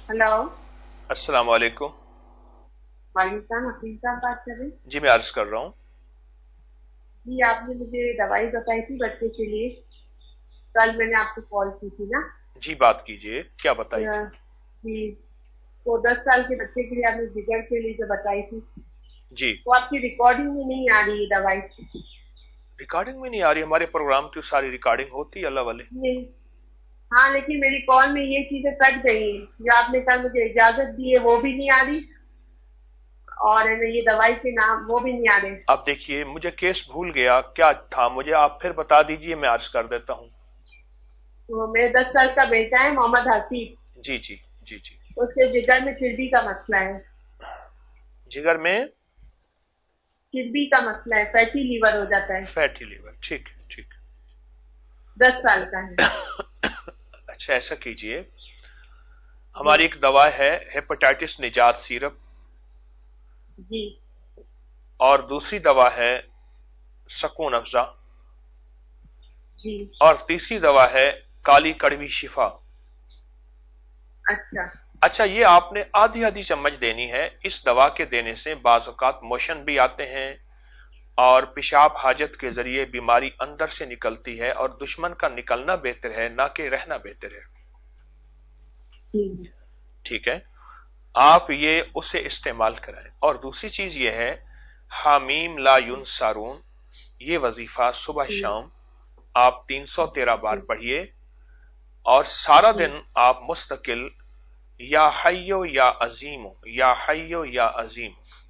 Hello. अस्सलाम वालेकुम। वालेकुम सलाम, हफीज साहब बात कर रहे हैं? जी मैं अर्ज कर रहा हूँ। जी, आपने मुझे दवाई बताई थी बच्चे के लिए। कल मैंने आपको कॉल की थी ना। जी बात कीजिए, क्या बताई थी? जी, तो 10 साल के बच्चे के लिए आपने जिगर के लिए जो बताई थी, जी। वो आपकी रिकॉर्डिंग में नहीं आ रही है दवाई। रिकॉर्डिंग में नहीं आ रही? हमारे प्रोग्राम की सारी रिकॉर्डिंग होती है अल्लाह वाले। नहीं। हाँ, लेकिन मेरी कॉल में ये चीजें कट गई हैं। जो आपने कल मुझे इजाजत दी है वो भी नहीं आ रही, और है ना ये दवाई के नाम वो भी नहीं आ रहे। अब देखिए, मुझे केस भूल गया क्या था, मुझे आप फिर बता दीजिए, मैं अर्ज कर देता हूँ। तो मेरे 10 साल का बेटा है मोहम्मद हसीब। जी जी। जी जी। उसके जिगर में चर्बी का मसला है। जिगर में चर्बी का मसला है, फैटी लीवर हो जाता है। फैटी लीवर, ठीक है ठीक 10 साल का है। है। अच्छा ऐसा कीजिए, जी। हमारी एक दवा है हेपेटाइटिस निजात सिरप, जी। और दूसरी दवा है सकून अफजा, जी। और तीसरी दवा है काली कड़वी शिफा। अच्छा। अच्छा, ये आपने आधी आधी चम्मच देनी है। इस दवा के देने से बाज़ औक़ात मोशन भी आते हैं, और पेशाब हाजत के जरिए बीमारी अंदर से निकलती है, और दुश्मन का निकलना बेहतर है ना कि रहना बेहतर है। जी। ठीक है, आप ये उसे इस्तेमाल कराएं। और दूसरी चीज ये है, हामीम ला युन सारून, ये वजीफा सुबह जी। शाम आप 313 बार जी। पढ़िए, और सारा जी। दिन आप मुस्तकिल या हय्यो या अजीमो, या हय्यो या अजीम,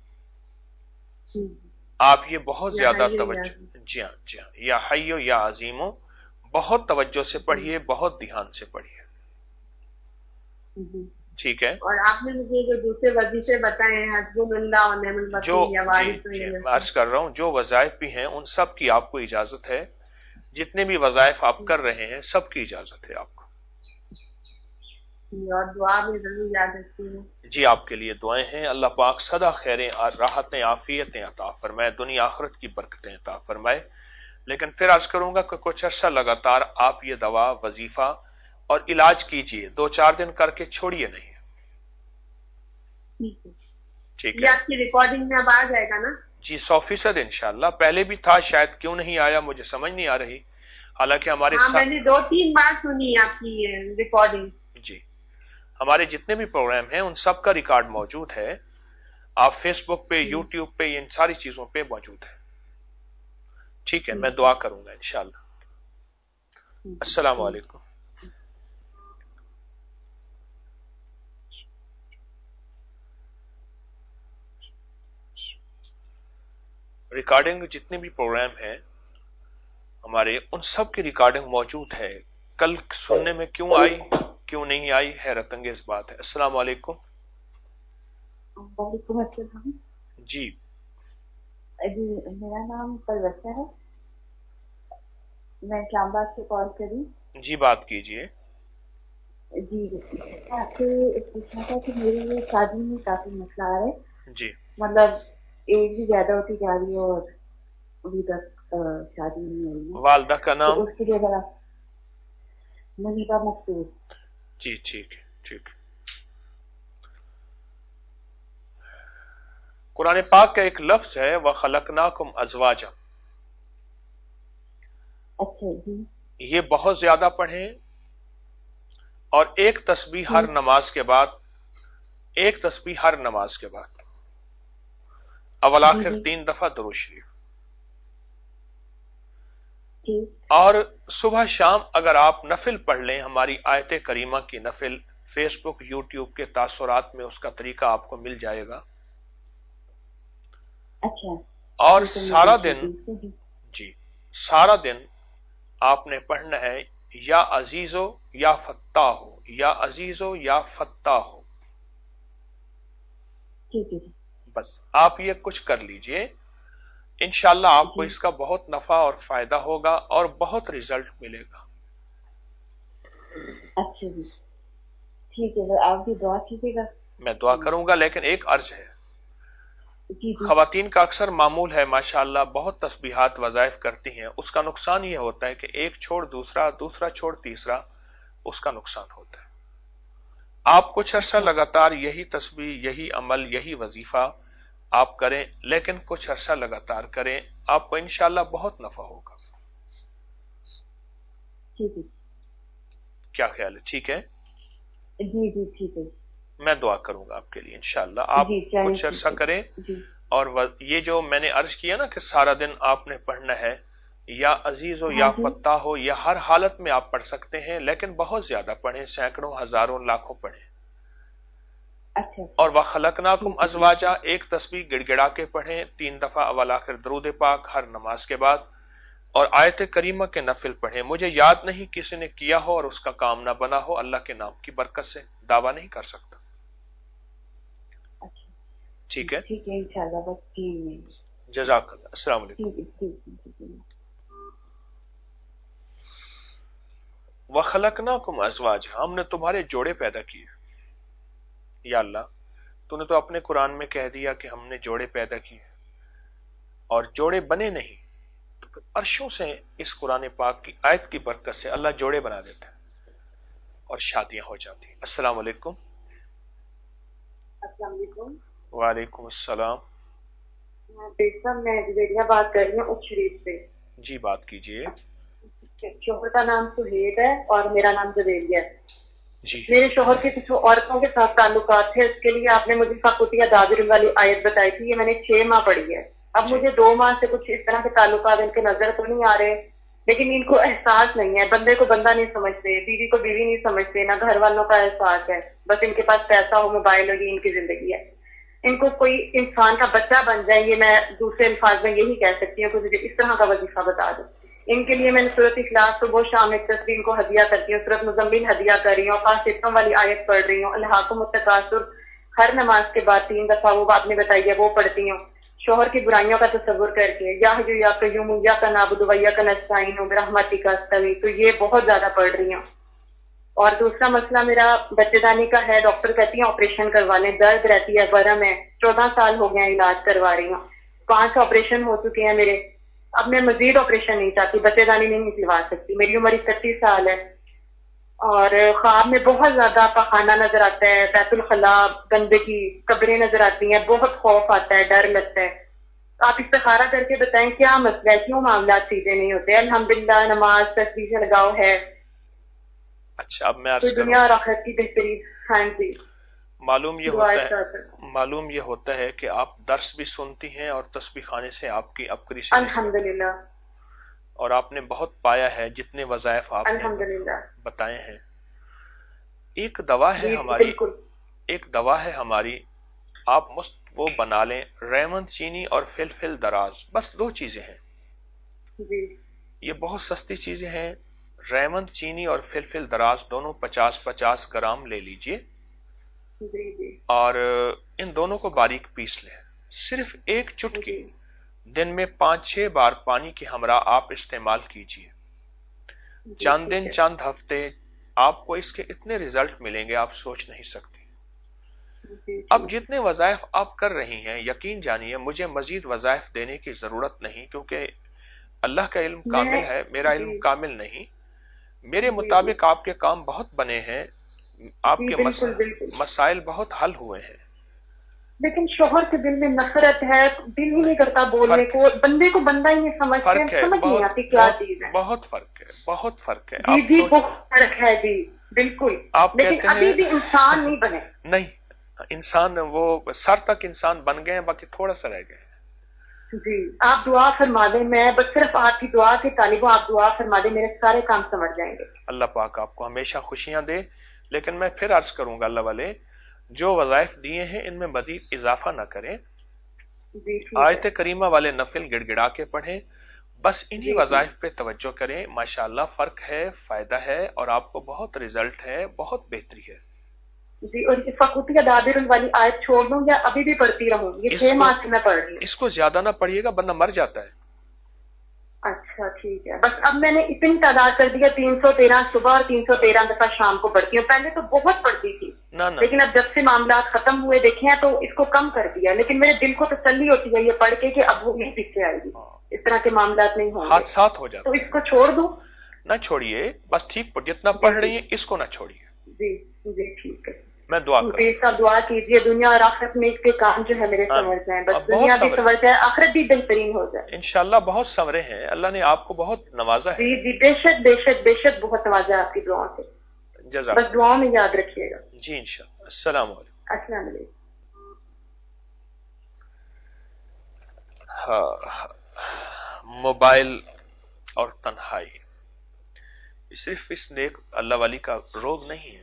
जी। आप ये बहुत यहाँ ज्यादा ये यहाँ। तवज्जो, जी हाँ जी हाँ, या हय्यो या अजीमो, बहुत तवज्जो से जी। पढ़िए, बहुत ध्यान से पढ़िए। जी। ठीक है। और आपने मुझे जो दूसरे वजीफे बताए हैं, हस्बुल्लाह और नेमल जो, वकील या जी वारिस जी वगैरह मैं से। अर्ज कर रहा हूं, जो वजायफ भी हैं उन सब की आपको इजाजत है। जितने भी वजायफ आप कर रहे हैं सबकी इजाजत है आपको। जी, और दुआ में जरूर याद रखती हूँ। जी, आपके लिए दुआएं हैं। अल्लाह पाक सदा खैरें और राहतें आफियतें अता फरमाए, दुनिया आखिरत की बरकतें अता फरमाए। लेकिन फिर अर्ज करूंगा कि कुछ अर्सा लगातार आप ये दवा वजीफा और इलाज कीजिए, 2-4 दिन करके छोड़िए नहीं। ठीक है। ठीक ये है। आपकी रिकॉर्डिंग में अब आ जाएगा ना? जी 100% इंशाल्लाह। पहले भी था, शायद क्यों नहीं आया मुझे समझ नहीं आ रही। हालांकि हमारे हाँ, मैंने 2-3 बार सुनी आपकी ये रिकॉर्डिंग। जी, हमारे जितने भी प्रोग्राम हैं उन सब का रिकॉर्ड मौजूद है। आप फेसबुक पे, जी। यूट्यूब पे, इन सारी चीजों पे मौजूद है। ठीक है, मैं ठीक है। दुआ करूंगा इंशाल्लाह। ठीक है। अस्सलाम ठीक। वालेकुम। रिकॉर्डिंग जितने भी प्रोग्राम हैं हमारे, उन सब की रिकॉर्डिंग मौजूद है। कल सुनने में क्यों आई, क्यों नहीं आई, हैरत अंगेज बात है। अस्सलाम वालेकुम। वालेकुम अस्सलाम। जी। जी, मेरा नाम परवसा है। मैं इस्लामाबाद से कॉल करी। जी बात कीजिए। जी, आपसे पूछना था कि मेरी शादी में काफी मसला आ रहा है। जी। मतलब एज भी ज्यादा होती जा रही है और अभी तक शादी नहीं हुई है। वालदा का तो नाम? उसके लिए अगर आप, मुनीबा मकसूद। जी ठीक है ठीक है। कुरान पाक का एक लफ्ज है, वह खलकनाकुम अजवाजा। अच्छा जी। ये बहुत ज्यादा पढ़ें, और एक तस्बीह जी। हर नमाज के बाद, एक तस्बीह हर नमाज के बाद, अवल जी। आखिर जी। 3 दफा दुरूद शरीफ। जी। और सुबह शाम अगर आप नफिल पढ़ लें, हमारी आयत करीमा की नफिल, फेसबुक यूट्यूब के तासुरात में उसका तरीका आपको मिल जाएगा। अच्छा। और ये तो मैं सारा देख दिन, लेती हूँ। जी। जी, सारा दिन आपने पढ़ना है, या अजीजो या फत्ता हो, या अजीजो या फत्ता हो। ठीक है। जी। बस आप ये कुछ कर लीजिए, इंशाल्लाह आपको जी। इसका बहुत नफा और फायदा होगा, और बहुत रिजल्ट मिलेगा। अच्छा जी। ठीक है, आप भी दुआ कीजिएगा। मैं दुआ करूंगा, लेकिन एक अर्ज है। जी। जी। खवातीन का अक्सर मामूल है माशाअल्लाह, बहुत तस्बीहात वजायफ करती हैं, उसका नुकसान यह होता है कि एक छोड़ दूसरा, दूसरा छोड़ तीसरा, उसका नुकसान होता है। آپ کچھ عرصہ لگاتار یہی تسبیح، یہی عمل، یہی وظیفہ آپ کریں، لیکن کچھ عرصہ لگاتار کریں، آپ کو انشاءاللہ بہت نفع ہوگا۔ ٹھیک ہے، کیا خیال ہے؟ ٹھیک ہے، جی جی ٹھیک ہے میں دعا کروں گا آپ کے لیے انشاءاللہ۔ آپ جی، چلیں کچھ عرصہ ٹھیک ہے کریں، جی اور یہ جو میں نے عرض کیا نا کہ سارا دن آپ نے پڑھنا ہے، یا عزیز ہو ہاں یا جی، فتح ہو، یا ہر حالت میں آپ پڑھ سکتے ہیں، لیکن بہت زیادہ پڑھیں، سینکڑوں، ہزاروں، لاکھوں پڑھیں۔ اچھا اور وَخَلَقْنَاكُمْ ٹھیک ہے جی أَزْوَاجًا ایک تسبیح گڑ گڑا کے پڑھیں 3 دفعہ اول آخر درود پاک ہر نماز کے بعد، اور آیت کریمہ کے نفل پڑھیں۔ مجھے یاد نہیں کسی نے کیا ہو اور اس کا کام نہ بنا ہو، اللہ کے نام کی برکت سے دعویٰ نہیں کر سکتا۔ اچھا ٹھیک ہے، ٹھیک ہے انشاءاللہ، بس 3 منٹ۔ جزاک اللہ، السلام علیکم۔ ٹھیک ہے ٹھیک ہے۔ وَخَلَقْنَاكُمْ أَزْوَاجًا ہم نے تمہارے جوڑے پیدا کیے۔ یا اللہ، تو نے تو اپنے قرآن میں کہہ دیا کہ ہم نے جوڑے پیدا کیے، اور جوڑے بنے نہیں، تو پھر عرشوں سے اس قرآن پاک کی آیت کی برکت سے اللہ جوڑے بنا دیتا ہے اور شادیاں ہو جاتی ہیں۔ السلام علیکم۔ السلام علیکم۔ وعلیکم السلام۔ بیٹا صاحب، میں جویریہ بات کر رہی ہوں اچ شریف سے۔ جی بات کیجئے۔ شوہر کا نام سہیب ہے اور میرا نام جویریہ ہے۔ جی میرے شوہر کے کچھ عورتوں کے ساتھ تعلقات تھے، اس کے لیے آپ نے مجھے فقوتیہ دابر والی آیت بتائی تھی، یہ میں نے 6 ماہ پڑھی ہے۔ اب مجھے 2 ماہ سے کچھ اس طرح کے تعلقات ان کے نظر تو نہیں آ رہے، لیکن ان کو احساس نہیں ہے، بندے کو بندہ نہیں سمجھتے، بیوی کو بیوی نہیں سمجھتے، نہ گھر والوں کا احساس ہے، بس ان کے پاس پیسہ ہو، موبائل ہو، یہ ان کی زندگی ہے۔ ان کو کوئی انسان کا بچہ بن جائے، یہ میں دوسرے الفاظ میں یہی کہہ سکتی ہوں کہ مجھے اس طرح کا وظیفہ بتا دو۔ ان کے لیے میں نے سورۃ اخلاص صبح شام ایک تصویر کو ہدیہ کرتی ہوں، سورۃ مزمل ہدیہ کر رہی ہوں، فاصلتوں والی آیت پڑھ رہی ہوں، الہاکم التکاثر ہر نماز کے بعد 3 دفعہ وہ آپ نے بتائی ہے وہ پڑھتی ہوں، شوہر کی برائیوں کا تصور کر کے، یا حی یا قیوم ایاک نعبد و ایاک نستعین برحمتک استغیث، تو یہ بہت زیادہ پڑھ رہی ہوں۔ اور دوسرا مسئلہ میرا بچے دانی کا ہے، ڈاکٹر کہتی ہیں آپریشن کروا لیں، درد رہتی ہے، ورم ہے، 14 سال ہو گئے ہیں علاج کروا رہی ہوں، 5 آپریشن ہو چکے ہیں میرے، اب میں مزید آپریشن نہیں چاہتی، بچے دانی نہیں نکلوا سکتی، میری عمر 31 سال ہے، اور خواب میں بہت زیادہ پخانہ نظر آتا ہے، بیت الخلاء، گندگی، قبریں نظر آتی ہیں، بہت خوف آتا ہے، ڈر لگتا ہے۔ آپ استخارہ کر کے بتائیں کیا مسئلہ ہے، کیوں معاملات سیدھے نہیں ہوتے؟ الحمدللہ نماز تسبیح سے لگاؤ ہے، اچھا، اب میں عرض کوئی کروں، دنیا اور آخرت کی بہتری۔ ہاں جی، معلوم یہ دعا ہوتا ہے، معلوم یہ ہوتا ہے کہ آپ درس بھی سنتی ہیں اور تسبیح خانے سے آپ کی عبقری سے الحمدللہ اور آپ نے بہت پایا ہے جتنے وظائف آپ نے الحمدللہ بتائے ہیں۔ ایک دوا ہے جی ہماری، بالکل ایک دوا ہے ہماری، آپ وہ بنا لیں، ریمن چینی اور فلفل دراز، بس 2 چیزیں ہیں، جی یہ بہت سستی چیزیں ہیں۔ ریمن چینی اور فلفل دراز دونوں 50-50 گرام لے لیجئے، جی جی اور ان دونوں کو باریک پیس لیں، صرف 1 چٹکی جی دن میں 5-6 بار پانی کے ہمراہ آپ استعمال کیجئے، چند دن چند ہفتے آپ کو اس کے اتنے رزلٹ ملیں گے آپ سوچ نہیں سکتے۔ اب جتنے وظائف آپ کر رہی ہیں، یقین جانیے مجھے مزید وظائف دینے کی ضرورت نہیں، کیونکہ اللہ کا علم کامل ہے، میرا علم کامل نہیں، میرے مطابق آپ کے کام بہت بنے ہیں، آپ کے مسائل بہت حل ہوئے ہیں، لیکن شوہر کے دل میں نفرت ہے، دل ہی نہیں کرتا بولنے کو، بندے کو بندہ ہی نہیں سمجھتے، سمجھ نہیں آتی کیا چیز ہے۔ بہت فرق ہے، بہت فرق ہے جی جی بہت فرق ہے جی بالکل، لیکن ابھی بھی انسان نہیں بنے۔ نہیں، انسان وہ سر تک انسان بن گئے ہیں، باقی تھوڑا سا رہ گئے۔ جی آپ دعا فرما دیں، میں بس صرف آپ کی دعا کے طالب ہوں، آپ دعا فرما دیں، میرے سارے کام سمجھ جائیں گے۔ اللہ پاک آپ کو ہمیشہ خوشیاں دے، لیکن میں پھر عرض کروں گا اللہ والے، جو وظائف دیے ہیں ان میں مزید اضافہ نہ کریں، آیت کریمہ والے نفل گڑ گڑا کے پڑھیں، بس انہی وظائف پہ توجہ کریں، ماشاءاللہ فرق ہے، فائدہ ہے، اور آپ کو بہت رزلٹ ہے، بہت بہتری ہے۔ جی، اور فقوتیہ دابر والی آیت چھوڑ دوں یا ابھی بھی پڑھتی رہوں؟ یہ 6 ماہ سے میں پڑھ رہی ہوں۔ اس کو زیادہ نہ پڑھیے گا ورنہ مر جاتا ہے۔ اچھا ٹھیک ہے، بس اب میں نے اتنی تعداد کر دیا، 313 صبح اور 313 دفعہ شام کو پڑھتی ہوں، پہلے تو بہت پڑھتی تھی، لیکن اب جب سے معاملات ختم ہوئے دیکھے ہیں تو اس کو کم کر دیا، لیکن میرے دل کو تسلی ہوتی ہے یہ پڑھ کے کہ اب وہ نہیں پیچھے آئے گی، اس طرح کے معاملات نہیں ہوں گے، حادثات ہو جاتے، تو اس کو چھوڑ دوں؟ نہ چھوڑیے، بس ٹھیک جتنا پڑھ رہی ہیں اس کو نہ چھوڑیے۔ جی جی ٹھیک ہے، میں دعا کروں. صاحب دعا کیجیے دنیا اور آخرت میں اس کے کام جو ہے میرے سنور جائیں, بس دنیا بھی سنور جائے, آخرت بھی بہترین ہو جائے. انشاءاللہ بہت سنورے ہیں, اللہ نے آپ کو بہت نوازا ہے. جی جی, بے شک بے شک بے شک, بہت نوازا ہے آپ کی دعاؤں سے. جزاک بس دعاؤں میں یاد رکھیے گا. جی انشاءاللہ. السلام علیکم. السلام علیکم. موبائل اور تنہائی صرف اس نیک اللہ والی کا روگ نہیں ہے,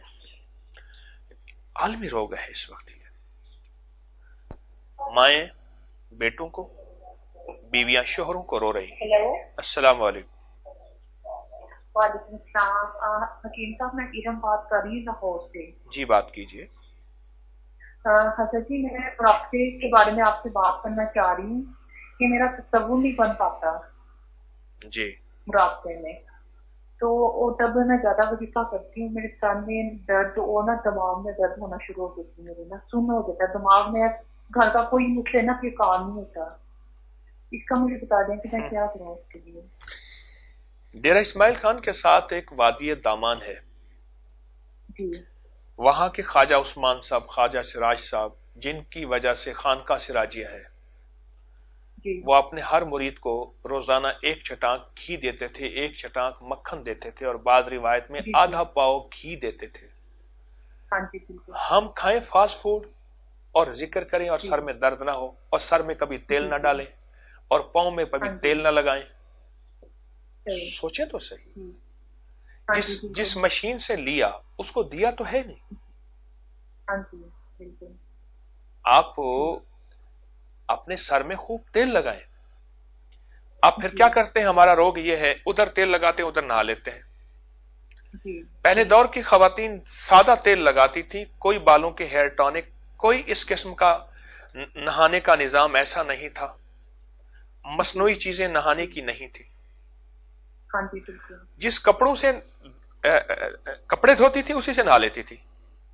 عالمی روگ ہے اس وقت. یہ مائیں بیٹوں کو, بیویاں شوہروں کو رو رہی ہیں. ہیلو, السلام علیکم. وعلیکم السلام. حکیم صاحب میں ایرم بات کر رہی ہوں لاہور سے. جی بات کیجیے. حضرت جی میں رابطے کے بارے میں آپ سے بات کرنا چاہ رہی ہوں کہ میرا تصور نہیں بن پاتا جی رابطے میں. تو جب میں زیادہ وظیفہ کرتی ہوں میرے سر میں درد اور نا دماغ میں درد ہونا شروع ہو جاتی ہے, میرے نا سن ہو جاتا ہے دماغ میں, گھر کا کوئی مجھ سے نا کوئی کام نہیں ہوتا. اس کا مجھے بتا دیں کہ میں کیا کروں اس کے لیے. ڈیرہ اسماعیل خان کے ساتھ ایک وادی دامان ہے, جی وہاں کے خواجہ عثمان صاحب, خواجہ سراج صاحب, جن کی وجہ سے خانقاہ سراجیہ ہے, جی وہ اپنے ہر مرید کو روزانہ ایک چٹانک گھی دیتے تھے, ایک چٹانک مکھن دیتے تھے, اور بعض روایت میں آدھا پاؤ گھی دیتے تھے. ہاں جی بالکل. ہم کھائیں فاسٹ فوڈ اور ذکر کریں اور سر میں درد نہ ہو, اور سر میں کبھی تیل نہ ڈالیں, اور پاؤں میں کبھی تیل نہ لگائیں. سوچیں تو صحیح, جس مشین سے لیا اس کو دیا تو ہے نہیں. ہاں جی بالکل. آپ اپنے سر میں خوب تیل لگائیں. آپ پھر کیا کرتے ہیں, ہمارا روگ یہ ہے, ادھر تیل لگاتے ہیں ادھر نہا لیتے ہیں. پہلے دور کی خواتین سادہ تیل لگاتی تھی, کوئی بالوں کے ہیئر ٹانک, کوئی اس قسم کا نہانے کا نظام ایسا نہیں تھا, مصنوعی چیزیں نہانے کی نہیں تھی. جس کپڑوں سے کپڑے دھوتی تھی اسی سے نہا لیتی تھی.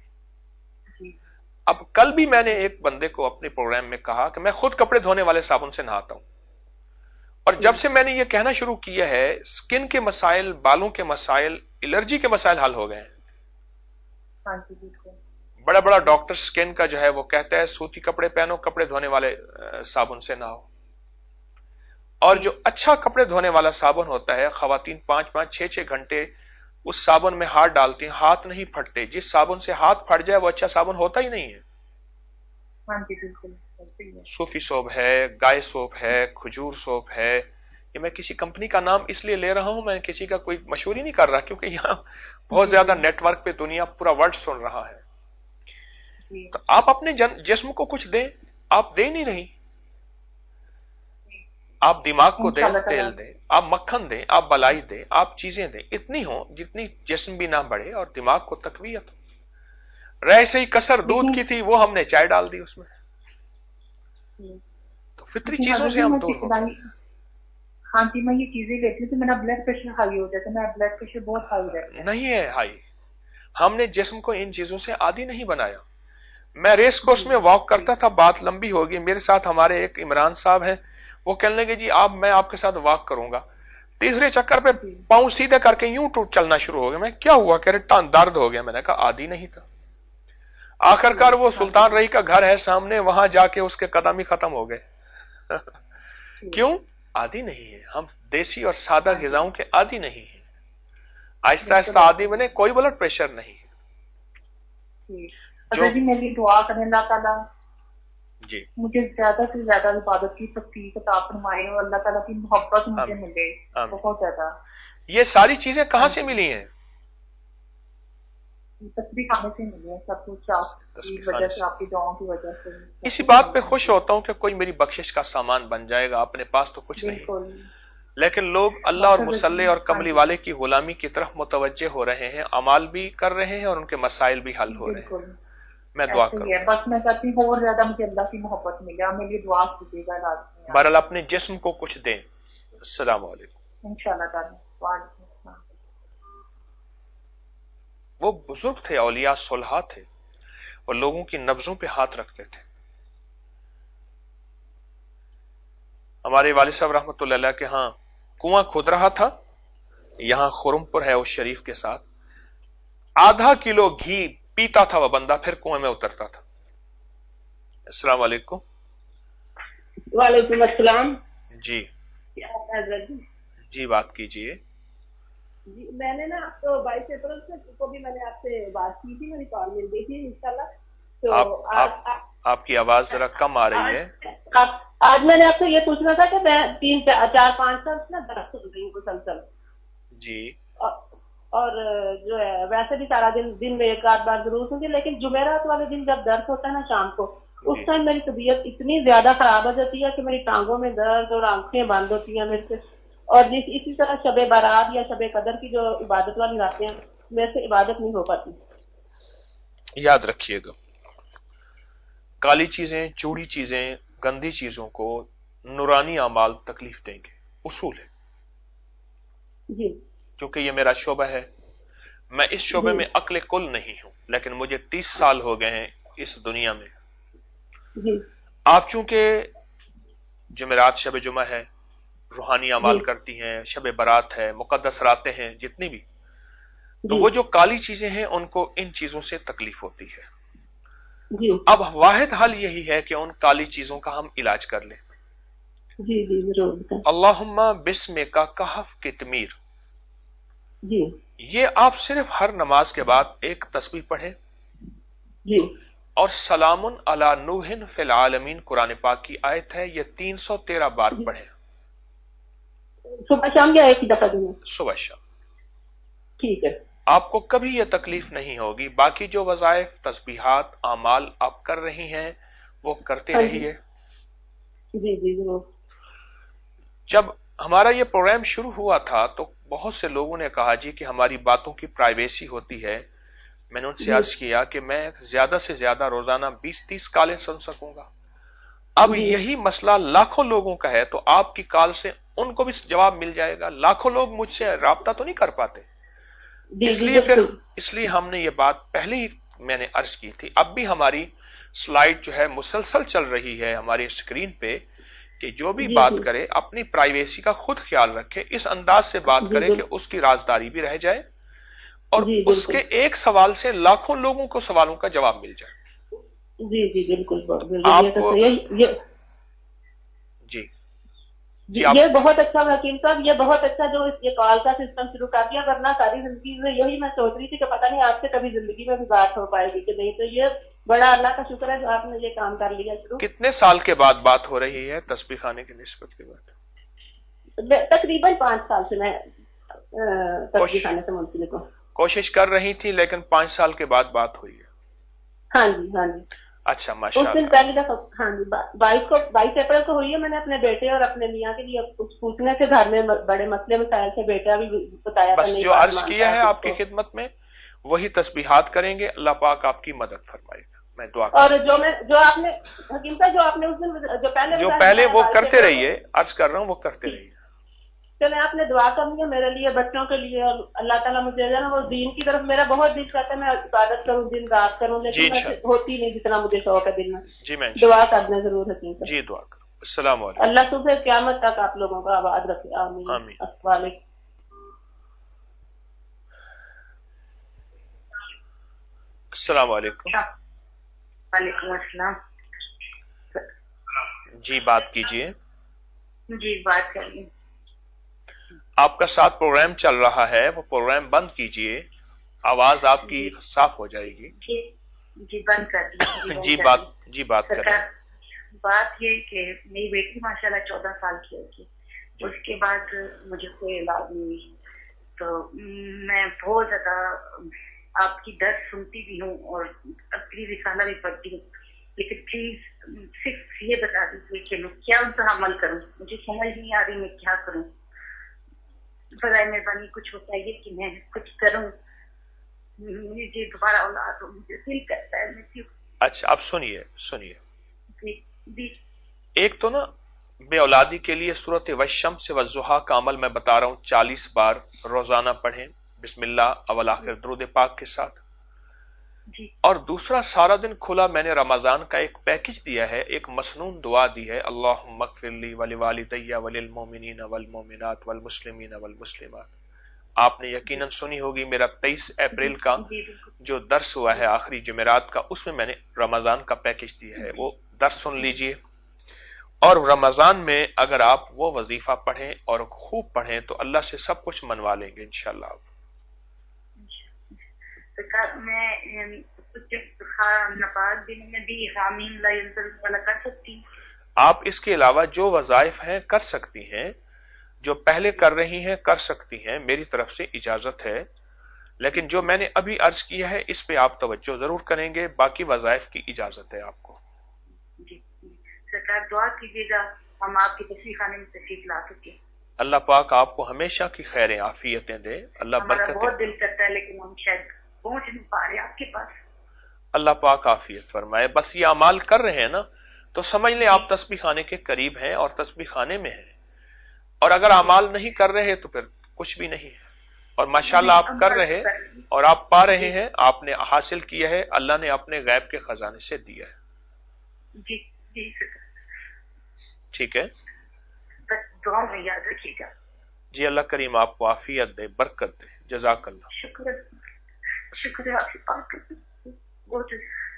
اب کل بھی میں نے ایک بندے کو اپنے پروگرام میں کہا کہ میں خود کپڑے دھونے والے صابن سے نہاتا ہوں, اور جب سے میں نے یہ کہنا شروع کیا ہے, سکن کے مسائل, بالوں کے مسائل, الرجی کے مسائل حل ہو گئے ہیں. بڑا بڑا ڈاکٹر سکن کا جو ہے وہ کہتا ہے سوتی کپڑے پہنو, کپڑے دھونے والے صابن سے نہاؤ. اور جو اچھا کپڑے دھونے والا صابن ہوتا ہے, خواتین 5-5, 6-6 گھنٹے اس صابن میں ہاتھ ڈالتی ہیں, ہاتھ نہیں پھٹتے. جس صابن سے ہاتھ پھٹ جائے وہ اچھا صابن ہوتا ہی نہیں ہے. صوفی سوپ ہے, گائے سوپ ہے, کھجور سوپ ہے. یہ میں کسی کمپنی کا نام اس لیے لے رہا ہوں, میں کسی کا کوئی مشہور ہی نہیں کر رہا, کیونکہ یہاں بہت زیادہ نیٹ ورک پہ دنیا پورا ورلڈ سن رہا ہے. تو آپ اپنے جسم کو کچھ دیں, آپ دے نہیں رہی. آپ دماغ کو دیں, تیل دیں, آپ مکھن دیں, آپ بلائی دیں, آپ چیزیں دیں, اتنی ہوں جتنی جسم بھی نہ بڑھے اور دماغ کو تقویت ہو. ایسے ہی کسر دودھ کی تھی, وہ ہم نے چائے ڈال دی اس میں. تو فطری چیزوں سے ہم دور ہو. ہاں جی, میں یہ چیزیں لیتی ہوں تو میرا بلڈ پریشر ہائی ہو جاتا ہے, میرا بلڈ پریشر بہت ہائی رہتا ہے. نہیں ہے ہائی, ہم نے جسم کو ان چیزوں سے عادی نہیں بنایا. میں ریس کورس میں واک کرتا تھا, بات لمبی ہوگی. میرے ساتھ ہمارے ایک عمران صاحب ہیں, وہ کہنے لگے جی میں آپ کے ساتھ واک کروں گا. تیسرے چکر پہ پاؤں سیدھے کر کے یوں چلنا شروع ہو گیا. میں کیا ہوا, کہہ رہے درد ہو گیا. میں نے کہا عادی نہیں تھا. آخرکار وہ سلطان رہی کا گھر ہے سامنے, وہاں جا کے اس کے قدم ہی ختم ہو گئے. کیوں؟ عادی نہیں ہے. ہم دیسی اور سادہ غذاؤں کے عادی نہیں ہیں. آہستہ آہستہ عادی بنے. کوئی بلڈ پریشر نہیں ہے. جی میری دعا کریں اللہ تعالیٰ جی مجھے زیادہ سے زیادہ عبادت کی توفیق عطا فرمائے, اور اللہ تعالیٰ کی محبت مجھے ملے بہت زیادہ. یہ ساری چیزیں کہاں سے ملی ہیں؟ تصویر کھانے سے ملی ہے سب کچھ, آپ کی وجہ سے, آپ کی دعاؤں کی وجہ سے. اسی بات پہ خوش ہوتا ہوں کہ کوئی میری بخشش کا سامان بن جائے گا. اپنے پاس تو کچھ نہیں, لیکن لوگ اللہ اور مصلی اور کملی والے کی غلامی کی طرف متوجہ ہو رہے ہیں, اعمال بھی کر رہے ہیں اور ان کے مسائل بھی حل ہو رہے ہیں. میں دعا کروں, بس میں چاہتی ہوں اور زیادہ مجھے اللہ کی محبت ملے, اور میری دعا کیجیے گا. بہرحال اپنے جسم کو کچھ دیں. السلام علیکم. انشاءاللہ تعالی. وعلیکم السلام. وہ بزرگ تھے, اولیاء صلحاء تھے, اور لوگوں کی نبضوں پہ ہاتھ رکھتے تھے. ہمارے والد صاحب رحمۃ اللہ علیہ کے ہاں کنواں کھود رہا تھا, یہاں خرم پور ہے اس شریف کے ساتھ. آدھا کلو گھی पीता था वह बंदा, फिर कुएं में उतरता था। अस्सलाम वालेकुम। वालेकुम अस्सलाम। जी हजरत जी, बात कीजिए। जी, मैंने ना आपको 22 अप्रैल को भी मैंने आपसे बात की थी, मेरी कॉल मिल गई थी इंशाल्लाह। तो आपकी आवाज जरा कम आ रही है। आज मैंने आपसे ये पूछना था कि मैं 3-4-5 साल से ना दर्द सुन रही हूँ मुसलसल जी। और जो है वैसे भी सारा दिन में एक आध बार जरूर सुनती, लेकिन जुमेरात वाले दिन जब दर्द होता है ना शाम को, उस टाइम मेरी तबीयत इतनी ज्यादा खराब हो जाती है कि मेरी टांगों में दर्द और आंखें बंद होती हैं मेरे से। और इसी तरह शबे बारात या शबे कदर की जो इबादत वाली रातें हैं, मेरे से इबादत नहीं हो पाती। याद रखिएगा, काली चीजें, चूड़ी चीजें, गंदी चीजों को नूरानी अमाल तकलीफ देंगे, उसूल है जी। क्योंकि ये मेरा शोबा है, मैं इस शोबे में अक्ल कुल नहीं हूं, लेकिन मुझे 30 साल हो गए हैं इस दुनिया में जी। आप चूंकि जुमेरात शब जुमा है, रूहानी अमाल करती हैं, शब बारात है, मुकद्दस रातें हैं जितनी भी, तो वो जो काली चीजें हैं उनको इन चीजों से तकलीफ होती है जी। अब वाहिद हल यही है कि उन काली चीजों का हम इलाज कर लें। जी जी जरूर। अल्लाहुम्मा बिस्मे का कहफ कितमीर, जी। ये आप सिर्फ हर नमाज के बाद एक तस्बीह पढ़े जी। और सलामुन अला नूहिन फिल आलमीन कुरान पाक की आयत है, ये 313 बार पढ़े, सुबह शाम या एक ही दफा दिन? सुबह शाम। ठीक है। आपको कभी यह तकलीफ नहीं होगी। बाकी जो वज़ाइफ, तस्बीहात, आमाल आप कर रही हैं वो करते रहिए। जी जी जरूर। जब हमारा ये प्रोग्राम शुरू हुआ था तो बहुत से लोगों ने कहा जी कि हमारी बातों की प्राइवेसी होती है। मैंने उनसे अर्ज किया कि मैं ज्यादा से ज्यादा रोजाना 20-30 कॉलें सुन सकूंगा। अब यही मसला लाखों लोगों का है, तो आपकी कॉल से उनको भी जवाब मिल जाएगा। लाखों लोग मुझसे राब्ता तो नहीं कर पाते, इसलिए हमने ये बात पहले ही मैंने अर्ज की थी। अब भी हमारी स्लाइड जो है मुसलसल चल रही है हमारी स्क्रीन पे कि जो भी बात करे अपनी प्राइवेसी का खुद ख्याल रखे, इस अंदाज से बात करे कि उसकी राजदारी भी रह जाए और उसके एक सवाल से लाखों लोगों को सवालों का जवाब मिल जाए। जी जी बिल्कुल। आपको जी जी ये बहुत अच्छा हकीम साहब, ये बहुत अच्छा जो ये कॉल का सिस्टम शुरू कर दिया, वरना सारी जिंदगी में यही मैं सोच रही थी कि पता नहीं आपसे कभी जिंदगी में भी बात हो पाएगी कि नहीं। तो ये बड़ा अल्लाह का शुक्र है जो आपने ये काम कर लिया शुरू। कितने साल के बाद बात हो रही है तस्बीह खाने की निस्बत के बाद? तकरीबन 5 साल से मैं तस्बीह खाने से मुंसलिक हूँ। कोशिश कर रही थी लेकिन 5 साल के बाद बात हुई है। हाँ जी हाँ जी। अच्छा माशाअल्लाह। उस दिन पहली दफा हाँ जी 22 अप्रैल को हुई है। मैंने अपने बेटे और अपने मियाँ के लिए कुछ पूछने से घर में बड़े मसले मसाइल से बेटा भी बताया। बस जो अर्ज किया है आपकी खिदमत में वही तस्बीहात करेंगे, अल्लाह पाक आपकी मदद फरमाएगा। मैं दुआ और जो आपने हकीम साहब जो आपने उस दिन जो पहले वो करते रहिए, अर्ज कर रहा हूँ वो करते रहिए। चले आपने दुआ करनी है मेरे लिए, बच्चों के लिए, और अल्लाह ताला मुझे ना वो दीन की तरफ मेरा बहुत दिल करता है, मैं इबादत करूं दिन रात करूं, लेकिन होती नहीं जितना मुझे शौक है दिल में। जी मैं दुआ करना जरूर है जी, दुआ करो। अस्सलाम वालेकुम। अल्लाह सुबह क़यामत तक आप लोगों का आबाद रखे। आमीन आमीन। अस्सलाम वालेकुम। वालेकुम अस्सलाम। जी बात कीजिए। जी बात करिए। आपका साथ प्रोग्राम चल रहा है, वो प्रोग्राम बंद कीजिए, आवाज आपकी साफ हो जाएगी। जी बंद कर दीजिए। जी बात करें। बात ये कि मेरी बेटी माशाल्लाह 14 साल की होगी, उसके बाद मुझे कोई इलाज नहीं, तो मैं बहुत ज्यादा आपकी दर्द सुनती भी हूँ और अपनी रिसाला भी पढ़ती हूँ, लेकिन प्लीज सिर्फ ये बता दीजिए कि मैं क्या उन पर अमल करूँ। मुझे समझ नहीं आ रही मैं क्या करूँ। बराए मेहरबानी कुछ बताइए कि मैं कुछ करूं। मुझे दोबारा औलाद हो, मुझे दिल करता है मैं क्यों। अच्छा अब सुनिए जी। एक तो ना बे औलादी के लिए सूरत वश्शम्स वज़्ज़ुहा का अमल मैं बता रहा हूँ, 40 बार रोजाना पढ़ें बिस्मिल्लाह अवल आखिर दुरूद पाक के साथ जी। और दूसरा सारा दिन खुला मैंने रमजान का एक पैकेज दिया है, एक मसनून दुआ दी है, अल्लाहुम्मा अग़फ़िर ली वलिवालिदैया वलिल मोमिनीन वल मोमिनात वल मुस्लिमीन वल मुस्लिमात आपने यकीनन सुनी होगी मेरा 23 अप्रैल का जो दर्स हुआ है आखिरी जुमेरात का, उसमें मैंने रमजान का पैकेज दिया है, वो दर्स सुन लीजिए। और रमजान में अगर आप वो वजीफा पढ़ें और खूब पढ़ें तो अल्लाह से सब कुछ मनवा लेंगे इंशाअल्लाह। मैं नमाज दिन में भी हामीन ला यंज़िल वाला कर सकती हूँ? आप इसके अलावा जो वज़ाइफ हैं कर सकती हैं, जो पहले कर रही हैं कर सकती हैं, मेरी तरफ से इजाजत है। लेकिन जो मैंने अभी अर्ज किया है इस पे आप तवज्जो जरूर करेंगे, बाकी वज़ाइफ की इजाजत है आपको। जी सरकार दुआ कीजिएगा हम आपकी तशरीफ खाने में तशरीफ ला सके। अल्लाह पाक आपको हमेशा की खैरें आफियतें दे, अल्लाह बरकत दे। बहुत दिल करता है लेकिन हम शायद पहुंच नहीं पा रहे आपके पास। अल्लाह पाक आफियत फरमाए। बस ये अमाल कर रहे हैं ना तो समझ लें आप तस्बीह खाने के करीब हैं और तस्बीह खाने में हैं। और अगर अमाल नहीं कर रहे तो फिर कुछ भी नहीं है। और माशाल्लाह आप कर रहे और आप पा रहे हैं, आपने हासिल किया है, अल्लाह ने अपने गैब के खजाने से दिया है। जी जी ठीक है, बस दुआ में याद रखिएगा। जी अल्लाह करीम आपको आफियत दे, बरकत दे। जज़ाकल्लाह। शुक्र आपसे बात करके बहुत।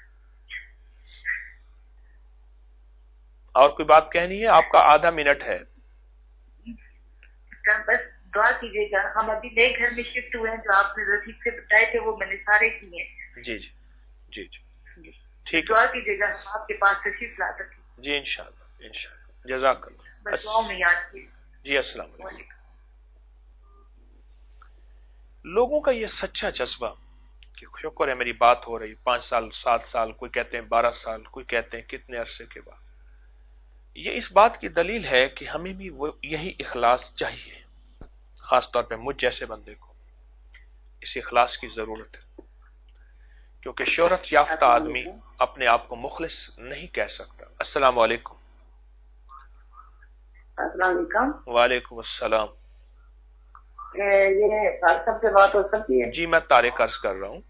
और कोई बात कहनी है? आपका आधा मिनट है। बस दुआ कीजिएगा, हम अभी नए घर में शिफ्ट हुए हैं, जो आपने रसीद से बताए थे वो मैंने सारे किए हैं। जी जी जी जी ठीक, दुआ कीजिएगा हम आपके पास तशरीफ ला सकें। जी इंशाअल्लाह इंशाअल्लाह। जज़ाकल्लाह। बस दुआ में याद कीजिए। जी अस्सलाम वालेकुम। लोगों का ये सच्चा जज्बा कि शुक्र है मेरी बात हो रही, 5 साल 7 साल, कोई कहते हैं 12 साल, कोई कहते हैं कितने अरसे के बाद, ये इस बात की दलील है कि हमें भी वो यही इखलास चाहिए। खासतौर पे मुझ जैसे बंदे को इस इखलास की जरूरत है, क्योंकि शोहरत याफ्ता आदमी अपने आप को मुखलिस नहीं कह सकता। अस्सलाम वालेकुम। वालेकुम अस्सलाम। ये साहब से बात हो सकती है? जी मैं तारिक अर्ज कर रहा हूँ।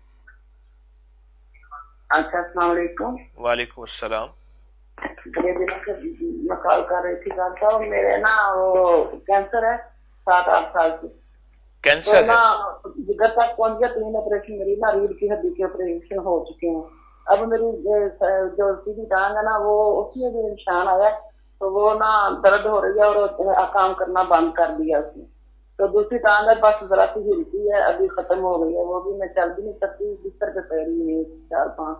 अच्छा अस्सलाम वालेकुम। वालेकुम अस्सलाम। बड़े दिनों से मैं कॉल कर रही थी साहब, मेरे ना वो कैंसर है 7-8 साल से। कैंसर तो ना जिगर तक पहुंच गया, 3 ऑपरेशन मेरी ना रीढ़ की हड्डी के ऑपरेशन हो चुके हैं। अब मेरी जो सीधी टांग है ना वो उसमें भी निशान आया, तो वो ना दर्द हो रही है और काम करना बंद कर दिया उसने। तो दूसरी टांग है बस जरा सी हिलती है, अभी खत्म हो गई है, वो भी मैं चल भी नहीं सकती, बिस्तर पे पैरी है 4-5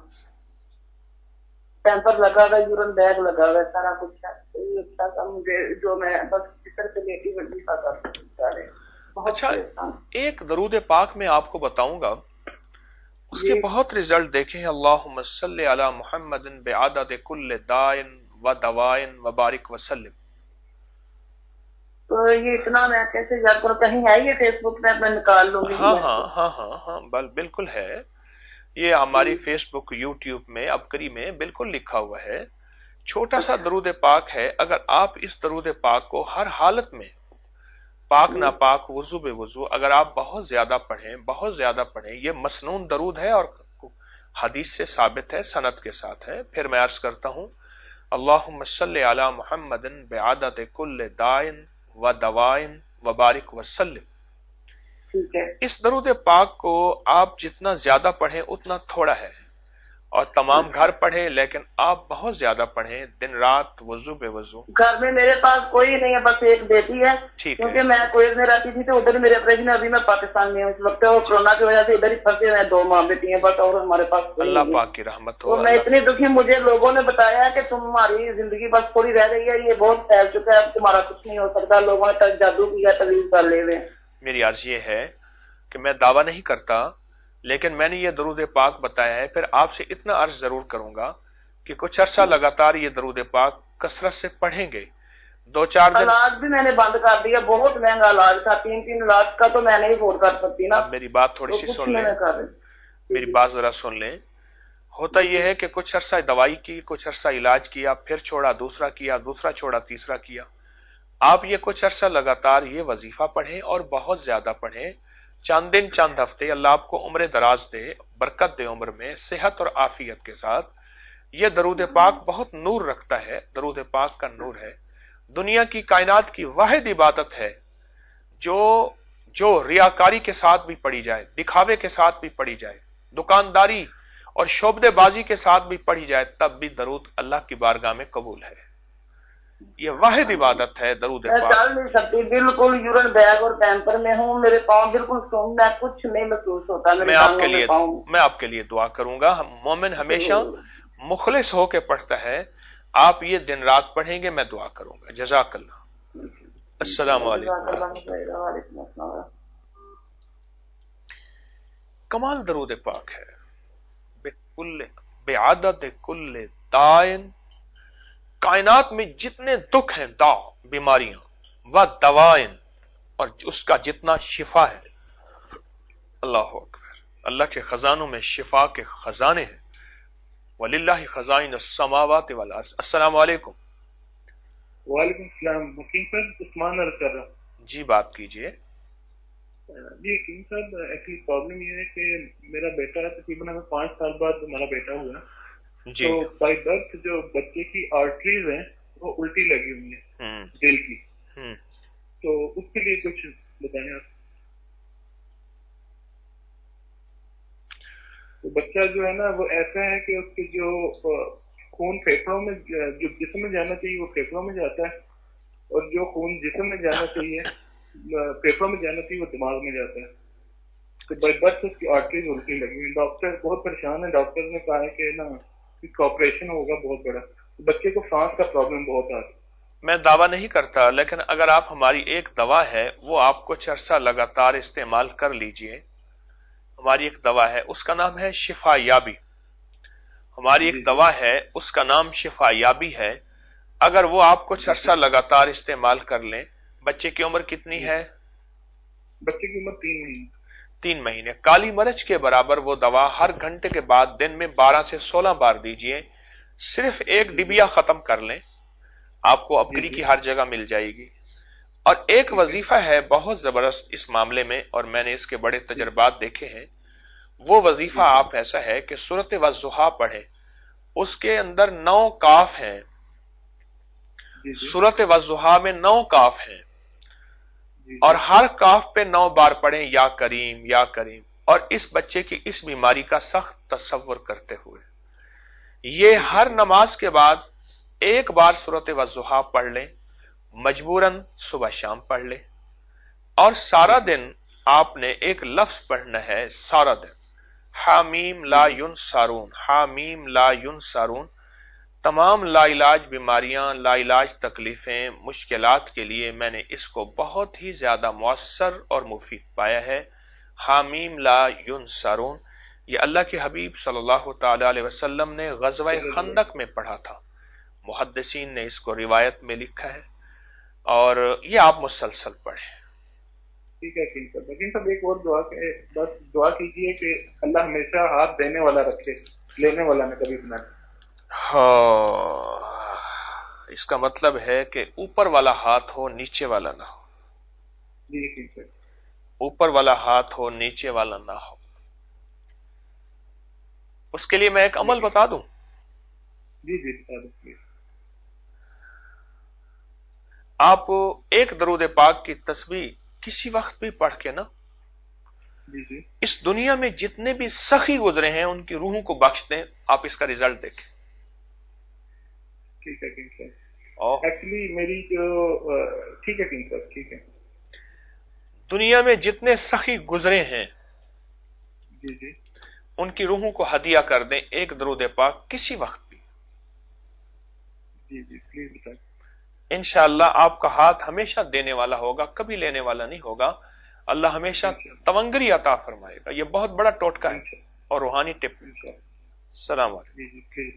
कैंपर लगा हुआ, यूरिन बैग लगा हुआ, सारा कुछ है। अच्छा सा मुझे जो मैं बस बिस्तर पे लेटी बड़ी सा कर। अच्छा एक दरूद पाक में आपको बताऊंगा, उसके बहुत रिजल्ट देखे। अल्लाहुम्मा सल्ली अला मुहम्मदिन बिआदद कुल्ल दाइन व दवाइन व बारिक वसल्लिम। तो ये इतना मैं कैसे याद करूं? कहीं है ये फेसबुक पे मैं निकाल लूंगी? हाँ बिल्कुल है, ये हमारी फेसबुक यूट्यूब में अबकरी में बिल्कुल लिखा हुआ है। छोटा सा दरूद पाक है, अगर आप इस दरूद पाक को हर हालत में पाक ना पाक वुजू बे वुजू अगर आप बहुत ज्यादा पढ़ें, ये मसनून दरूद है और हदीस से साबित है, सनद के साथ है। फिर मैं अर्ज करता हूं, अल्लाहुम्मा सल्ली अला मुहम्मदिन बिआदद कुल्ल दाइन व दवाइन व बारिक वसल्लिम। ठीक है। इस दरूद पाक को आप जितना ज्यादा पढ़ें उतना थोड़ा है, और तमाम घर पढ़े, लेकिन आप बहुत ज्यादा पढ़ें दिन रात वजू बेवजू। घर में मेरे पास कोई नहीं है, बस एक बेटी है। ठीक क्योंकि है। मैं कुवैत में रहती थी तो उधर मेरे ऑपरेशन, अभी मैं पाकिस्तान में हूँ इस वक्त, वो कोरोना की वजह से इधर ही फंसे हुए हैं, 2 माँ बेटी है बस, और हमारे पास अल्लाह पाक की रहमत हो। तो मैं इतनी दुखी, मुझे लोगों ने बताया कि तुम्हारी जिंदगी बस थोड़ी रह गई है, ये बहुत फैल चुका है, अब तुम्हारा कुछ नहीं हो सकता, लोगों ने जादू किया, तवीज कर ले हुए। मेरी अर्ज ये है कि मैं दावा नहीं करता, लेकिन मैंने ये दरूद पाक बताया है। फिर आपसे इतना अर्ज जरूर करूंगा कि कुछ अर्सा लगातार ये दरूद पाक कसरत से पढ़ेंगे। 2-4 दिन इलाज भी मैंने बंद कर दिया, बहुत महंगा इलाज था, 3-3 लाख का, तो मैं नहीं अफोर्ड कर सकती ना। अब मेरी बात थोड़ी सी सुन लें, मेरी बात जरा सुन लें। होता यह है कि कुछ अरसा दवाई की, कुछ अरसा इलाज किया, फिर छोड़ा, दूसरा किया, दूसरा छोड़ा, तीसरा किया। आप ये कुछ अरसा लगातार ये वजीफा पढ़ें और बहुत ज्यादा पढ़ें, चंद दिन चंद हफ्ते, अल्लाह आपको उम्र दराज दे, बरकत दे उम्र में, सेहत और आफियत के साथ। यह दरूद पाक बहुत नूर रखता है, दरूद पाक का नूर है, दुनिया की कायनात की वाहिद इबादत है जो जो रियाकारी के साथ भी पढ़ी जाए, दिखावे के साथ भी पढ़ी जाए, दुकानदारी और शोबदेबाजी के साथ भी पढ़ी जाए, तब भी दरूद अल्लाह की बारगाह में कबूल है। ये वाहिद इबादत है दरूद मैं पाक। चल नहीं सकती, बिल्कुल यूरिन बैग और पैम्पर में हूँ, मेरे पाँव बिल्कुल सुन्न है, कुछ नहीं महसूस होता मेरे मैं आपके लिए दुआ करूंगा। मोमिन हमेशा मुखलिस होके पढ़ता है। आप ये दिन रात पढ़ेंगे, मैं दुआ करूंगा। जज़ाकल्लाह। अस्सलाम वालेकुम। कमाल दरूद पाक है। बेआदत कुल्ले दाइन, कायनात में जितने दुख हैं, बीमारियां व दवाइन, और उसका जितना शिफा है, अल्लाह अकबर, अल्लाह के खजानों में शिफा के खजाने हैं। वलिल्लाहि खजाइन अस्समावाति वल अर्ज़। अस्सलाम वालेकुम। वालेकुम सलाम। हकीम साहब, उस्मान अर्ज कर रहा हूं। जी बात कीजिए। जी हकीम साहब, एक्चुअली प्रॉब्लम ये है कि मेरा बेटा तकरीबन 5 साल बाद हमारा बेटा हुआ जी। तो बाय बर्थ जो बच्चे की आर्टरीज हैं वो उल्टी लगी हुई है दिल की, तो उसके लिए कुछ बताएं आप। तो बच्चा जो है ना वो ऐसा है कि उसके जो खून फेफड़ों में, जो जिस्म में जाना चाहिए वो फेफड़ों में जाता है, और जो खून जिस्म में जाना चाहिए, फेफड़ों में जाना चाहिए, वो दिमाग में जाता है। तो बाय बर्थ उसकी आर्टरीज उल्टी लगी हुई। डॉक्टर बहुत परेशान है। डॉक्टर ने कहा है कि ना ऑपरेशन होगा बहुत बड़ा। बच्चे को सांस का प्रॉब्लम बहुत आता है। मैं दावा नहीं करता, लेकिन अगर आप हमारी एक दवा है वो आप कुछ अरसा लगातार इस्तेमाल कर लीजिए। हमारी एक दवा है, उसका नाम है शिफायाबी। हमारी एक दवा है, उसका नाम शिफायाबी है। अगर वो आप कुछ अरसा लगातार इस्तेमाल कर लें। बच्चे की उम्र कितनी है? बच्चे की उम्र 3 महीने। 3 महीने। काली मिर्च के बराबर वो दवा हर घंटे के बाद दिन में 12 से 16 बार दीजिए। सिर्फ एक डिबिया खत्म कर लें, आपको अपनी की हर जगह मिल जाएगी। और एक वजीफा है बहुत जबरदस्त इस मामले में, और मैंने इसके बड़े तजर्बात देखे हैं। वो वजीफा आप ऐसा है कि सूरत वज़्ज़ुहा पढ़े, उसके अंदर 9 काफ हैं। सूरत वज़्ज़ुहा में 9 काफ हैं, और हर काफ पे 9 बार पढ़ें या करीम या करीम। और इस बच्चे की इस बीमारी का सख्त तसव्वुर करते हुए ये हर नमाज के बाद एक बार सूरत वज़्ज़ुहा पढ़ लें, मजबूरन सुबह शाम पढ़ लें। और सारा दिन आपने एक लफ्ज पढ़ना है सारा दिन, हामीम ला युनसारून, हामीम ला युनसारून। तमाम लाइलाज बीमारियां, लाइलाज तकलीफें, मुश्किलात के लिए मैंने इसको बहुत ही ज्यादा मुअस्सर और मुफीद पाया है। हामीम ला युनसारून, ये अल्लाह के हबीब सल्लल्लाहु तआला अलैहि वसल्लम ने ग़ज़वा खंदक में पढ़ा था। मुहद्दिसीन ने इसको रिवायत में लिखा है, और ये आप मुसलसल पढ़ें। ठीक है लेकिन सब एक और बस दुआ कीजिए कि अल्लाह हमेशा हाथ देने वाला रखे, लेने वाला न कभी बनाए। हाँ, इसका मतलब है कि ऊपर वाला हाथ हो, नीचे वाला ना हो। जी ठीक है। ऊपर वाला हाथ हो, नीचे वाला ना हो। उसके लिए मैं एक अमल बता दूं? जी जी बता दो। आप एक दरूद पाक की तस्बीह किसी वक्त भी पढ़ के ना, जी जी, इस दुनिया में जितने भी सखी गुजरे हैं उनकी रूहों को बख्श दें। आप इसका रिजल्ट देखें। ठीक है एक्चुअली मेरी जो ठीक है किंग साहब, ठीक है। दुनिया में जितने सखी गुजरे हैं जी जी, उनकी रूहों को हदिया कर दें एक दरूद पाक किसी वक्त भी। जी जी प्लीज बताएं। इंशाअल्लाह आपका हाथ हमेशा देने वाला होगा, कभी लेने वाला नहीं होगा। अल्लाह हमेशा तवंगरी अता फरमाएगा। यह बहुत बड़ा टोटका है और रूहानी टिप। सलाम अलैकुम।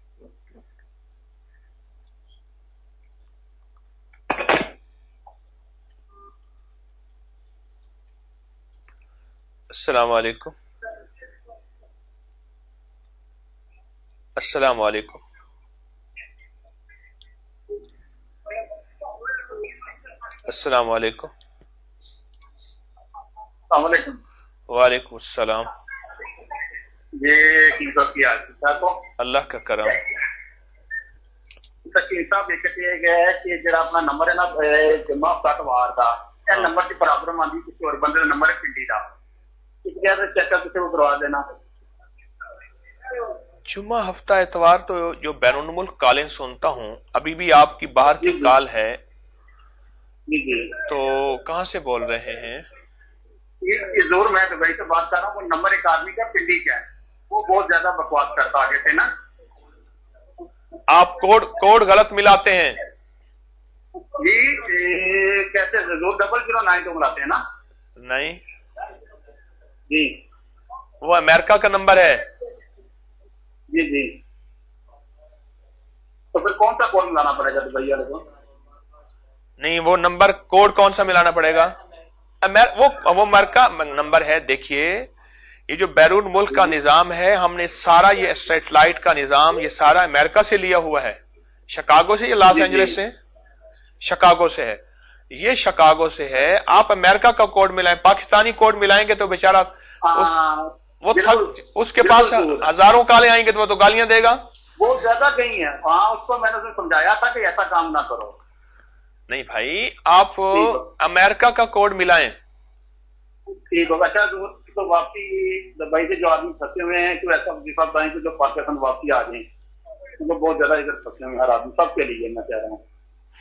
अस्सलाम वालेकुम। अस्सलाम वालेकुम। अस्सलाम वालेकुम। वालेकुम अस्सलाम। ये अल्लाह का करम। साहब एक गया है कि जरा अपना नंबर है ना जमा सट वार का نمبر کی پرابلم آتی کسی اور بندے کا نمبر ہے پنڈی کا اس وجہ سے چیک کر کسی کو کروا دینا. جمعہ ہفتہ اتوار تو جو بین الملک کالیں سنتا ہوں، ابھی بھی آپ کی باہر کی کال ہے. جی تو کہاں سے بول رہے ہیں؟ یہ ضرور میں دبئی سے بات کر رہا ہوں. وہ نمبر ایک آدمی کا پنڈی کا ہے، وہ بہت زیادہ بکواس کرتا آگے سے نا. آپ کوڈ غلط ملاتے ہیں. جی کیسے ضرور 009 تو ملاتے ہیں نا؟ نہیں جی وہ امریکہ کا نمبر ہے. جی جی تو پھر کون سا کوڈ ملانا پڑے گا دبئی والے کو؟ نہیں وہ نمبر کوڈ کون سا ملانا پڑے گا؟ وہ امریکہ نمبر ہے. دیکھیے یہ جو بیرون ملک کا نظام ہے، ہم نے سارا یہ سیٹلائٹ کا نظام یہ سارا امریکہ سے لیا ہوا ہے. شکاگو سے یا لاس اینجلس سے؟ شکاگو سے ہے. یہ شکاگو سے ہے. آپ امریکہ کا کوڈ ملائیں، پاکستانی کوڈ ملائیں گے تو بیچارہ وہ اس کے پاس ہزاروں کالیں آئیں گے تو وہ تو گالیاں دے گا. بہت زیادہ کہیں ہے. ہاں اس کو میں نے سمجھایا تھا کہ ایسا کام نہ کرو. نہیں بھائی آپ امریکہ کا کوڈ ملائیں. ٹھیک ہوگا. اچھا تو واپسی دبئی سے جو آدمی پھنسے ہوئے ہیں تو ایسا وظیفہ بتائیں کہ جو پاکستان واپسی آ جائیں، کیونکہ بہت زیادہ ادھر پھنسے ہوئے ہیں ہر آدمی. سب کے لیے میں کہہ رہا ہوں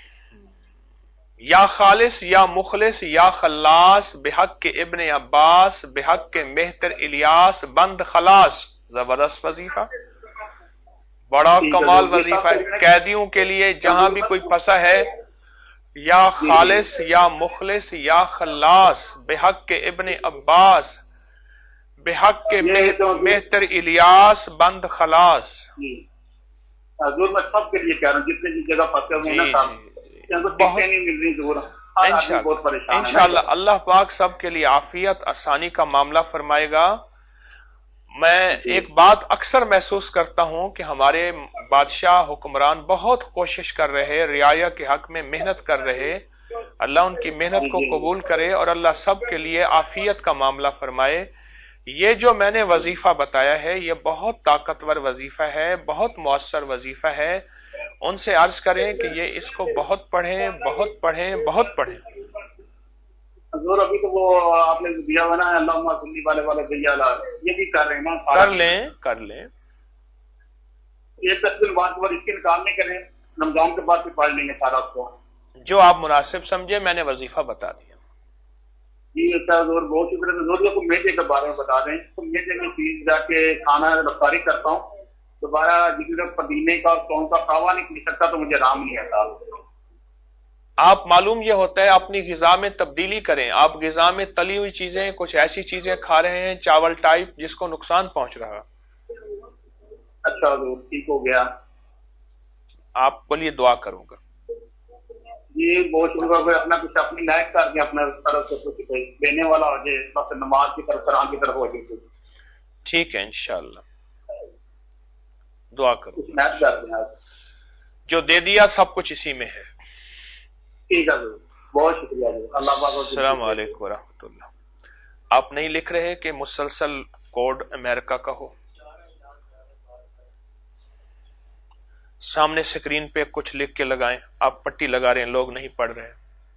یا خالص یا مخلص یا خلاص بحق کے ابن عباس بحق کے مہتر الیاس بند خلاص. زبردست وظیفہ، بڑا کمال وظیفہ ہے قیدیوں کے لیے جہاں بھی کوئی پھنسا ہے. یا خالص یا مخلص یا خلاص بحق کے ابن عباس بحق کے مہتر الیاس بند خلاص. حضور میں سب کے لیے کہہ رہا ہوں جتنے بھی جگہ پھنسے ہوئے ہیں انشاءاللہ اللہ پاک سب کے لیے عافیت آسانی کا معاملہ فرمائے گا. میں ایک بات اکثر محسوس کرتا ہوں کہ ہمارے بادشاہ حکمران بہت کوشش کر رہے، رعایا کے حق میں محنت کر رہے. اللہ ان کی محنت کو قبول کرے اور اللہ سب کے لیے عافیت کا معاملہ فرمائے. یہ جو میں نے وظیفہ بتایا ہے یہ بہت طاقتور وظیفہ ہے، بہت مؤثر وظیفہ ہے. ان سے عرض کریں کہ یہ اس کو بہت پڑھیں بہت پڑھیں بہت پڑھیں. حضور ابھی تو وہ آپ نے دیا ہوا نا اللہم صلی والے یہ بھی کر رہے ہیں نا. کر لیں یہ 10 دن بعد اس کے نکال نہیں کریں، رمضان کے بعد بھی پڑھ لیں گے سارا اس کو جو آپ مناسب سمجھے. میں نے وظیفہ بتا دیا. جی اچھا حضور بہت شکریہ. حضور کو میجے کے بارے میں بتا دیں. تو میجے میں چیز جا کے کھانا رفتاری کرتا ہوں، دوبارہ جتنے پدینے کا اور سونف کا کھاوا نہیں پی سکتا تو مجھے آرام نہیں آتا. آپ معلوم یہ ہوتا ہے اپنی غذا میں تبدیلی کریں. آپ غذا میں تلی ہوئی چیزیں کچھ ایسی چیزیں کھا رہے ہیں چاول ٹائپ جس کو نقصان پہنچ رہا. اچھا حضور ٹھیک ہو گیا. آپ کو لیے دعا کروں گا. جی بہت شکریہ. اپنا کچھ اپنی لائق کر کے اپنا طرف سے کچھ دینے والا ہو جائے، بس نماز کی طرف قرآن کی طرف ہو جائے. ٹھیک ہے انشاءاللہ دعا کروں. کچھ محنت کر دیں آپ. جو دے دیا سب کچھ اسی میں ہے. ٹھیک ہے بہت شکریہ. اللہ پاک. السلام علیکم ورحمۃ اللہ. آپ نہیں لکھ رہے کہ مسلسل کوڈ امریکہ کا ہو. سامنے سکرین پہ کچھ لکھ کے لگائیں. آپ پٹی لگا رہے ہیں، لوگ نہیں پڑھ رہے.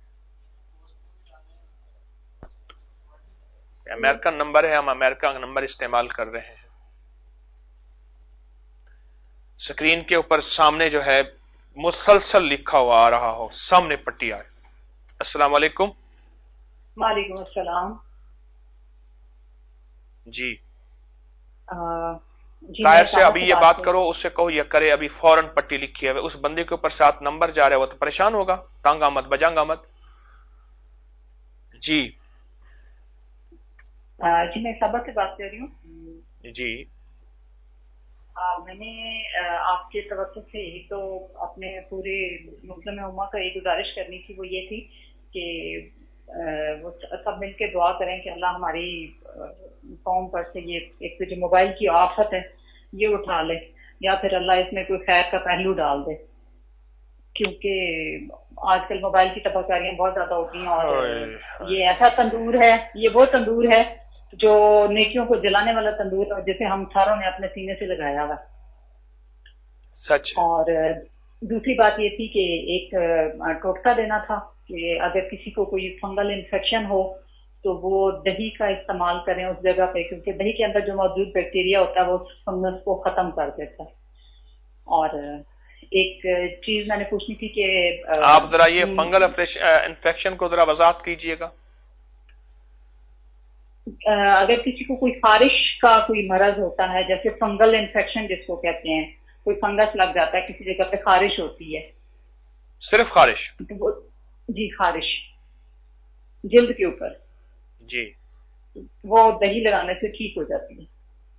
امریکن نمبر ہے، ہم امریکہ کا نمبر استعمال کر رہے ہیں. سکرین کے اوپر سامنے جو ہے مسلسل لکھا ہوا آ رہا ہو، سامنے پٹی آئے. السلام علیکم. وعلیکم السلام. جی طاہر سے ابھی یہ بات کرو، اس سے کہو یہ کرے. ابھی فوراً پٹی لکھی ہے. اس بندے کے اوپر 7 نمبر جا رہا ہے، وہ تو پریشان ہوگا. تانگ آمد بجانگ آمد. جی میں صبا سے بات کر رہی ہوں. جی میں نے آپ کے توسط سے ایک تو اپنے پورے مسلم امہ کا ایک گزارش کرنی تھی، وہ یہ تھی کہ وہ سب مل کے دعا کریں کہ اللہ ہماری قوم پر سے یہ ایک تو جو موبائل کی آفت ہے یہ اٹھا لے، یا پھر اللہ اس میں کوئی خیر کا پہلو ڈال دے، کیونکہ آج کل موبائل کی تباہ کاریاں بہت زیادہ ہوتی ہیں. اور یہ ایسا تندور ہے، یہ وہ تندور ہے جو نیکیوں کو جلانے والا تندور ہے جسے ہم ساروں نے اپنے سینے سے لگایا ہوا. سچ. اور दूसरी बात ये थी कि एक टोटका देना था कि अगर किसी को कोई फंगल इन्फेक्शन हो तो वो दही का इस्तेमाल करें उस जगह पे, क्योंकि दही के अंदर जो मौजूद बैक्टीरिया होता है वो उस फंगस को खत्म कर देता है। और एक चीज मैंने पूछनी थी कि आप जरा ये फंगल इन्फेक्शन को जरा वजाहत कीजिएगा। अगर किसी को कोई खारिश का कोई मरज होता है, जैसे फंगल इन्फेक्शन जिसको कहते हैं, कोई फंगस लग जाता है किसी जगह पे, खारिश होती है, सिर्फ खारिश? जी खारिश जिल्द के ऊपर जी, वो दही लगाने से ठीक हो जाती है।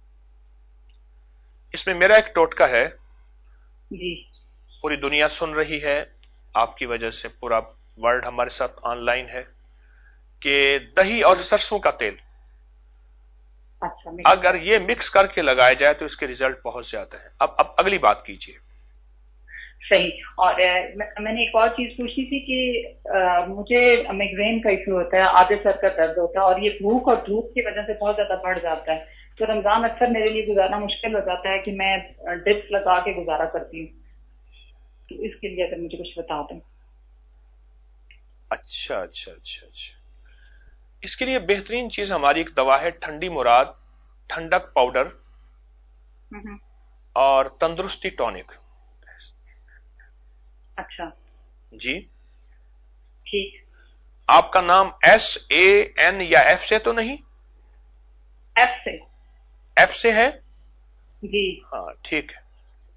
इसमें मेरा एक टोटका है जी। पूरी दुनिया सुन रही है, आपकी वजह से पूरा वर्ल्ड हमारे साथ ऑनलाइन है, कि दही और सरसों का तेल अगर ये मिक्स करके लगाया जाए तो इसके रिजल्ट बहुत ज्यादा है। अब अगली बात कीजिए। सही। और मैंने एक और चीज पूछी थी कि मुझे माइग्रेन का इशू होता है, आधे सर का दर्द होता है, और ये भूख और धूप की वजह से बहुत ज्यादा बढ़ जाता है, तो रमजान अक्सर मेरे लिए गुजारना मुश्किल हो जाता है कि मैं ड्रिप्स लगा के गुजारा करती हूँ, तो इसके लिए अगर मुझे कुछ बता दें। अच्छा अच्छा अच्छा अच्छा, इसके लिए बेहतरीन चीज हमारी एक दवा है, ठंडी मुराद ठंडक पाउडर और तंदुरुस्ती टॉनिक। अच्छा जी ठीक। आपका नाम SAN या F से तो नहीं? F से है जी। हाँ ठीक है।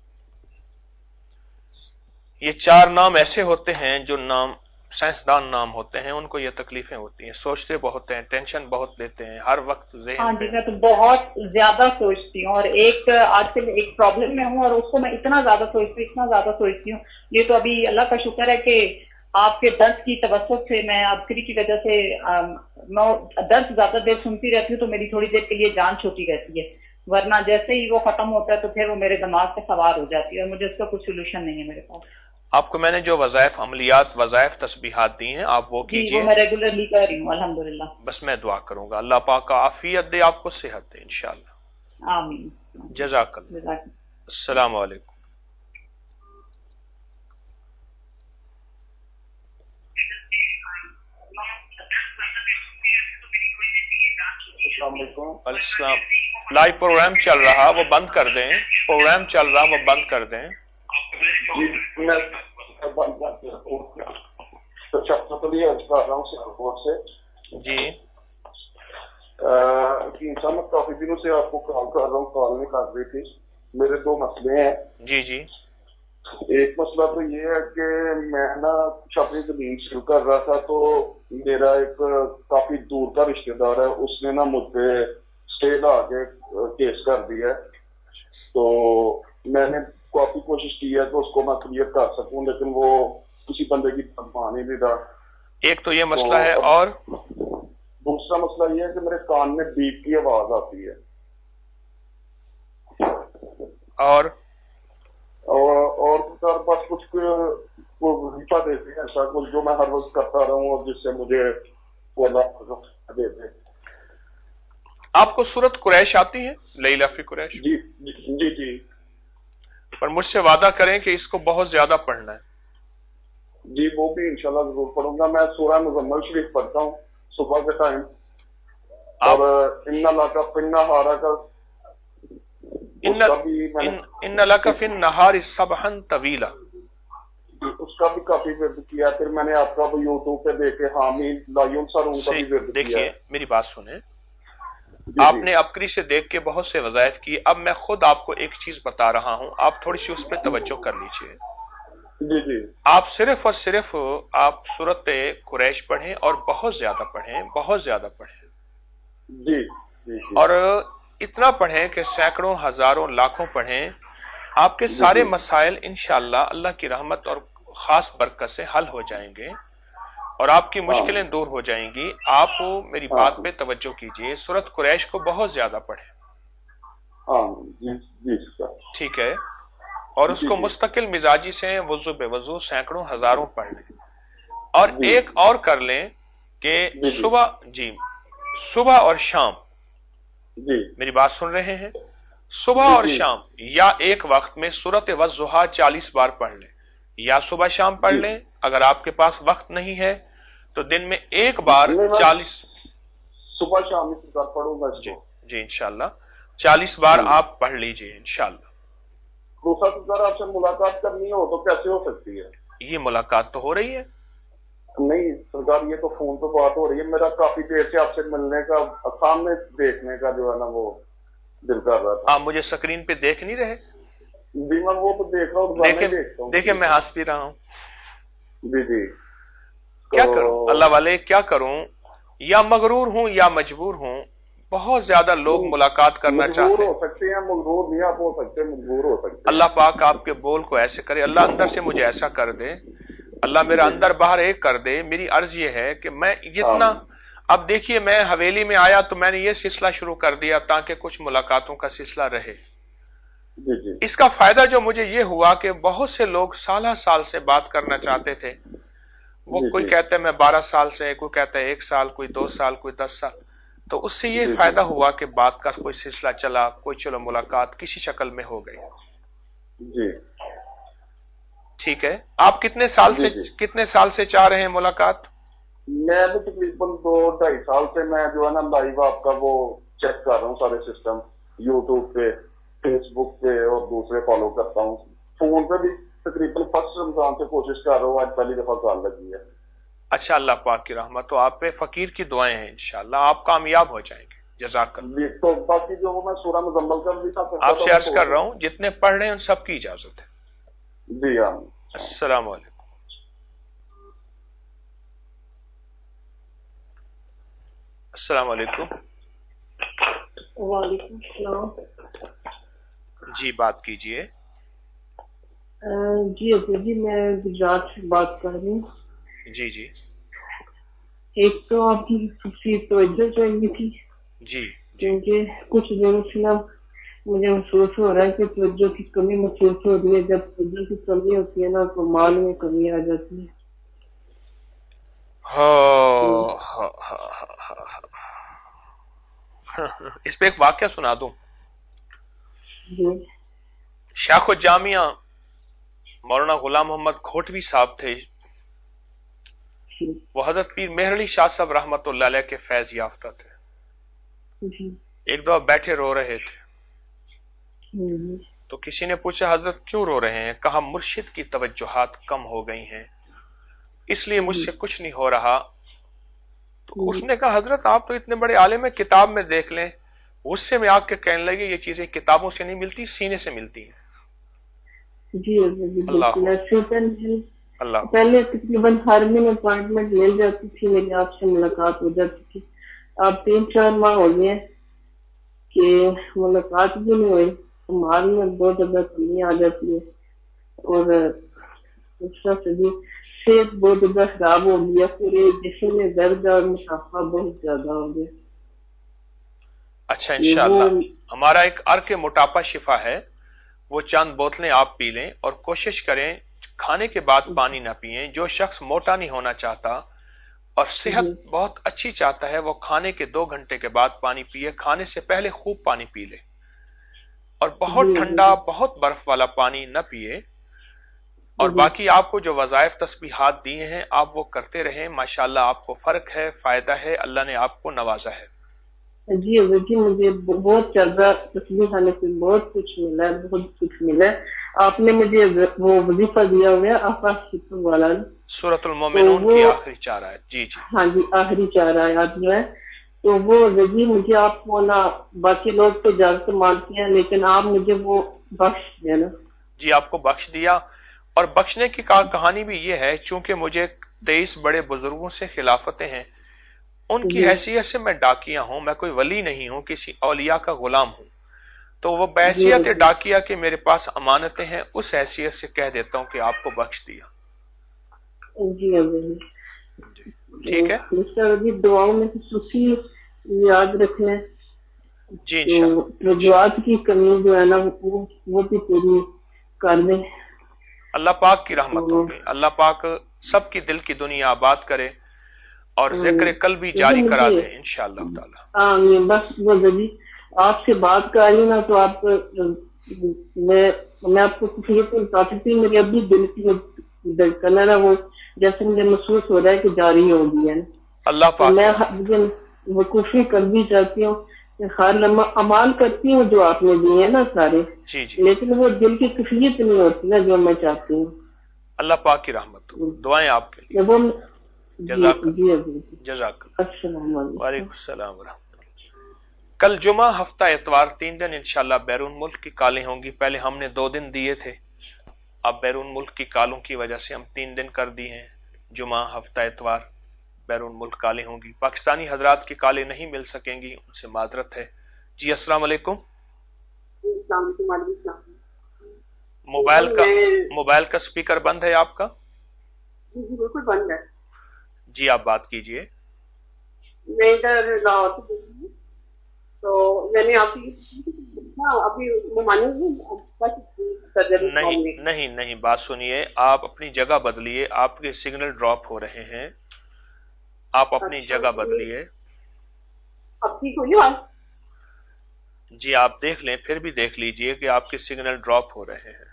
ये 4 नाम ऐसे होते हैं जो नाम साइंसदान नाम होते हैं, उनको ये तकलीफें होती हैं, सोचते बहुत हैं, टेंशन बहुत लेते हैं हर वक्त ज़हन। हाँ जी, मैं तो बहुत ज्यादा सोचती हूँ, और एक आजकल एक प्रॉब्लम में हूँ और उसको मैं इतना ज्यादा सोचती हूँ। ये तो अभी अल्लाह का शुक्र है कि आपके दर्द की तवज्जो से, मैं आपकी की वजह से मैं दर्द ज्यादा देर सुनती रहती हूँ तो मेरी थोड़ी देर के लिए जान छूटी रहती है, वरना जैसे ही वो खत्म होता है तो फिर वो मेरे दिमाग पे सवार हो जाती है और मुझे उसका कुछ सोल्यूशन नहीं है मेरे पास। आपको मैंने जो वज़ाइफ अमलियात वज़ाइफ तस्बीहात दी हैं आप वो कीजिए। मैं रेगुलरली कर रही हूँ अल्हम्दुलिल्लाह। बस मैं दुआ करूंगा अल्लाह पाक का आफियत दे, आपको सेहत दे इंशाअल्लाह। आमीन। जज़ाकल्लाह। अस्सलाम वालेकुम। अस्सलाम। लाइव प्रोग्राम चल रहा वो बंद कर दें, प्रोग्राम चल रहा वो बंद कर दें। जी इंसान मैं काफी दिनों से आपको कॉल कर रहा हूँ, कॉल नहीं कर रही थी। मेरे 2 मसले हैं। जी जी। एक मसला तो ये है कि मैं ना कुछ अपनी जमीन शुरू कर रहा था, तो मेरा एक काफी दूर का रिश्तेदार है, उसने ना मुझे स्टे ला के केस कर दिया है। तो मैंने काफी कोशिश की है कि उसको मैं क्लियर कर सकूं, लेकिन वो किसी बंदे की मान ही नहीं रहा। एक तो ये मसला है, और दूसरा मसला ये है कि मेरे कान में बीप की आवाज आती है, और सर बस कुछ वजीफा देते हैं ऐसा कुछ जो मैं हर वक्त करता रहूं और जिससे मुझे दे दे। आपको सूरत कुरैश आती है, लैला फी कुरैश? जी जी जी। पर मुझसे वादा करें कि इसको बहुत ज्यादा पढ़ना है। जी वो भी इंशाल्लाह जरूर पढ़ूंगा। मैं सूरह मुज़म्मिल शरीफ पढ़ता हूँ सुबह के टाइम, और इन्ना लाका फिन्ना हारा का इन्ना लाका फिन नहार सबहन तवीला, उसका भी काफी विर्द किया। फिर मैंने आपका भी यूट्यूब पे देखे हामी लायून सर उनका भी विर्द किया। देखिए मेरी बात सुने, आपने अपकरी से देख के बहुत से वज़ाइफ की, अब मैं खुद आपको एक चीज बता रहा हूं, आप थोड़ी सी उस पर तवज्जो कर लीजिए। जी जी। आप सिर्फ और सिर्फ आप सूरत कुरैश पढ़ें और बहुत ज्यादा पढ़ें, बहुत ज्यादा पढ़ें। जी जी जी। और इतना पढ़ें कि सैकड़ों हजारों लाखों पढ़ें, आपके सारे मसाइल इंशाअल्लाह अल्लाह की रहमत और खास बरकत से हल हो जाएंगे और आपकी मुश्किलें दूर हो जाएंगी। आप मेरी बात पे तवज्जो कीजिए, सूरत कुरैश को बहुत ज्यादा पढ़ें। ठीक है, और उसको मुस्तकिल मिजाजी से वुजू बेवजू सैकड़ों हजारों पढ़ लें। और एक और कर लें कि सुबह और शाम, मेरी बात सुन रहे हैं, सुबह और शाम या एक वक्त में सूरत वज़्ज़ुहा 40 बार पढ़ लें। या सुबह शाम पढ़ लें, अगर आपके पास वक्त नहीं है तो दिन में एक बार 40 सुबह शाम पढ़ूंगा जी इंशाल्लाह 40 बार आप पढ़ लीजिए इंशाल्लाह। दूसरा सर, आपसे मुलाकात करनी हो तो कैसे हो सकती है? ये मुलाकात तो हो रही है। नहीं सरकार, ये तो फोन पे बात हो रही है, मेरा काफी देर से आपसे मिलने का, सामने देखने का जो है ना वो दिल कर रहा था। आप मुझे स्क्रीन पे देख नहीं रहे? जी मैं वो तो देख रहा हूँ, देखिए मैं हंस भी रहा हूँ। जी जी, क्या करूं अल्लाह वाले, क्या करूं, या मगरूर हूं या मजबूर हूं। बहुत ज्यादा लोग मुलाकात करना चाहते हैं। हो सकते हैं, मगरूर नहीं आप हो सकते, मजबूर हो सकते हैं। अल्लाह पाक आपके बोल को ऐसे करे, अल्लाह अंदर से मुझे ऐसा कर दे, अल्लाह मेरा अंदर बाहर एक कर दे। मेरी अर्ज ये है कि मैं जितना, अब देखिए मैं हवेली में आया तो मैंने ये सिलसिला शुरू कर दिया ताकि कुछ मुलाकातों का सिलसिला रहे। जी जी। इसका फायदा जो मुझे ये हुआ कि बहुत से लोग साल से बात करना चाहते थे। वो कोई कहता है मैं 12 साल से, कोई कहता है 1 साल, कोई 2 साल, कोई 10 साल। तो उससे ये फायदा हुआ कि बात का कोई सिलसिला चला, कोई चलो मुलाकात किसी शक्ल में हो गई। जी ठीक है, आप कितने साल से चाह रहे हैं मुलाकात? मैं भी तकरीबन 2-2.5 साल से मैं जो है ना लाइव आपका वो चेक कर रहा हूँ, सारे सिस्टम यूट्यूब पे, फेसबुक पे और दूसरे फॉलो करता हूँ। फोन पे भी तकरीबन फर्स्ट रमजान से कोशिश कर रहा हूँ, आज पहली दफा कॉल लगी है। अच्छा, अल्लाह पाक की रहमत, तो आप पे फकीर की दुआएं हैं, इंशाल्लाह आप कामयाब हो जाएंगे। जज़ाकल्लाह। तो बाकी जो मैं सूरह मुज़म्मिल का भी आपसे अर्ज कर रहा हूँ, जितने पढ़ रहे हैं उन सबकी इजाजत है। जी हाँ। अस्सलाम वालेकुम। अस्सलाम वालेकुम। वालेकुम सलाम। जी बात कीजिए। जी अब्दुल जी, मैं गुजरात से बात कर रही हूँ। जी जी। एक तो आपकी काफी तवज्जो चाहिए थी जी, क्योंकि कुछ दिनों से ना मुझे महसूस हो रहा है कि तवज्जो की कमी महसूस हो रही है। जब तवज्जो की कमी होती है ना तो माल में कमी आ जाती है। इस पे एक वाक्य सुना दूं। शाखो जामिया मौलाना गुलाम मोहम्मद खोटवी साहब थे, वो हजरत पीर मेहर अली शाह साहब रहमतुल्लाह अलैह के फैज याफ्ता थे। एक दफा बैठे रो रहे थे तो किसी ने पूछा हजरत क्यों रो रहे हैं? कहा मुर्शिद की तवज्जुहात कम हो गई हैं, इसलिए मुझसे कुछ नहीं हो रहा। तो उसने कहा हजरत आप तो इतने बड़े आलिम हैं, किताब में देख लें। गुस्से में आके कहने लगे ये चीजें किताबों से नहीं मिलती, सीने से मिलती हैं। जी अल्लाह पहले तकरीबन हर महीने अपॉइंटमेंट मिल जाती थी, मेरी आपसे मुलाकात हो जाती थी। अब 3-4 माह हो गए कि मुलाकात भी नहीं हुई। माल में बहुत ज्यादा कमी आ जाती है और दूसरा सेहत बहुत ज्यादा खराब हो गया, पूरे जिस्म में दर्द और मुसाफा बहुत ज्यादा हो गया। अच्छा, इंशाअल्लाह हमारा एक अर्क मोटापा शिफा है, वो चंद बोतलें आप पी लें और कोशिश करें खाने के बाद पानी ना पिएं। जो शख्स मोटा नहीं होना चाहता और सेहत बहुत अच्छी चाहता है वो खाने के 2 घंटे के बाद पानी पिए, खाने से पहले खूब पानी पी ले और बहुत ठंडा बहुत बर्फ वाला पानी न पिए। और बाकी आपको जो वज़ाइफ तस्बीहात दिए हैं आप वो करते रहें। माशाअल्लाह आपको फर्क है, फायदा है, अल्लाह ने आपको नवाजा है। जी जी, मुझे बहुत ज्यादा तस्बीह खाने से बहुत कुछ मिला है, बहुत कुछ मिला है। आपने मुझे वो वजीफा दिया हुआ है आफाक वाला, सूरतुल मोमिनून की आखिरी 4 आयत। जी जी हाँ जी, आखिरी 4 आयत जो है तो वो रजी मुझे आप वो ना, बाकी लोग तो ज्यादातर मानते हैं लेकिन आप मुझे वो बख्श देना। जी आपको बख्श दिया, और बख्शने की कहानी भी ये है, चूंकि मुझे 23 बड़े बुजुर्गों से खिलाफतें हैं, उनकी हैसियत से मैं डाकिया हूं, मैं कोई वली नहीं हूं, किसी औलिया का गुलाम हूं। तो वो बहैसियत डाकिया के मेरे पास अमानतें हैं, उस हैसियत से कह देता हूं कि आपको बख्श दिया। जी ठीक है, अभी दुआओं में खुशी याद रखना है जी इंशाअल्लाह। रजुआत की कमी जो है ना वो भी पूरी कर दें। अल्लाह पाक की रहमत होगी, अल्लाह पाक सबकी दिल की दुनिया आबाद करे और जिक्र कल भी जारी करा दे इंशाअल्लाह ताला। बस वो जल्दी आपसे बात कर रही ना तो आप मैं आपको कुछ ये तो बता सकती हूँ, मेरी अभी दिल की धड़कन है ना वो जैसे मुझे महसूस हो रहा है कि जारी हो गई है ना। अल्लाह तो पाक मैं वकूफी कर भी चाहती हूँ, हर लम्हा अमाल करती हूँ जो आपने दिए हैं ना सारे, जी जी, लेकिन वो दिल की कैफियत नहीं होती ना जो मैं चाहती हूँ। अल्लाह पाक की रहमत हो। दुआएं आपके लिए। वो जज़ाक। अस्सलाम वालेकुम। वालेकुम सलाम व रहमतुल्लाह। कल जुमा, हफ्ता इतवार, 3 दिन इंशाल्लाह बैरून मुल्क की कालें होंगी। पहले हमने 2 दिन दिए थे, अब बैरून मुल्क की कालों की वजह से हम 3 दिन कर दिए हैं। जुमा, हफ्ता इतवार बैरून मुल्क कालें होंगी। पाकिस्तानी हजरात की कालें नहीं मिल सकेंगी, उनसे माजरत है। जी अस्सलाम वालेकुम। मोबाइल का स्पीकर बंद है आपका? जी बिल्कुल बंद है। जी आप बात कीजिए। मैं इधर लाहौर से बोल रही हूँ, तो मैंने आपकी अभी नहीं, बात सुनिए। आप अपनी जगह बदलिए, आपके सिग्नल ड्रॉप हो रहे हैं, आप अपनी जगह बदलिए। अब ठीक हुई बात? जी आप देख लें, फिर भी देख लीजिए कि आपके सिग्नल ड्रॉप हो रहे हैं।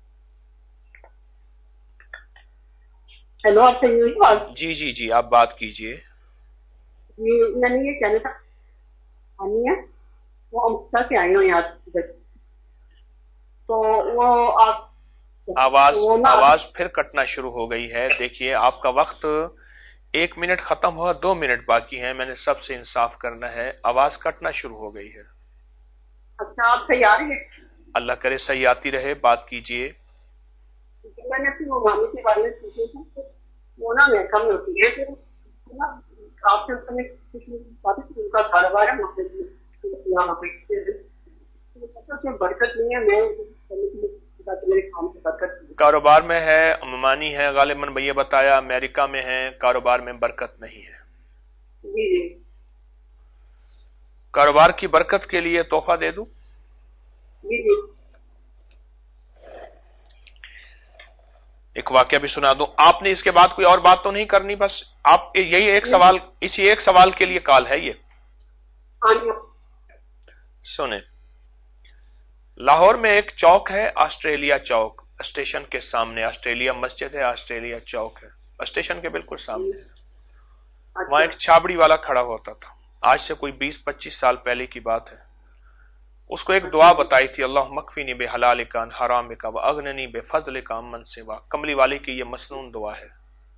हेलो, आप सही हुई बात? जी आप बात कीजिए। मैंने ये कहना था, है वो अमृतसर से आई हूँ यहाँ, तो वो आप आवाज फिर कटना शुरू हो गई है। देखिए आपका वक्त 1 मिनट खत्म हुआ, 2 मिनट बाकी हैं। मैंने सबसे इंसाफ करना है, आवाज कटना शुरू हो गई है। अच्छा, आप सही आ रही है? अल्लाह करे सही आती रहे, बात कीजिए। मैंने अपनी मामी के बारे में पूछे थे, वो ना मैं कम होती है, तो आपसे उनका कारोबार है बरकत नहीं है, मैं मेरे काम से बरकत कारोबार में है, ममानी है, गालिबन भैया बताया, अमेरिका में है, कारोबार में बरकत नहीं है। जी कारोबार की बरकत के लिए तोहफा दे दूं? जी एक वाकया भी सुना दूं? आपने इसके बाद कोई और बात तो नहीं करनी? बस आप यही एक सवाल, इसी एक सवाल के लिए कॉल है ये। सुने, लाहौर में एक चौक है, ऑस्ट्रेलिया चौक, स्टेशन के सामने। ऑस्ट्रेलिया मस्जिद है, ऑस्ट्रेलिया चौक है, स्टेशन के बिल्कुल सामने है। वहां एक छाबड़ी वाला खड़ा होता था, आज से कोई 20-25 साल पहले की बात है। उसको एक दुआ बताई थी, अल्लाह मकफीनी बे हलाल का हराम का व अगननी बे फजल का मन सिवा। कमली वाले की ये मसनून दुआ है,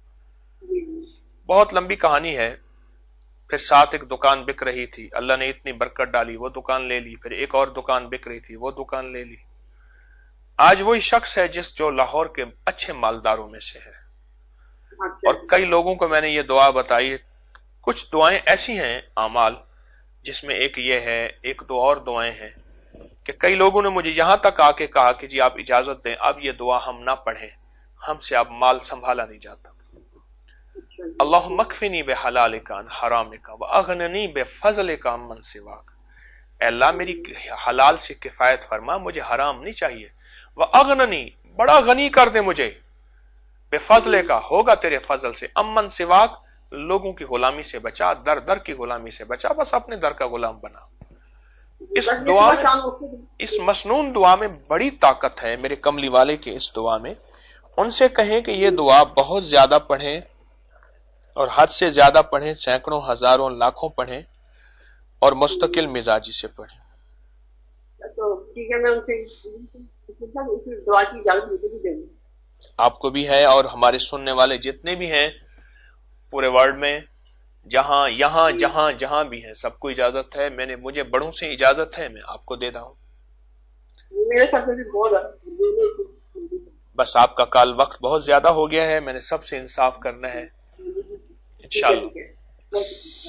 बहुत लंबी कहानी है। फिर साथ एक दुकान बिक रही थी, अल्लाह ने इतनी बरकत डाली, वो दुकान ले ली। फिर एक और दुकान बिक रही थी, वो दुकान ले ली। आज वही शख्स है जो लाहौर के अच्छे मालदारों में से है। और कई लोगों को मैंने ये दुआ बताई। कुछ दुआएं ऐसी हैं आमाल, जिसमें एक ये है, एक दो और दुआएं हैं कि कई लोगों ने मुझे यहां तक आके कहा कि जी आप इजाजत दें, अब ये दुआ हम ना पढ़ें, हमसे अब माल संभाला नहीं जाता। अल्लाह मकफिनी बे हलाल का हराम का व अगननी बे फजल का मन सिवाक। अल्लाह मेरी हलाल से किफायत फरमा, मुझे हराम नहीं चाहिए। व अगननी, बड़ा गनी कर दे मुझे, बेफजले का, होगा तेरे फजल से, अमन सिवाक, लोगों की गुलामी से बचा, दर दर की गुलामी से बचा, बस अपने दर का गुलाम बना। इस दुआ में, इस मसनून दुआ में बड़ी ताकत है मेरे कमली वाले के। इस दुआ में उनसे कहें कि ये दुआ बहुत ज्यादा पढ़ें और हद से ज्यादा पढ़ें, सैकड़ों, हजारों, लाखों पढ़ें और मुस्तकिल मिजाजी से पढ़ें। तो ठीक है, मैं उनसे दुआ की इजाजत मुझे भी देंगे। आपको भी है और हमारे सुनने वाले जितने भी हैं पूरे वर्ल्ड में, जहां यहां जहां जहां भी है, सबको इजाजत है। मुझे बड़ों से इजाजत है, मैं आपको दे रहा हूं। मेरे साथ भी बहुत, बस आपका कल वक्त बहुत ज्यादा हो गया है, मैंने सबसे इंसाफ करना है इंशाअल्लाह।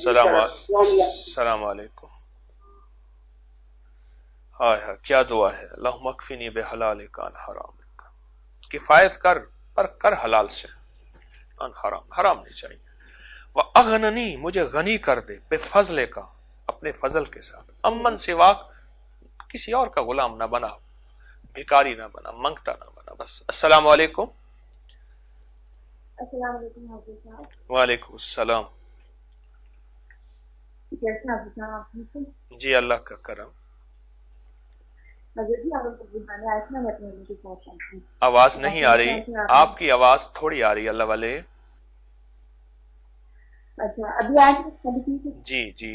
सलाम अलैकुम। हाय हाय, क्या दुआ है। अल्लाह मकफिनी बे हलाल का हराम का, किफायत कर, पर कर हलाल से, हराम हराम नहीं चाहिए। वह अगननी, मुझे गनी कर दे, बेफजले का, अपने फजल के साथ, अमन सिवा, किसी और का गुलाम ना बना, भिकारी ना बना, मंगता ना बना। बस। अस्सलाम वालेकुम। वालेकुम सलाम। कैसे आप? जी अल्लाह का करम। आवाज नहीं आ रही, आपकी आवाज थोड़ी आ रही है, अल्लाह वाले। अच्छा, अभी आज जी जी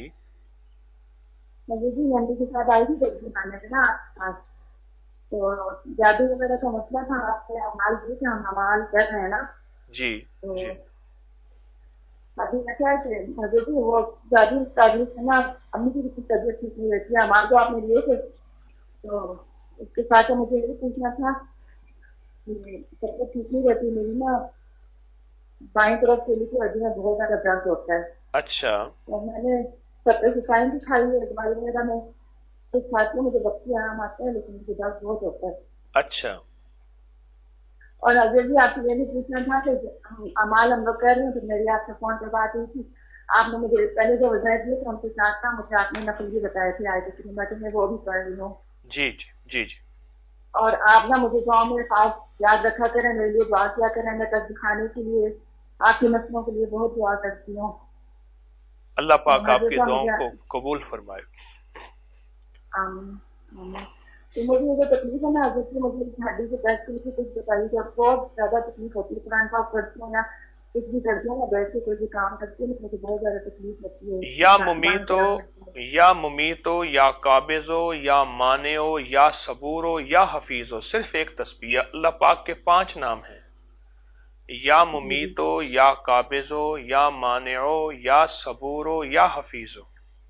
जी नंदी के साथ आई थी दिखाने में ना आज, तो जादू वगैरह का मसला था, आपसे अमाल दिए थे, हम अमाल कर रहे हैं ना। जी तो जी अभी ऐसा है कि जी वो जादू ताबीज से ना अम्मी की भी तबीयत ठीक नहीं रहती है, अमाल तो आपने लिए थे, तो उसके साथ मुझे ये पूछना था कि तबीयत ठीक नहीं रहती मेरी ना, बाईं तरफ चली की हड्डी में बहुत ज्यादा दर्द होता है। अच्छा तो मैंने 70 की खाई है दवाई वगैरह में, तो खाती मुझे बच्चे आराम आते हैं, लेकिन मुझे दर्द बहुत होता है। अच्छा। और अजय जी आपसे ये भी पूछना था कि अमाल हम लोग कर रहे हैं, तो मेरी आपसे फोन पर बात हुई थी, आपने मुझे पहले जो वजह दिए थे उनके साथ था, मुझे आपने नकल भी बताए थे आए थे, मैं वो भी कर रही हूँ। जी जी जी जी। और आप ना मुझे गाँव में खास याद रखा करें, मेरे लिए दुआ किया करें, मैं तक दिखाने के लिए आपकी मसलों के लिए बहुत दुआ करती हूँ। अल्लाह पाक आपकी दुआओं को कबूल फरमाए। तो मुझे ये जो तकलीफ है ना, जैसे मुझे हड्डी के टेस्ट की कुछ बताइए, जब बहुत ज्यादा तकलीफ होती है, कुरान पाक पढ़ती हूँ ना, कुछ भी करती हूँ ना, बैठ के कोई भी काम करती हूँ, मुझे बहुत ज्यादा तकलीफ होती है। या मुमीतो या काबिजो या मानेओ या सबूरो या हफीजो, सिर्फ एक तस्बीह। अल्लाह पाक के 5 नाम हैं, या मुमीतो या काबिजो या मानेओ या सबूरो या हफीजो।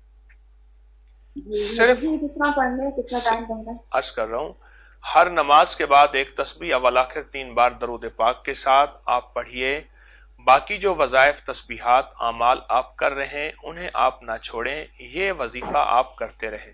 सिर्फ कितना पढ़ने, कितना टाइम पढ़ना है? अर्ज कर रहा हूं, हर नमाज के बाद एक तस्बीह अव्वल आखिर 3 बार दरूद पाक के साथ आप पढ़िए। बाकी जो वज़ाइफ तस्बीहात आमाल आप कर रहे हैं उन्हें आप ना छोड़ें, ये वजीफा आप करते रहें,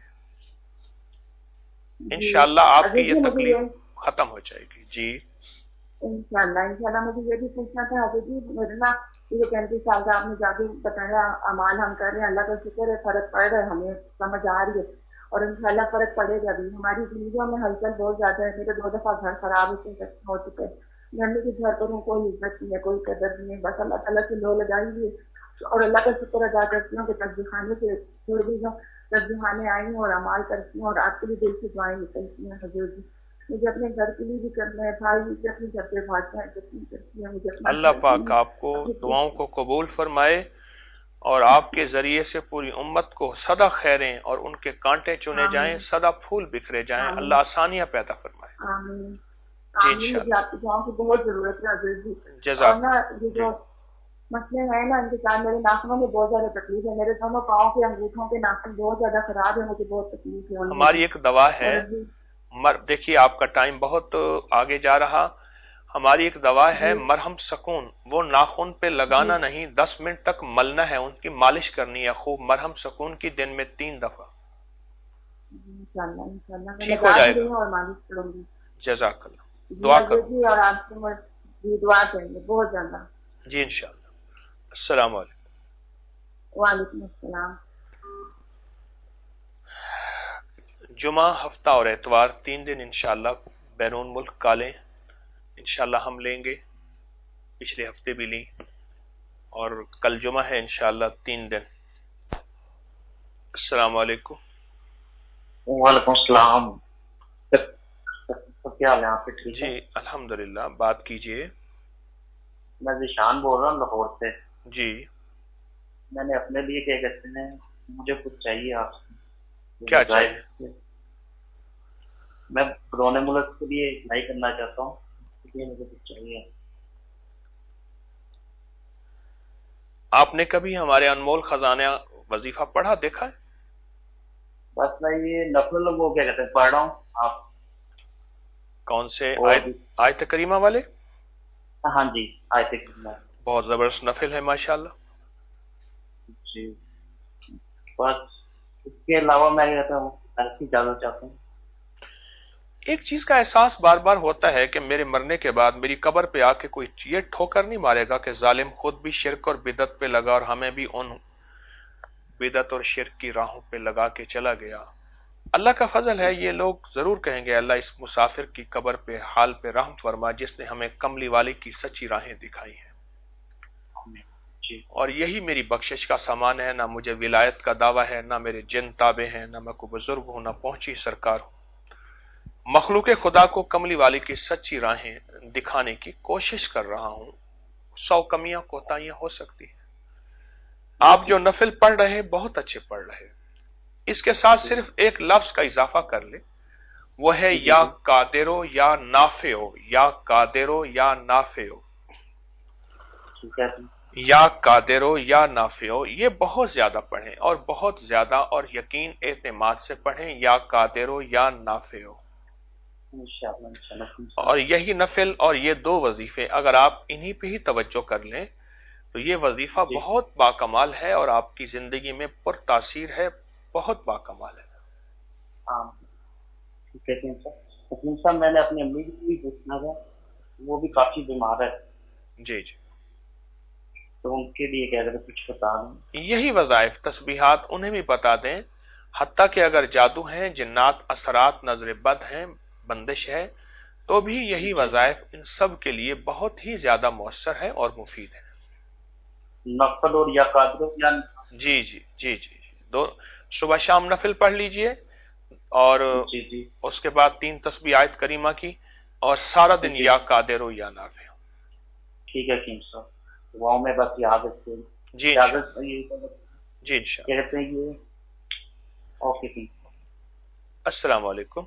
इंशाअल्लाह आपकी ये तकलीफ खत्म हो जाएगी। जी इंशाअल्लाह। मुझे ये भी पूछना था अभी जी, मेरे ना ये 35 साल का आपने जादू बताया, अमाल हम कर रहे हैं, अल्लाह का शुक्र है, फर्क पड़ रहा है, हमें समझ आ रही है, और इंशाअल्लाह फर्क पड़ेगा भी। हमारी जिंदगियों में हलचल बहुत ज्यादा है, मेरे 2 दफा घर खराब हो चुके हैं, घर के घर पर कोई इज्जत नहीं है, कोई कदर नहीं है, बस अल्लाह ताला की लो लगाई हुई है, और अल्लाह का शुक्र अदा करती हूँ कि तस्बीहाने से जुड़ भी हूँ, तस्बीहाने आई हूँ और अमाल करती हूँ, और आपके लिए दिल से दुआएं निकलती हैं। हजूर जी मुझे अपने घर के लिए भी करना है, भाई मुझे अपने घर पे भाषा करती है, मुझे अल्लाह पाक आपको दुआओं को कबूल फरमाए और आपके जरिए से पूरी उम्मत को सदा खैरें और उनके कांटे चुने जाएं, सदा फूल बिखरे जाएं, अल्लाह आसानियां पैदा फरमाए। जी इंशाअल्लाह। आपकी दुआओं की बहुत जरूरत है हजूर जी। जज़ाक। और ना ये जो मसले हैं ना, इनके साथ मेरे नाखूनों में बहुत ज्यादा तकलीफ है, मेरे दोनों पाँव के अंगूठों के नाखून बहुत ज्यादा खराब है, मुझे बहुत तकलीफ है। हमारी एक दवा है, देखिए आपका टाइम बहुत आगे जा रहा, हमारी एक दवा है मरहम सकून, वो नाखून पे लगाना नहीं, 10 मिनट तक मलना है, उनकी मालिश करनी है खूब, मरहम सकून की दिन में 3 दफा, ठीक हो जाएगा। जज़ाकल्लाह, दुआ करो और आपसे दुआ करेंगे बहुत ज्यादा। जी इंशाअल्लाह। अस्सलाम वालेकुम। वालेकुम अस्सलाम। जुमा, हफ्ता और एतवार 3 दिन इंशाअल्लाह बैरून मुल्क कालें इंशाअल्लाह हम लेंगे, पिछले हफ्ते भी ली, और कल जुमा है इंशाअल्लाह 3 दिन। अस्सलाम वालेकुम। वालेकुम सलाम। तो क्या हाल है आपके? ठीक जी अल्हम्दुलिल्लाह। बात कीजिए। मैं जिशान बोल रहा हूँ लाहौर से। जी मैंने अपने लिए क्या कहते हैं, मुझे कुछ चाहिए आपसे। क्या चाहिए? मैं पुराने मुल्क के लिए अप्लाई करना चाहता हूँ, इसलिए मुझे कुछ चाहिए। आपने कभी हमारे अनमोल खजाना वजीफा पढ़ा देखा है? बस मैं ये नफल वो क्या कहते हैं पढ़ रहा हूँ। आप कौन से? आयत करीमा वाले? हाँ जी, आयत करीमा। बहुत जबरदस्त नफिल है माशाल्लाह जी। बस इसके अलावा मैं कहता हूँ ऐसी इजाजत चाहता हूँ। एक चीज का एहसास बार बार होता है कि मेरे मरने के बाद मेरी कब्र पे आके कोई ये ठोकर नहीं मारेगा कि जालिम खुद भी शिरक और बिदत पे लगा और हमें भी उन बिदत और शिरक की राहों पे लगा के चला गया। अल्लाह का फजल है, ये लोग जरूर कहेंगे अल्लाह इस मुसाफिर की कब्र पे हाल पे रहम फरमा जिसने हमें कमली वाले की सच्ची राहें दिखाई हैं। और यही मेरी बख्शिश का सामान है, ना मुझे विलायत का दावा है, ना मेरे जिन ताबे हैं, ना मैं कोई बुजुर्ग हूं, ना पहुंची सरकार हूं। मखलूक खुदा को कमली वाली की सच्ची राहें दिखाने की कोशिश कर रहा हूं। 100 कमियां कोताहियां हो सकती हैं। आप जो नफिल पढ़ रहे हैं बहुत अच्छे पढ़ रहे हैं, इसके साथ सिर्फ एक लफ्ज का इजाफा कर ले, वो है या कादिरो या नाफिओ, या कादिरो या नाफिओ, या कादिरो या नाफिओ। ये बहुत ज्यादा पढ़ें और बहुत ज्यादा और यकीन एतमाद से पढ़ें, या कादिरो या नाफिओ। और यही नफिल और ये 2 वजीफे अगर आप इन्हीं पे ही तवज्जो कर लें तो ये वजीफा बहुत बाकमाल है और आपकी जिंदगी में पुरतासीर है, बहुत बाकमाल है। ठीक है सर, मैंने अपनी अम्मी की भी पूछना था, वो भी काफी बीमार है। जी जी, तो उनके लिए कह रहे थे कुछ बता दें। यही वज़ाइफ तस्बीहात उन्हें भी बता दें, हत्ता कि अगर जादू हैं, जिन्नात, असरात, नजर बद हैं, बंदिश है, तो भी यही वज़ाइफ इन सब के लिए बहुत ही ज्यादा मौसर है और मुफीद है। नफल और या कादरो या जी जी जी जी, दो सुबह शाम नफिल पढ़ लीजिए और जी उसके बाद 3 तस्बीह आयत करीमा की और सारा दिन या कादिरो या नाफिओ। ठीक है कीम साहब, दुआओं में बस याद रखते हैं। जी जी इंशाअल्लाह। कहते हैं ये ओके कीम। अस्सलाम वालेकुम।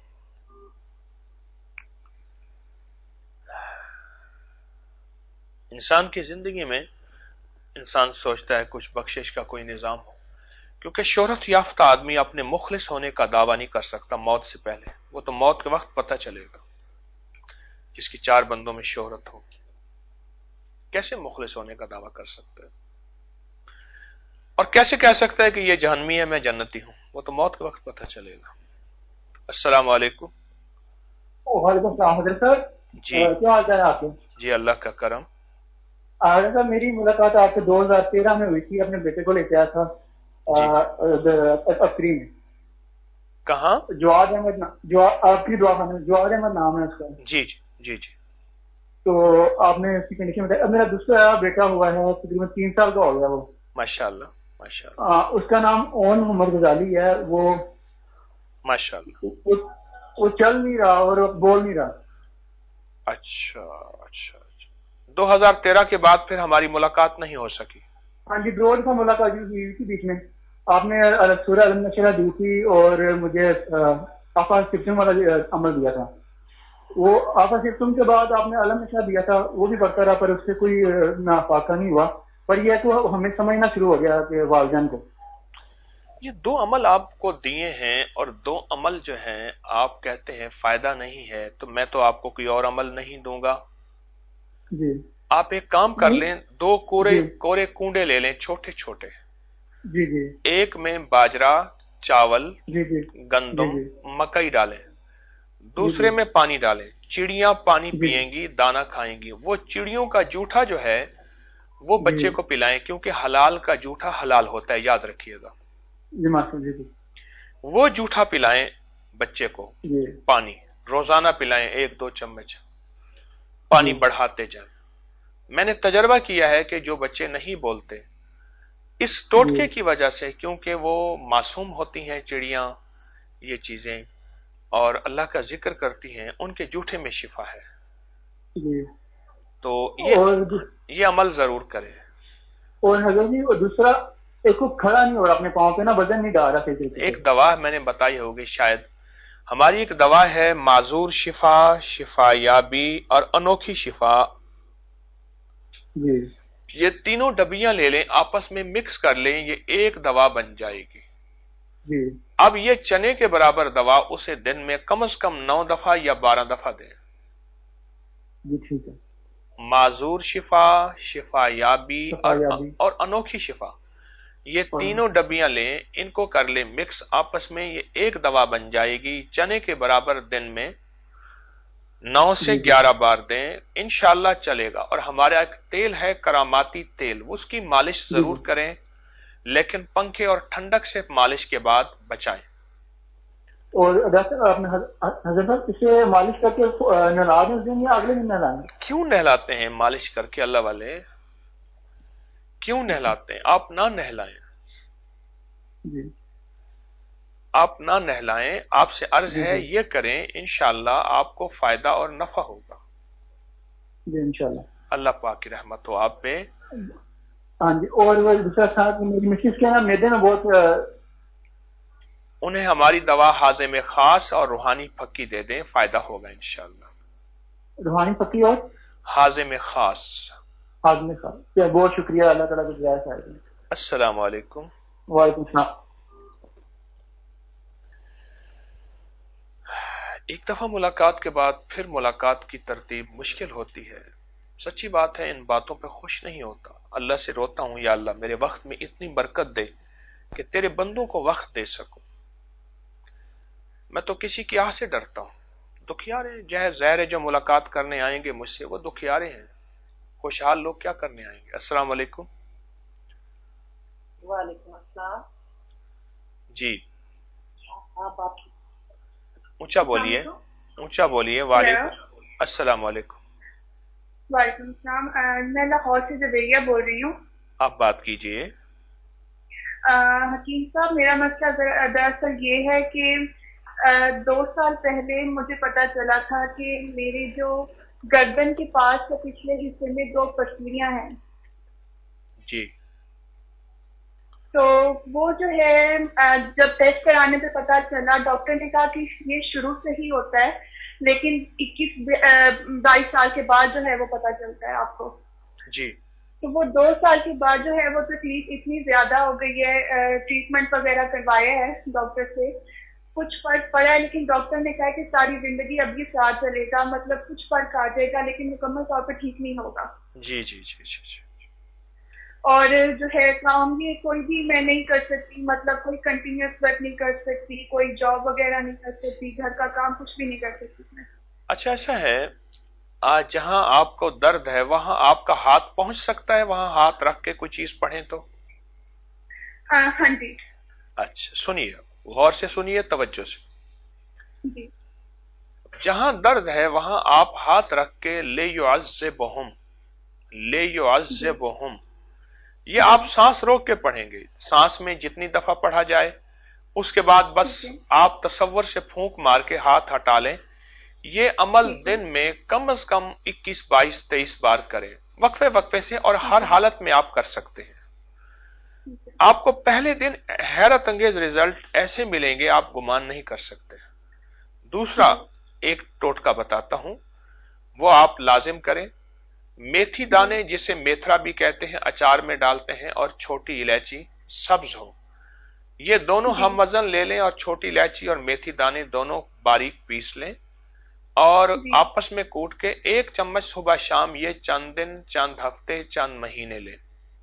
इंसान की जिंदगी में इंसान सोचता है कुछ बख्शिश का कोई निजाम हो, क्योंकि शोहरत याफ्ता आदमी अपने मुखलिस होने का दावा नहीं कर सकता मौत से पहले। वो तो मौत के वक्त पता चलेगा। जिसकी 4 बंदों में शोहरत हो, कैसे मुखलिस होने का दावा कर सकता है? और कैसे कह सकता है कि ये जहन्नमी है, मैं जन्नती हूं? वो तो मौत के वक्त पता चलेगा। अस्सलाम वालेकुम। वालेकुम सलाम हज़रत सर। जी क्या हाल चाल है आपके? जी अल्लाह का करम। सर मेरी मुलाकात आपसे 2013 में हुई थी, अपने बेटे को लेके आया था अफरी में। कहाँ? जवाद अहमद, आपकी दुआखाना, जवाद अहमद नाम है उसका। जी जी जी जी। तो आपने उसकी कंडीशन बताई। अब मेरा दूसरा बेटा हुआ है, तकरीबन 3 साल का हो गया वो। माशाअल्लाह माशाअल्लाह। उसका नाम ओन मोहम्मद गजाली है। वो माशाअल्लाह वो चल नहीं रहा और बोल नहीं रहा। अच्छा अच्छा। 2013 के बाद फिर हमारी मुलाकात नहीं हो सकी। हाँ जी, 2 दफा मुलाकात हुई थी बीच में। आपने सूरह अल-नशरा दी थी और मुझे आफा सिफ्तुम वाला अमल दिया था। वो आफा सिफ्तुम के बाद आपने अल-नशरा दिया था, वो भी पढ़ता रहा, पर उससे कोई नाफाका नहीं हुआ। पर यह तो हमें समझना शुरू हो गया कि वालिदैन को ये 2 अमल आपको दिए हैं और 2 अमल जो हैं आप कहते हैं फायदा नहीं है, तो मैं तो आपको कोई और अमल नहीं दूंगा। जी। आप एक काम कर लें, 2 कोरे कूंडे ले लें, छोटे छोटे। जी जी। एक में बाजरा, चावल, जी जी, गंदम, मकई डालें, दूसरे में पानी डालें। चिड़ियां पानी पिएंगी, दाना खाएंगी। वो चिड़ियों का जूठा जो है वो बच्चे को पिलाएं, क्योंकि हलाल का जूठा हलाल होता है, याद रखिएगा। वो जूठा पिलाएं बच्चे को। पानी रोजाना पिलाएं, 1-2 चम्मच पानी बढ़ाते जाएं। मैंने तजर्बा किया है कि जो बच्चे नहीं बोलते इस टोटके की वजह से, क्योंकि वो मासूम होती हैं चिड़ियां, ये चीजें, और अल्लाह का जिक्र करती हैं, उनके जूठे में शिफा है। तो ये अमल जरूर करें। और हज़रत जी, और दूसरा एक को खड़ा नहीं हो रहा अपने पांव पे, ना वजन नहीं डाल रहा। एक दवा मैंने बताई होगी शायद, हमारी एक दवा है माजूर शिफा, शिफायाबी और अनोखी शिफा। जी। ये तीनों डबियां ले लें, आपस में मिक्स कर लें, ये एक दवा बन जाएगी। जी। अब ये चने के बराबर दवा उसे दिन में कम से कम 9 दफा या 12 दफा दें। जी ठीक है। माजूर शिफा, शिफायाबी और अनोखी शिफा, ये तीनों डबियां लें, इनको कर लें मिक्स आपस में, ये एक दवा बन जाएगी। चने के बराबर दिन में 9 से 11 बार दें, इंशाअल्लाह चलेगा। और हमारा एक तेल है करामाती तेल, उसकी मालिश जरूर करें, लेकिन पंखे और ठंडक से मालिश के बाद बचाएं। और आपने हज़रत इसे मालिश करके नहला दें उस दिन या अगले दिन नहलाएं? क्यों नहलाते हैं मालिश करके? अल्लाह वाले क्यों नहलाते हैं? आप ना नहलाएं। जी। آپ نہ نہلائیں. آپ سے عرض ہے یہ کریں، انشاءاللہ آپ کو فائدہ اور نفع ہوگا. جی انشاءاللہ. اللہ پاک کی رحمت ہو آپ پہ. ہاں جی. اور وہ دوسرا صاحب میری مسز کے نا میدے میں بہت، انہیں ہماری دوا ہاضمے خاص اور روحانی پھکی دے دیں، فائدہ ہوگا انشاءاللہ. روحانی پھکی اور ہاضمے خاص. ہاضمے خاص. بہت شکریہ. اللہ تعالیٰ کو جزائے خیر. السلام علیکم. وعلیکم السلام. ایک دفعہ ملاقات کے بعد پھر ملاقات کی ترتیب مشکل ہوتی ہے. سچی بات ہے ان باتوں پہ خوش نہیں ہوتا. اللہ سے روتا ہوں یا اللہ میرے وقت میں اتنی برکت دے کہ تیرے بندوں کو وقت دے سکوں. میں تو کسی کی آہ سے ڈرتا ہوں. دکھیارے زہر جو ملاقات کرنے آئیں گے مجھ سے وہ دکھیارے ہیں. خوشحال لوگ کیا کرنے آئیں گے. السلام علیکم. وعلیکم السلام. جی آپ اونچا بولیے، اونچا بولیے. وعلیکم السلام علیکم. وعلیکم السلام. میں لاہور سے زبیریہ بول رہی ہوں. آپ بات کیجئے. حکیم صاحب میرا مسئلہ دراصل یہ ہے کہ 2 سال پہلے مجھے پتا چلا تھا کہ میری جو گردن کے پاس کے پچھلے حصے میں 2 پتھریاں ہیں. جی. تو وہ جو ہے جب ٹیسٹ کرانے پہ پتا چلا، ڈاکٹر نے کہا کہ یہ شروع سے ہی ہوتا ہے، لیکن 21-22 سال کے بعد جو ہے وہ پتا چلتا ہے آپ کو. جی. تو وہ 2 سال کے بعد جو ہے وہ تکلیف اتنی زیادہ ہو گئی ہے، ٹریٹمنٹ وغیرہ کروایا ہے ڈاکٹر سے، کچھ فرق پڑا ہے، لیکن ڈاکٹر نے کہا کہ ساری زندگی اب یہ ساتھ چلے گا، مطلب کچھ فرق آ جائے گا لیکن مکمل طور پر ٹھیک نہیں ہوگا. جی جی جی جی جی. اور جو ہے کام یہ کوئی بھی میں نہیں کر سکتی، مطلب کوئی کنٹینیوس ورک نہیں کر سکتی، کوئی جاب وغیرہ نہیں کر سکتی، گھر کا کام کچھ بھی نہیں کر سکتی میں. اچھا ایسا ہے، آج جہاں آپ کو درد ہے وہاں آپ کا ہاتھ پہنچ سکتا ہے؟ وہاں ہاتھ رکھ کے کوئی چیز پڑھیں تو؟ ہاں جی. اچھا سنیے، غور سے سنیے، توجہ سے. جی. جہاں درد ہے وہاں آپ ہاتھ رکھ کے لے یعذبہم، لے یعذبہم، یہ آپ سانس روک کے پڑھیں گے. سانس میں جتنی دفعہ پڑھا جائے، اس کے بعد بس آپ تصور سے پھونک مار کے ہاتھ ہٹا لیں. یہ عمل دن میں کم از کم 21 22 23 بار کریں، وقفے وقفے سے، اور ہر حالت میں آپ کر سکتے ہیں. آپ کو پہلے دن حیرت انگیز رزلٹ ایسے ملیں گے آپ گمان نہیں کر سکتے. دوسرا ایک ٹوٹکا بتاتا ہوں، وہ آپ لازم کریں. میتھی دانے جسے میتھرا بھی کہتے ہیں، اچار میں ڈالتے ہیں، اور چھوٹی الائچی سبز ہو، یہ دونوں ہم وزن لے لیں، اور چھوٹی الائچی اور میتھی دانے دونوں باریک پیس لیں اور آپس میں کوٹ کے 1 چمچ صبح شام یہ چند دن، چند ہفتے، چند مہینے لیں.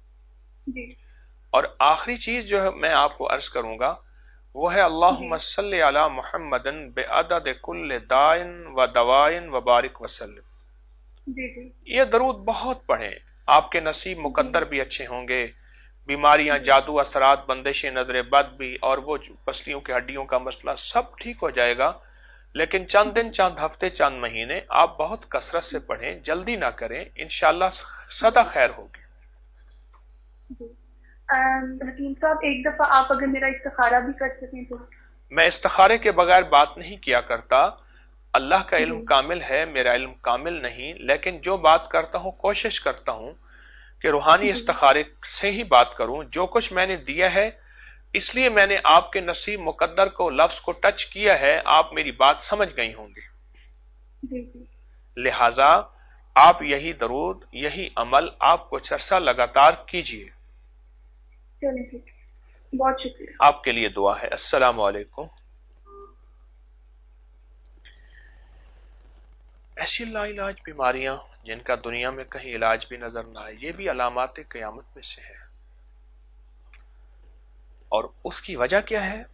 اور آخری چیز جو ہے میں آپ کو عرض کروں گا وہ ہے اللہم صلی علی محمد بعدد کل دائن و دوائن و بارک وسلم. یہ درود بہت پڑھیں، آپ کے نصیب مقدر بھی اچھے ہوں گے. بیماریاں، جادو اثرات، بندشیں، نظر بد بھی، اور وہ پسلیوں کے ہڈیوں کا مسئلہ سب ٹھیک ہو جائے گا. لیکن چند دن، چند ہفتے، چند مہینے آپ بہت کثرت سے پڑھیں، جلدی نہ کریں، انشاءاللہ سدا خیر ہوگی. حکیم صاحب ایک دفعہ آپ اگر میرا استخارہ بھی کر سکیں تو. میں استخارے کے بغیر بات نہیں کیا کرتا. اللہ کا علم کامل ہے، میرا علم کامل نہیں، لیکن جو بات کرتا ہوں کوشش کرتا ہوں کہ روحانی استخارے سے ہی بات کروں. جو کچھ میں نے دیا ہے اس لیے میں نے آپ کے نصیب مقدر کو، لفظ کو ٹچ کیا ہے، آپ میری بات سمجھ گئی ہوں گے. لہذا آپ یہی درود، یہی عمل آپ کچھ عرصہ لگاتار کیجئے. بہت شکریہ. آپ کے لیے دعا ہے. السلام علیکم. ایسی لا علاج بیماریاں جن کا دنیا میں کہیں علاج بھی نظر نہ آئے، یہ بھی علامات قیامت میں سے ہے. اور اس کی وجہ کیا ہے؟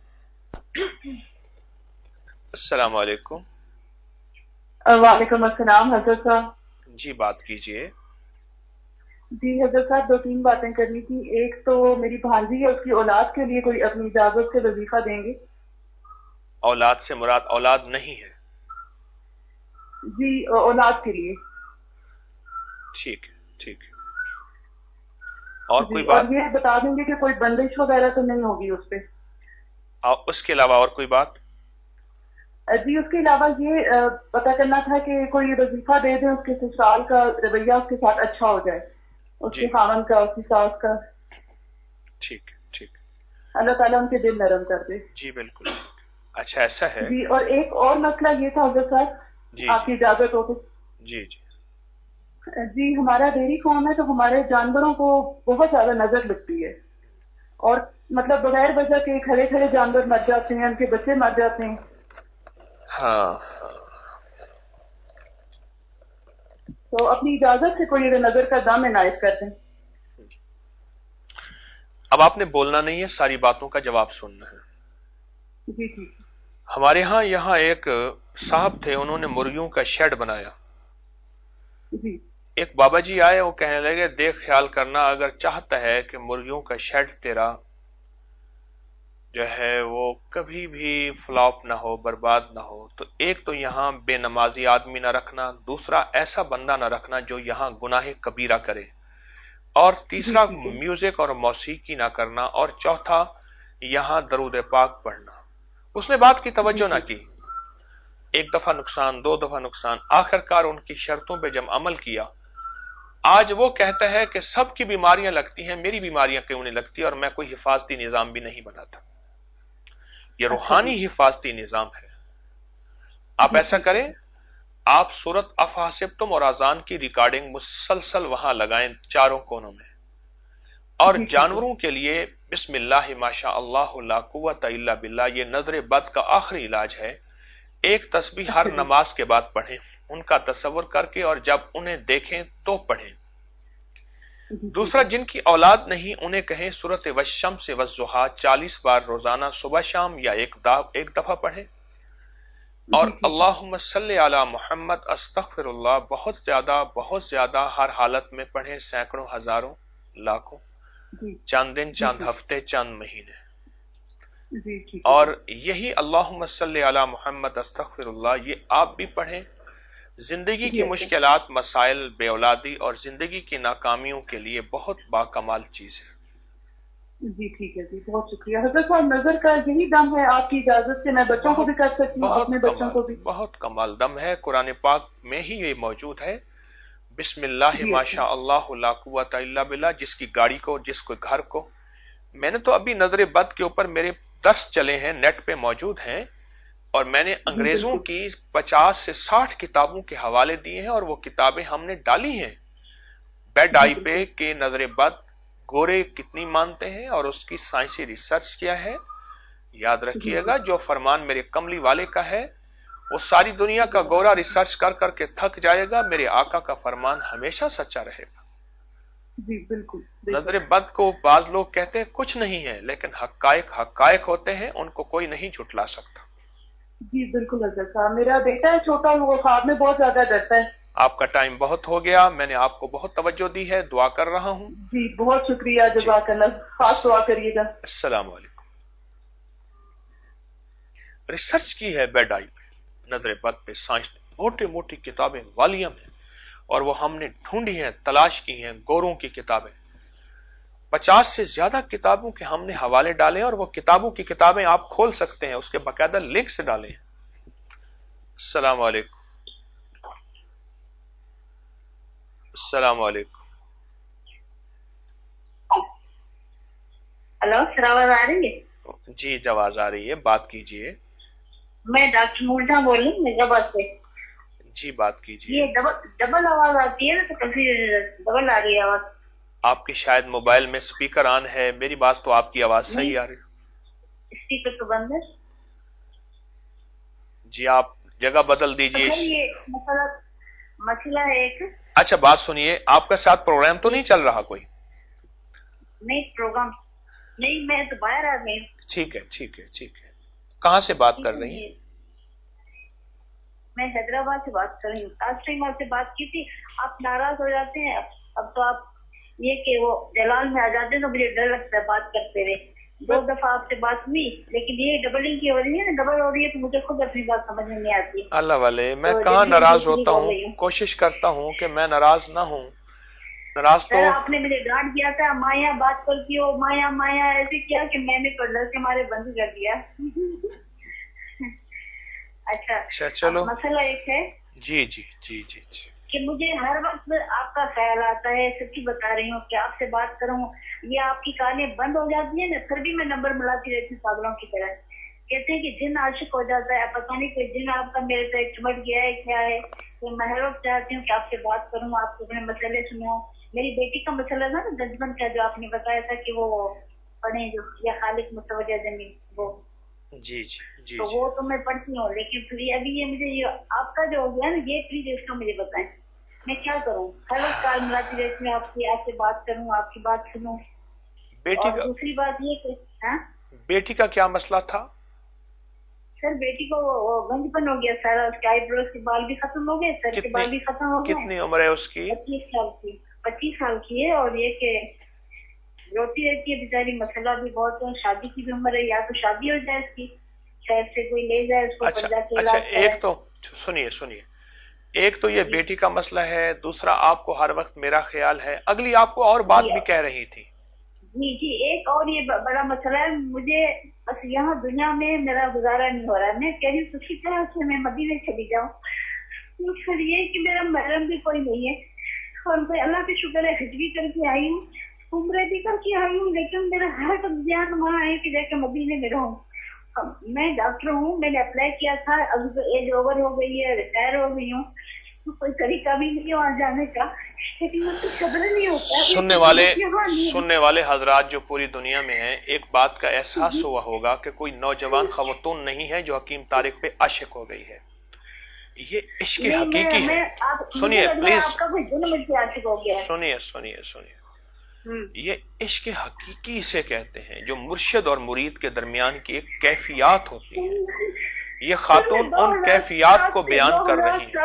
السلام علیکم. وعلیکم السلام حضرت صاحب. جی بات کیجئے. جی حضرت صاحب 2-3 باتیں کرنی تھی. ایک تو میری بھانجی ہے، اس کی اولاد کے لیے کوئی اپنی اجازت سے وظیفہ دیں گے؟ اولاد سے مراد اولاد نہیں ہے؟ جی اولاد کے لیے. ٹھیک ہے ٹھیک ہے. اور کوئی جی بات؟ اور یہ بتا دیں گے کہ کوئی بندش وغیرہ تو نہیں ہوگی اس پہ؟ और उसके अलावा और कोई बात? जी उसके अलावा ये पता करना था कि कोई वजीफा दे दें उसके ससुराल का रवैया उसके साथ अच्छा हो जाए, उसके खामन का, उसकी सास का। ठीक ठीक, अल्लाह ताला उनके दिल नरम कर दे। जी बिल्कुल। अच्छा ऐसा है जी। और एक और मसला ये था हज़रत साहब, आपकी इजाजत हो तो। जी जी जी हमारा डेयरी फार्म है तो हमारे जानवरों को बहुत ज्यादा नजर लगती है और मतलब बगैर वजह के खड़े खड़े जानवर मर जाते हैं, उनके बच्चे मर जाते हैं। हाँ। तो अपनी इजाजत से कोई नजर का दाम इनायत कर दें। अब आपने बोलना नहीं है, सारी बातों का जवाब सुनना है। जी ठीक। हमारे यहाँ एक साहब थे, उन्होंने मुर्गियों का शेड बनाया। जी। एक बाबा जी आए, वो कहने लगे देख ख्याल करना, अगर चाहता है कि मुर्गियों का शेड तेरा जो है वो कभी भी फ्लॉप ना हो, बर्बाद ना हो, तो एक तो यहाँ बेनमाजी आदमी ना रखना, दूसरा ऐसा बंदा ना रखना जो यहाँ गुनाह कबीरा करे, और तीसरा म्यूजिक और मौसीकी ना करना, और चौथा यहाँ दरूद पाक पढ़ना। उसने बात की तवज्जो ना की, एक दफा नुकसान, दो दफा नुकसान, आखिरकार उनकी शर्तों पे जब अमल किया, आज वो कहता है कि सबकी बीमारियां लगती हैं, मेरी बीमारियां क्यों नहीं लगती, और मैं कोई हिफाजती निजाम भी नहीं बनाता। ये रूहानी हिफाजती निजाम है। आप ऐसा करें, आप सूरत अफहसिब्तुम और अजान की रिकॉर्डिंग मुसलसल वहां लगाएं चारों कोनों में, और जानवरों के लिए बिस्मिल्लाह माशा अल्लाह ला कुव्वता इल्ला बिल्लाह, ये नजर बद का आखिरी इलाज है। एक तस्बीह हर नमाज के बाद पढ़ें, उनका तसव्वुर करके, और जब उन्हें देखें तो पढ़ें। दूसरा, जिनकी औलाद नहीं उन्हें कहें सूरत वश्शम्स वज़्ज़ुहा 40 बार रोजाना सुबह शाम या एक दफा पढ़ें, और अल्लाहुम्मा सल्ली अला मुहम्मद अस्तगफिरुल्लाह बहुत ज्यादा हर हालत में पढ़ें, सैकड़ों, हजारों, लाखों, चंद दिन, चंद हफ्ते, चंद महीने। और यही अल्लाहुम्मा सल्ली अला मुहम्मद अस्तगफिरुल्लाह ये आप भी पढ़ें। जिंदगी की मुश्किलात, मसाइल, बेऔलादी और जिंदगी की नाकामियों के लिए बहुत बाकमाल चीज है। जी ठीक है जी, बहुत शुक्रिया। हज़रत साहब नजर का यही दम है, आपकी इजाजत से मैं बच्चों को भी कर सकती हूँ, अपने बच्चों को भी? बहुत कमाल दम है, कुरान पाक में ही ये मौजूद है। बिस्मिल्लाह माशा अल्लाह ला कुव्वता इल्ला बिल्लाह, जिसकी गाड़ी को, जिसको घर को, मैंने तो अभी नजर बद के ऊपर मेरे दर्स चले हैं, नेट पे मौजूद हैं, और मैंने अंग्रेजों की 50 से 60 किताबों के हवाले दिए हैं, और वो किताबें हमने डाली हैं बेड आई पे के नजर बद गोरे कितनी मानते हैं, और उसकी साइंसी रिसर्च क्या है। याद रखिएगा, जो फरमान मेरे कमली वाले का है वो सारी दुनिया का गोरा रिसर्च कर करके थक जाएगा, मेरे आका का फरमान हमेशा सच्चा रहेगा। जी बिल्कुल। नजर बद को बाज लोग कहते हैं कुछ नहीं है, लेकिन हकायक होते हैं, उनको कोई नहीं झुटला सकता। जी बिल्कुल हज़रत साहब, मेरा बेटा है छोटा, वो ख्वाब में बहुत ज्यादा डरता है। आपका टाइम बहुत हो गया, मैंने आपको बहुत तवज्जो दी है, दुआ कर रहा हूँ। जी बहुत शुक्रिया, जज़ाकल्लाह, खास दुआ करिएगा। अस्सलाम वालेकुम। रिसर्च की है बेड आई पे, नजर बद पे, साइंस, मोटी मोटी किताबें वालियम है, और वो हमने ढूंढी हैं, तलाश की हैं, गोरों की किताबें। 50 से ज्यादा किताबों के हमने हवाले डाले, और वो किताबों की किताबें आप खोल सकते हैं, उसके बाकायदा लिंक से डाले। अस्सलाम वालेकुम। अस्सलाम वालेकुम। हेलो, आवाज आ रही है? जी आवाज आ रही है, बात कीजिए। मैं डॉक्टर मुल्टा बोल रही हूँ हैदराबाद से। जी बात कीजिए। ये डबल आवाज आती है ना, तो कभी डबल आ रही है आवाज। आपकी शायद मोबाइल में स्पीकर ऑन है, मेरी बात तो आपकी आवाज सही आ रही है। स्पीकर तो बंद है। जी आप जगह बदल दीजिए। ये मसला है एक। अच्छा बात सुनिए, आपका साथ प्रोग्राम तो नहीं चल रहा कोई? नहीं प्रोग्राम नहीं, मैं तो बाहर आ गई। ठीक है ठीक है ठीक है। कहाँ से बात कर रही हैं? मैं हैदराबाद से बात कर रही हूँ। लास्ट टाइम आपसे बात की थी, आप नाराज हो जाते हैं। अब तो आप ये कि वो जलाल में आ जाते हैं तो मुझे डर लगता है बात करते हुए। 2 दफा आपसे बात हुई, लेकिन ये डबलिंग की हो रही है ना, डबल हो रही है, तो मुझे खुद अपनी बात समझ में नहीं आती। अल्लाह वाले, मैं कहाँ नाराज होता हूँ, कोशिश करता हूँ कि मैं नाराज ना हूँ। नाराज तो आपने मुझे डांट दिया था, माया बात करती हो, माया माया ऐसे किया कि मैंने तो डर के मारे बंद कर दिया। अच्छा चलो मसला एक है जी जी जी जी जी कि मुझे हर वक्त आपका ख्याल आता है, सच्ची बता रही हूँ कि आपसे बात करूँ, ये आपकी कहानियां बंद हो जाती है ना, फिर भी मैं नंबर मिलाती रहती हूँ पागलों की तरह। कहते हैं कि जिन आशिक हो जाता है, पता नहीं कोई जिन आपका मेरे पे चिमट गया है क्या है। तो मैं हर वक्त चाहती हूँ कि आपसे बात करूँ, आपके अपने मसले सुनो। मेरी बेटी का मसला था ना जजमेंट का, जो आपने बताया था कि वो पढ़े जो या खालिक मुतवज्जा जमीन, वो जी जी जी तो वो तो मैं पढ़ती हूँ, लेकिन फिर अभी ये मुझे ये आपका जो हो गया ना, ये प्लीज इसका मुझे बताएं मैं क्या करूँ। हर वक्त काल मिलाती रहती हूँ आपकी, आपसे बात करूँ, आपकी बात सुनूं। बेटी और दूसरी बात ये कि बेटी का क्या मसला था? सर बेटी को वो गंजपन हो गया सारा, उसके आईब्रोज के बाल भी खत्म हो गए, सर के बाल भी खत्म हो गए। कितनी उम्र है उसकी? 25 साल की। 25 साल की है। और ये कि रोती रहती है बेचारी, मसला भी बहुत है, शादी की भी उम्र है, या तो शादी हो जाए इसकी, शहर से कोई ले जाए इसको। अच्छा एक तो सुनिए, एक तो ये बेटी का मसला है, दूसरा आपको हर वक्त मेरा ख्याल है, अगली आपको और बात भी कह रही थी। जी एक और ये बड़ा मसला है, मुझे बस यहाँ दुनिया में मेरा गुजारा नहीं हो रहा है। मैं कह रही हूँ किसी तरह से मैं मदीने चली जाऊँ, तो फिर ये कि मेरा महरम भी कोई नहीं है, और मैं अल्लाह के शुक्र है हज भी करके आई हूँ, उम्र भी करके आई हूँ, लेकिन मेरा हर ध्यान वहाँ है कि जाके मदीने में रहूँ। मैं डॉक्टर हूँ, मैंने अप्लाई किया था, अभी तो एज ओवर हो गई है, रिटायर हो गई हूँ, तो कोई तरीका भी नहीं वहाँ जाने का, लेकिन मुझे सब्र नहीं होता। सुनने वाले हजरात जो पूरी दुनिया में हैं, एक बात का एहसास हुआ होगा कि कोई नौजवान खवातून नहीं है जो हकीम तारिक पे आशिक हो गई है। ये इश्क हकीकी है। सुनिए प्लीज, सुनिए, ये इश्क हकीकी इसे कहते हैं, जो मुर्शिद और मुरीद के दरमियान की एक कैफियत होती है। ये खातून उन कैफियत को बयान कर रही है।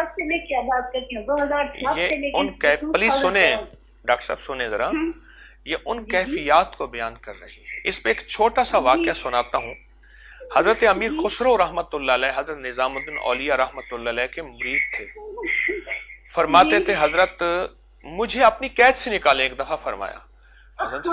ये उन प्लीज सुने डॉक्टर साहब, सुने जरा, ये उन कैफियत को बयान कर रही है। इस पे एक छोटा सा वाक्य सुनाता हूँ। हजरत अमीर खुसरो रहमतुल्लाह अलैह, हजरत निजामुद्दीन औलिया रहमतुल्लाह अलैह के मुरीद थे। फरमाते थे हजरत मुझे अपनी कैद से निकाले, एक दफा फरमाया हजरत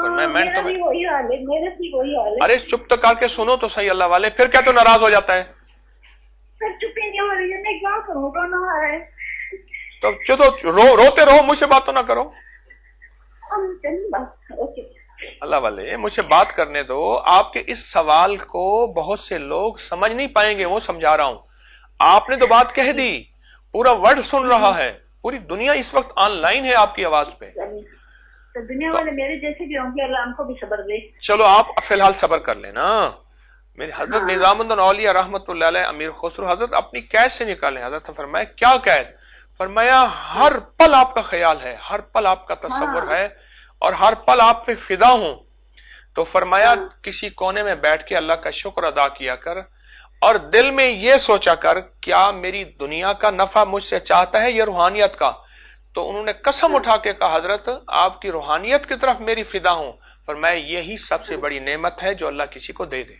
अरे चुप तो करके सुनो तो सही अल्लाह वाले, फिर क्या तो नाराज हो जाता है? चुप ही नहीं हो रही है, मैं क्या करूँ, रोना है तो चलो रोते रहो, मुझसे बात तो ना करो। अल्लाह वाले मुझे बात करने दो। आपके इस सवाल को बहुत से लोग समझ नहीं पाएंगे, वो समझा रहा हूं। आपने तो बात कह दी, पूरा वर्ल्ड सुन रहा है, पूरी दुनिया इस वक्त ऑनलाइन है आपकी आवाज पे। तो दुनिया वाले मेरे जैसे भी होंगे, अल्लाह हमको भी सब्र दे। चलो आप फिलहाल सब्र कर लेना। मेरे हजरत निजामुद्दीन औलिया रहमतुल्लाह अलैह अमीर खुसरो हजरत अपनी कैद से निकाले। हजरत ने फरमाया क्या कैद? फरमाया हर पल आपका ख्याल है, हर पल आपका तसव्वुर है, और हर पल आप पे फिदा हूं। तो फरमाया किसी कोने में बैठ के अल्लाह का शुक्र अदा किया कर, और दिल में ये सोचा कर क्या मेरी दुनिया का नफा मुझसे चाहता है या रूहानियत का? तो उन्होंने कसम उठा के कहा हजरत आपकी रूहानियत की तरफ मेरी फिदा हूं। फरमाया यही सबसे बड़ी नेमत है जो अल्लाह किसी को दे दे।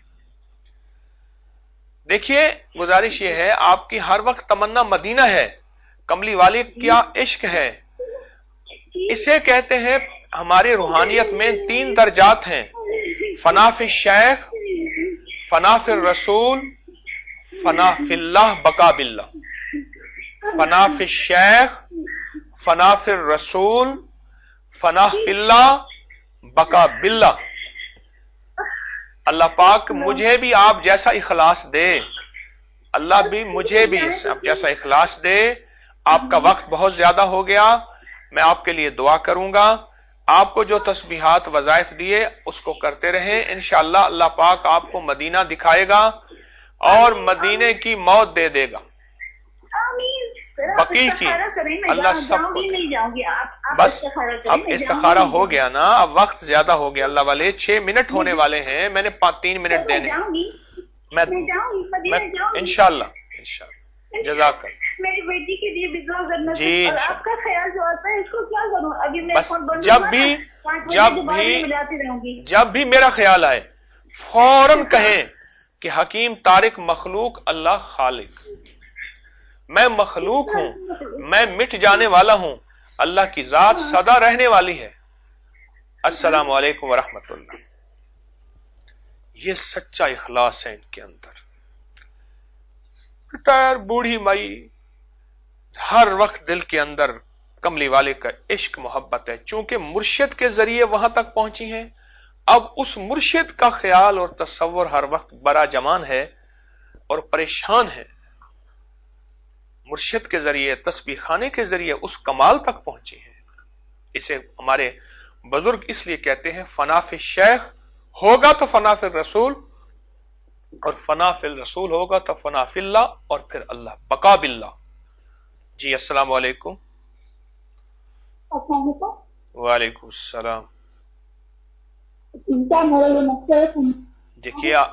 देखिए गुजारिश ये है, आपकी हर वक्त तमन्ना मदीना है, कमली वाली क्या इश्क है। इसे कहते हैं हमारी रूहानियत में 3 दर्जात हैं, फनाफिल शेख, फनाफिल रसूल, फनाफिल्लाह बका बिल्लाह। फनाफिल शेख, फनाफिल रसूल, फनाफिल्लाह बका बिल्लाह। अल्लाह पाक मुझे भी आप जैसा इखलास दे, अल्लाह भी मुझे भी आप जैसा इखलास दे। आपका वक्त बहुत ज्यादा हो गया, मैं आपके लिए दुआ करूंगा। आपको जो तस्बीहात वज़ाइफ दिए उसको करते रहें, इंशाअल्लाह अल्लाह पाक आपको मदीना दिखाएगा और मदीने की मौत दे देगा, बकी की। अल्लाह सबको बस अब इस्तिखारा हो गया ना, अब वक्त ज्यादा हो गया अल्लाह वाले, 6 मिनट होने वाले हैं, मैंने 3 मिनट देने। मैं इंशाअल्लाह जज़ाक मेरी बेटी के लिए भी दुआ करना जी। और आपका ख्याल जो आता है इसको क्या करूं? अभी मैं फोन बंद जब भी मेरा ख्याल आए फौरन कहें कि हकीम तारिक मखलूक, अल्लाह खालिक। मैं मखलूक हूं, मैं मिट जाने वाला हूं, अल्लाह की जात सदा रहने वाली है। अस्सलाम वालेकुम वरहमतुल्लाह। ये सच्चा इखलास है इनके अंदर। रिटायर बूढ़ी माई, हर वक्त दिल के अंदर कमली वाले का इश्क मोहब्बत है। चूंकि मुर्शिद के जरिए वहां तक पहुंची हैं, अब उस मुर्शिद का ख्याल और तसव्वुर हर वक्त बड़ा जमान है और परेशान है। मुर्शिद के जरिए, तस्बीह खाने के जरिए उस कमाल तक पहुंची है। इसे हमारे बुजुर्ग इसलिए कहते हैं फनाफिल शेख होगा तो फनाफिल रसूल, और फनाफिल रसूल होगा तो फनाफिल्ला, और फिर अल्लाह बका बिल्ला। जी अस्सलाम वालेकुम। वालेकुम सलाम। देखिए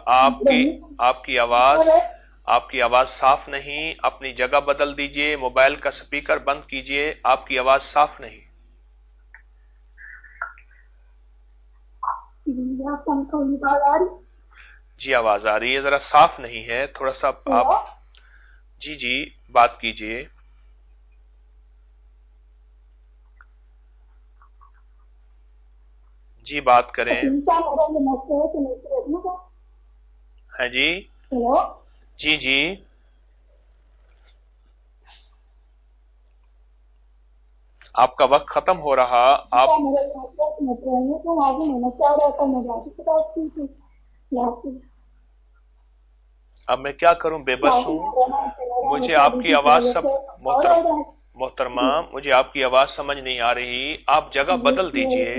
आपकी आवाज साफ नहीं। अपनी जगह बदल दीजिए, मोबाइल का स्पीकर बंद कीजिए, आपकी आवाज साफ नहीं। जी आवाज आ रही है, जरा साफ नहीं है, थोड़ा सा आप जी बात कीजिए। जी बात करें। है जी जी आपका वक्त खत्म हो रहा। आप अब मैं क्या करूं, बेबस हूं। मुझे आपकी आवाज सब मोहतरमा, मुझे आपकी आवाज समझ नहीं आ रही। आप जगह बदल दीजिए।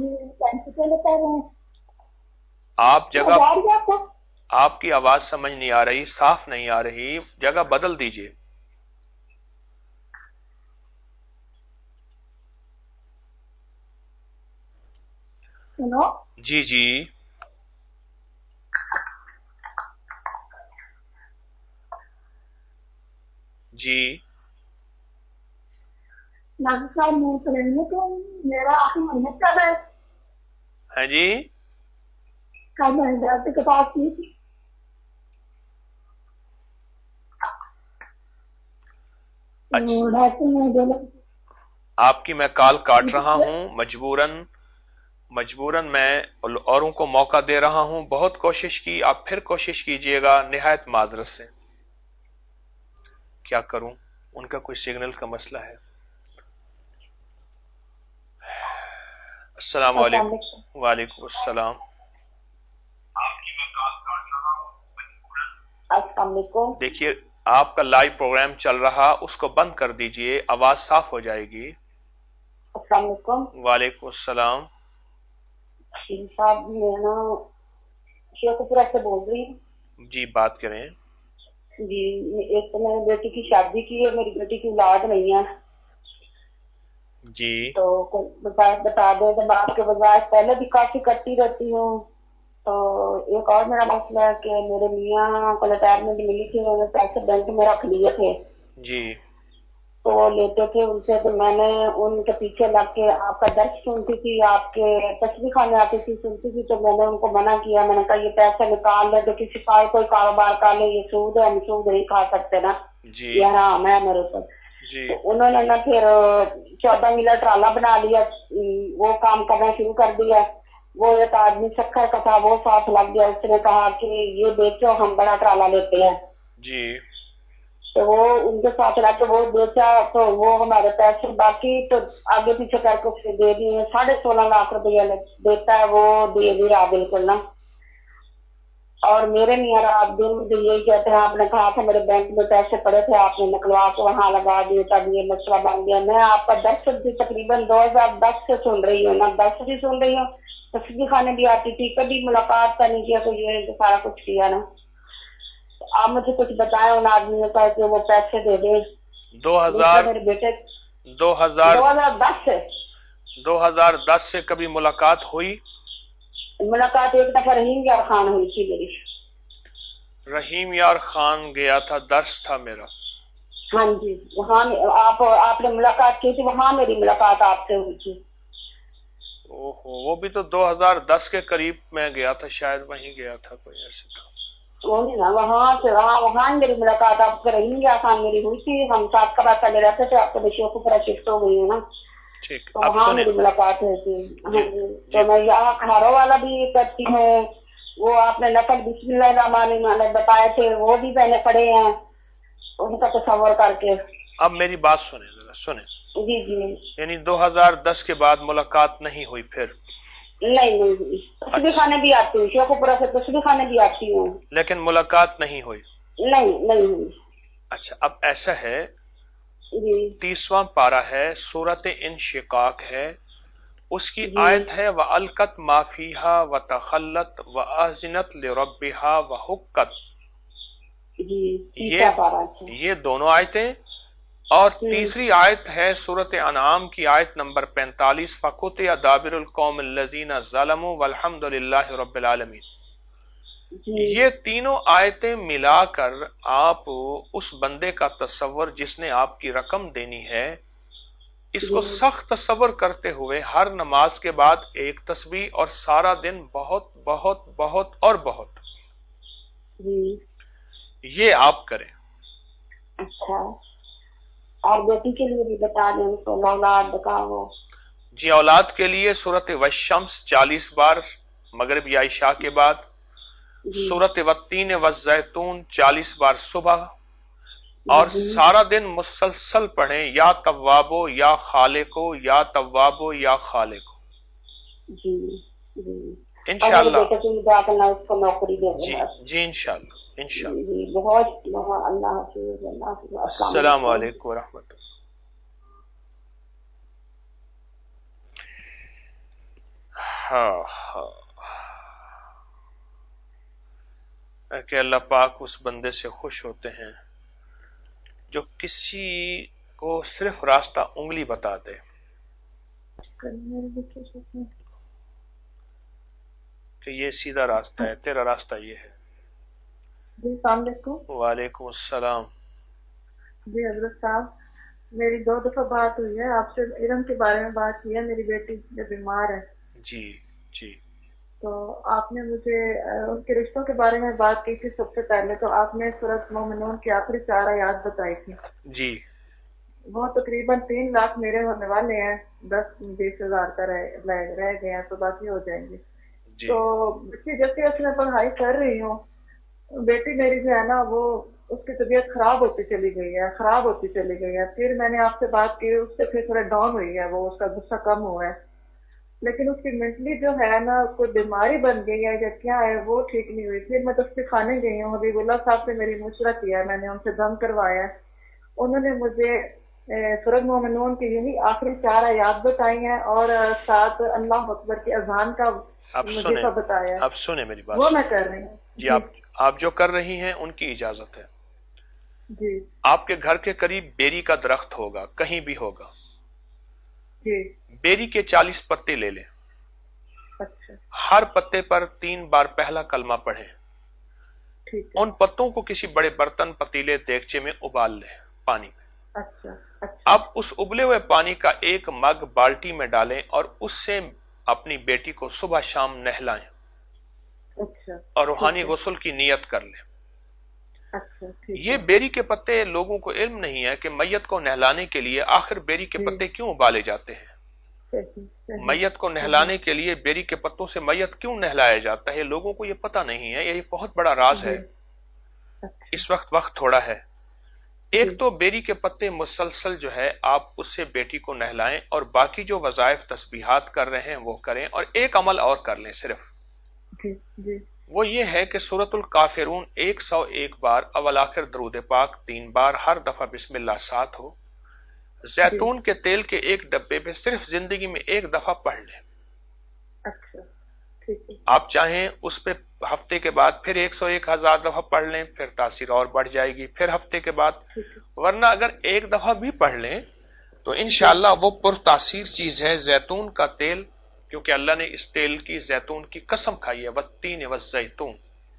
आप जगह, आपकी आवाज समझ नहीं आ रही, साफ नहीं आ रही, जगह बदल दीजिए। जी मेरा आखिरी महीने कब है जी? कल मैंने आपसे बात की थी। आपकी मैं कॉल काट रहा हूं, मजबूरन मैं औरों को मौका दे रहा हूं। बहुत कोशिश की, आप फिर कोशिश कीजिएगा, निहायत माजरत से। क्या करूं, उनका कोई सिग्नल का मसला है। अस्सलाम वालेकुम। वालेकुम अस्सलाम। आपकी मैं कॉल काट रहा हूं, अस्सलाम वालेकुम। देखिए आपका लाइव प्रोग्राम चल रहा, उसको बंद कर दीजिए, आवाज साफ हो जाएगी। अस्सलाम वालेकुम। वालेकुम अस्सलाम। साहब मैं ना शेखपुरा से बोल रही हूँ। जी बात करें। जी एक तो मैंने बेटी की शादी की है, मेरी बेटी की औलाद नहीं है जी। तो बता दें तो बात के बजाय पहले भी काफी करती रहती हूँ। तो एक और मेरा मसला है कि मेरे मियाँ को रिटायरमेंट मिली थी, उन्होंने पैसे बैंक में रख लिए थे जी। तो वो लेते थे उनसे, तो मैंने उनके पीछे लग के आपका दर्द सुनती थी, आपके तस्वीर खाने आती थी, सुनती थी। तो मैंने उनको मना किया, मैंने कहा ये पैसे निकाल ले तो किसी का कोई कारोबार कर ले, ये सूद है, हम सूद नहीं खा सकते ना, ये हराम है मेरे ऊपर। तो उन्होंने ना फिर 14 मिला ट्राला बना लिया, वो काम करना शुरू कर दिया। वो एक आदमी शक्कर का था, वो साथ लग गया, उसने कहा कि ये बेचो, हम बड़ा ट्राला लेते हैं जी। तो वो उनके साथ रह के वो बेचा, तो वो हमारे पैसे बाकी तो आगे पीछे करके उसने दे दिए। 16.5 लाख रुपया देता है, वो दे दी रहा बिल्कुल ना। और मेरे मियाँ रात दिन मुझे यही कहते हैं, आपने कहा था मेरे बैंक में पैसे पड़े थे, आपने निकलवा के वहाँ लगा दिए, तब ये मसला बन गया। मैं आपका 10 से तकरीबन 2010 से सुन रही हूँ ना, 10 भी सुन रही हूँ, तस्वीर खाने भी आती थी, कभी मुलाकात का नहीं किया, तो ये सारा कुछ किया ना। आप मुझे कुछ बताएं उन आदमियों का कि वो पैसे दे दे। 2010 से कभी मुलाकात हुई? मुलाकात एक दफा रहीम यार खान हुई थी मेरी। रहीम यार खान गया था, दर्श था मेरा। हाँ जी, वहाँ आपने मुलाकात की थी, वहाँ मेरी मुलाकात आपसे हुई थी। ओहो, वो भी तो 2010 के करीब में गया था, शायद वहीं गया था, कोई ऐसे था। वही ना, वहाँ से वहाँ मेरी मुलाकात आपसे रहीम यार खान मेरी हुई थी। हम साथ का बात करने रहते थे, आपको शेखपुरा शिफ्ट हो गई है ना। तो वहाँ मेरी मुलाकात हुई थी। हाँ जी, तो मैं यहाँ खारों वाला भी करती हूँ, वो आपने नफल बिस्मिल्लाहिर्रहमानिर्रहीम बताए थे वो भी मैंने पढ़े हैं, उनका तसव्वुर करके। अब मेरी बात सुने जरा, सुने। जी जी। यानी 2010 के बाद मुलाकात नहीं हुई फिर? नहीं, तस्बीह खाने भी आती हूँ, शेखुपुरा से तस्बीह खाने भी आती हूँ, लेकिन मुलाकात नहीं हुई? नहीं हुई। अच्छा, अब ऐसा है, 30वां पारा है, सूरत इंशिकाक है, उसकी आयत है व अलकत माफीहा व तखल्लत व अज़नत लिरब्बिहा व हुक्कत। ये दोनों आयतें, और तीसरी आयत है सूरत अनआम की आयत नंबर 45, फ़कुतिया दाबिरुल कौमिल लज़ीना ज़लमू वल्हम्दुलिल्लाहि रब्बिल आलमीन। ये तीनों आयतें मिलाकर आप उस बंदे का तस्वर जिसने आपकी रकम देनी है, इसको सख्त तस्वर करते हुए हर नमाज के बाद एक तस्बीह और सारा दिन बहुत बहुत बहुत और बहुत, ये आप करें। अच्छा, और बेटी के लिए भी बता दें तो औलाद का हो। जी, औलाद के लिए सूरत वशम्स 40 बार मगरिब या इशा के बाद, सूरत वत्तीन वज़ैतून 40 बार सुबह, और सारा दिन मुसलसल पढ़ें या तव्वाबो या खालिको या तव्वाबो या खालिको। जी इंशाअल्लाह। उसको नौकरी दे। जी इंशाअल्लाह। बहुत अल्लाह हाफ़िज़। अस्सलाम वालेकुम रहमतुल्लाह। हाँ, कि अल्लाह पाक उस बंदे से खुश होते हैं जो किसी को सिर्फ रास्ता उंगली बता दे। कि ये सीधा रास्ता है, तेरा रास्ता ये है। जी अस्सलाम वालेकुम। वालेकुम अस्सलाम। जी हजरत साहब, मेरी 2 दफा बात हुई है आपसे, इल्म के बारे में बात की है। मेरी बेटी बीमार है। जी जी। तो आपने मुझे उनके रिश्तों के बारे में बात की थी। सबसे पहले तो आपने सूरत मोमिनून की आखिरी 4 आयत बताई थी। जी। वो तकरीबन 3 लाख मेरे होने वाले हैं, 10-20 हजार का रह गए हैं, तो बाकी हो जाएंगे। तो जैसे मैं पढ़ाई कर रही हूँ, बेटी मेरी जो है ना, वो उसकी तबीयत खराब होती चली गई है। फिर मैंने आपसे बात की, उससे फिर थोड़ा डाउन हुई है, वो उसका गुस्सा कम हुआ है, लेकिन उसकी मेंटली जो है ना, कोई बीमारी बन गई है या क्या है, वो ठीक नहीं हुई। फिर मैं तस्बीह खाने गई हूँ, हबीबुल्लाह साहब से मेरी मशवरा किया है, मैंने उनसे दम करवाया है। उन्होंने मुझे सूरत मोमिनून की यही आखिरी 4 आयत बताई हैं और साथ अल्लाह अकबर की अजान का मुझे बताया। अब सुने मेरी बात, वो मैं कर रही हूँ। जी, आप जो कर रही हैं उनकी इजाजत है। जी। आपके घर के करीब बेरी का दरख्त होगा, कहीं भी होगा। जी। बेरी के 40 पत्ते ले लें। अच्छा। हर पत्ते पर 3 बार पहला कलमा पढ़ें। ठीक। उन पत्तों को किसी बड़े बर्तन, पतीले, देगचे में उबाल लें पानी में। अच्छा। अब उस उबले हुए पानी का 1 मग बाल्टी में डालें और उससे अपनी बेटी को सुबह शाम नहलाएं। अच्छा। और रूहानी गुस्ल की नियत कर लें। अच्छा। ये बेरी के पत्ते, लोगों को इल्म नहीं है कि मैयत को नहलाने के लिए आखिर बेरी के पत्ते क्यों उबाले जाते हैं। मैयत को नहलाने के लिए बेरी के पत्तों से मैयत क्यों नहलाया जाता है, लोगों को ये पता नहीं है। यही बहुत बड़ा राज है। इस वक्त थोड़ा है। एक तो बेरी के पत्ते मुसलसल जो है आप उससे बेटी को नहलाएं, और बाकी जो वज़ाइफ तस्बीहात कर रहे हैं वो करें। और एक अमल और कर लें सिर्फ, जी। वो ये है कि सूरतुल काफिरून 101 बार, अवल आखिर दरूद पाक 3 बार, हर दफा बिस्मिल्लाह 7 हो। जैतून के तेल के 1 डब्बे में सिर्फ जिंदगी में 1 दफा पढ़ लें। अच्छा, ठीक है। आप चाहें उस पे हफ्ते के बाद फिर 101,000 दफा पढ़ लें, फिर तासीर और बढ़ जाएगी, फिर हफ्ते के बाद। वरना अगर 1 दफा भी पढ़ लें तो इंशाअल्लाह वो पुरतासीर चीज है, जैतून का तेल, क्योंकि अल्लाह ने इस तेल की, जैतून की कसम खाई है, वत्तीन वज़ैतून।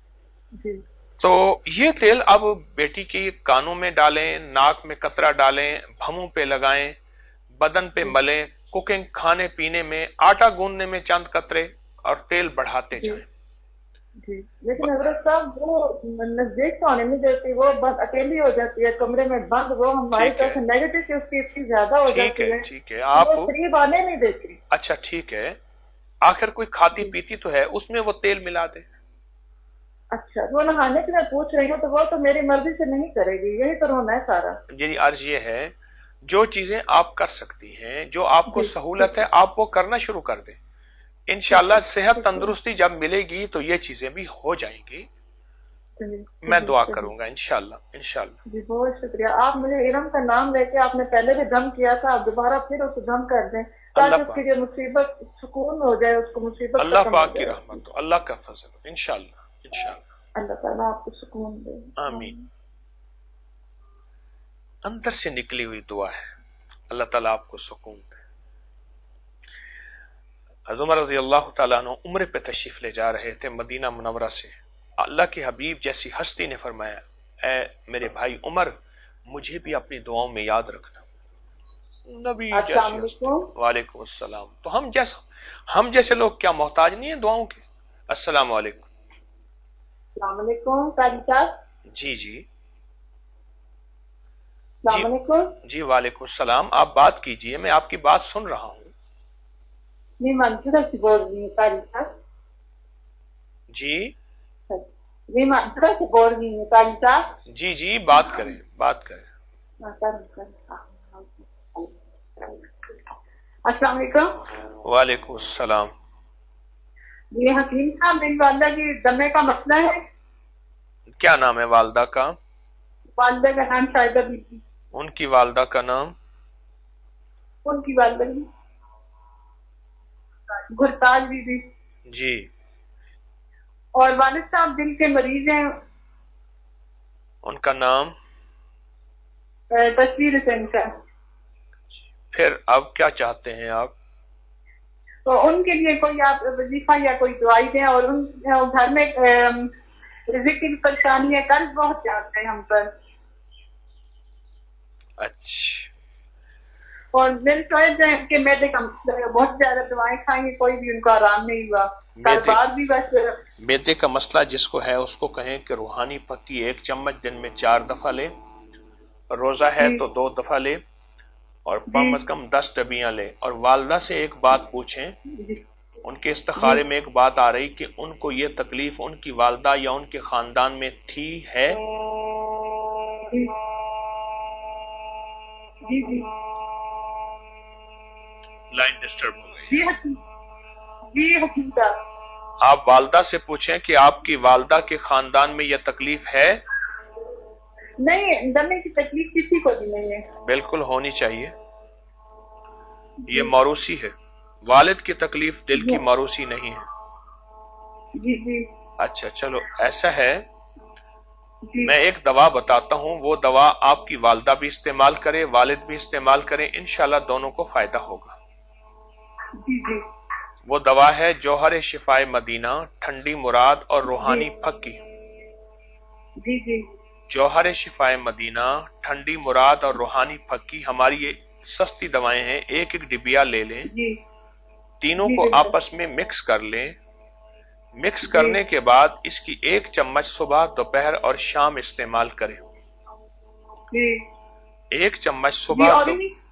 तो ये तेल अब बेटी की कानों में डालें, नाक में कतरा डालें, भमों पे लगाएं, बदन पे मलें, कुकिंग, खाने पीने में, आटा गूंदने में चंद कतरे, और तेल बढ़ाते जाएं। جی لیکن حضرت صاحب وہ نزدیک تو آنے نہیں دیتی، وہ بس اکیلی ہو جاتی ہے کمرے میں بند، وہ ہماری طرف نیگیٹو اس کی اتنی زیادہ ہو جاتی ہے، ٹھیک ہے آپ قریب آنے نہیں دیتی۔ اچھا ٹھیک ہے، آخر کوئی کھاتی پیتی تو ہے، اس میں وہ تیل ملا دے۔ اچھا وہ نہانے کی میں پوچھ رہی ہوں تو وہ تو میری مرضی سے نہیں کرے گی، یہی تو رونا ہے سارا۔ یعنی عرض یہ ہے جو چیزیں آپ کر سکتی ہیں، جو آپ کو سہولت ہے، آپ وہ کرنا شروع کر دیں، انشاءاللہ صحت تندرستی جب ملے گی تو یہ چیزیں بھی ہو جائیں گی، میں دعا کروں گا انشاءاللہ انشاءاللہ۔ جی بہت شکریہ، آپ مجھے علم کا نام لے کے آپ نے پہلے بھی دم کیا تھا، آپ دوبارہ پھر اسے دم کر دیں تاکہ اس کی جو مصیبت سکون ہو جائے، اس کو مصیبت اللہ پاک کی رحمت ہو، اللہ کا فضل ہو، انشاءاللہ انشاءاللہ اللہ تعالیٰ آپ کو سکون دے، آمین۔ اندر سے نکلی ہوئی دعا ہے، اللہ تعالیٰ آپ کو سکون دے۔ حضرت عمر رضی اللہ تعالیٰ عنہ عمرے پہ تشریف لے جا رہے تھے مدینہ منورہ سے، اللہ کے حبیب جیسی ہستی نے فرمایا اے میرے بھائی عمر مجھے بھی اپنی دعاؤں میں یاد رکھنا۔ نبی وعلیکم السلام۔ تو ہم جیسے لوگ کیا محتاج نہیں ہیں دعاؤں کے؟ السلام علیکم۔ السلام علیکم قاضی صاحب۔ جی السلام علیکم۔ جی وعلیکم السلام، آپ بات کیجئے، میں آپ کی بات سن رہا ہوں۔ میں منصورہ سے بول رہی ہوں قاضی صاحب۔ جی میں منصورہ سے بول رہی ہوں قاضی صاحب۔ جی بات کریں السلام علیکم۔ وعلیکم السلام۔ جی حکیم صاحب میری والدہ کی دمے کا مسئلہ ہے۔ کیا نام ہے والدہ کا؟ والدہ کا نام شاہدہ بی بی۔ ان کی والدہ کا نام؟ ان کی والدہ کی گرتاج بی بی۔ جی۔ اور والد صاحب دل کے مریض ہیں۔ ان کا نام؟ تصویر حسین کا۔ پھر اب کیا چاہتے ہیں آپ؟ تو ان کے لیے کوئی آپ وظیفہ یا کوئی دعائی دیں، اور ان گھر میں رزق کی پریشانی ہے، قرض بہت چاہتے ہیں ہم پر۔ اچھا۔ اور میری چوائس ہے کہ میدے کا بہت زیادہ دعائیں کھائیں، کوئی بھی ان کو آرام نہیں ہوا، کاروبار بھی بس۔ میدے کا مسئلہ جس کو ہے اس کو کہیں کہ روحانی پکی 1 چمچ دن میں 4 دفعہ لے، روزہ ہے تو 2 دفعہ لے، اور کم از کم 10 ڈبیاں لے، اور والدہ سے ایک بات پوچھیں، ان کے استخارے میں ایک بات آ رہی کہ ان کو یہ تکلیف ان کی والدہ یا ان کے خاندان میں تھی ہے؟ لائن ڈسٹرب ہو گئی۔ جی حکیم صاحب آپ والدہ سے پوچھیں کہ آپ کی والدہ کے خاندان میں یہ تکلیف ہے؟ نہیں، دمے کی تکلیف کسی کو بھی نہیں ہے۔ بالکل ہونی چاہیے، یہ موروثی ہے، والد کی تکلیف دل کی موروثی نہیں ہے۔ جی اچھا چلو ایسا ہے، میں ایک دوا بتاتا ہوں، وہ دوا آپ کی والدہ بھی استعمال کرے، والد بھی استعمال کریں، انشاءاللہ دونوں کو فائدہ ہوگا۔ جی وہ دوا ہے جوہر شفائے مدینہ، ٹھنڈی مراد اور روحانی پھکی۔ جی جوہر شفائے مدینہ، ٹھنڈی مراد اور روحانی پھکی ہماری یہ سستی دوائیں ہیں، 1 ڈبیا لے لیں، تینوں کو آپس میں مکس کر لیں، مکس کرنے کے بعد اس کی 1 چمچ صبح، دوپہر اور شام استعمال کریں۔ 1 چمچ صبح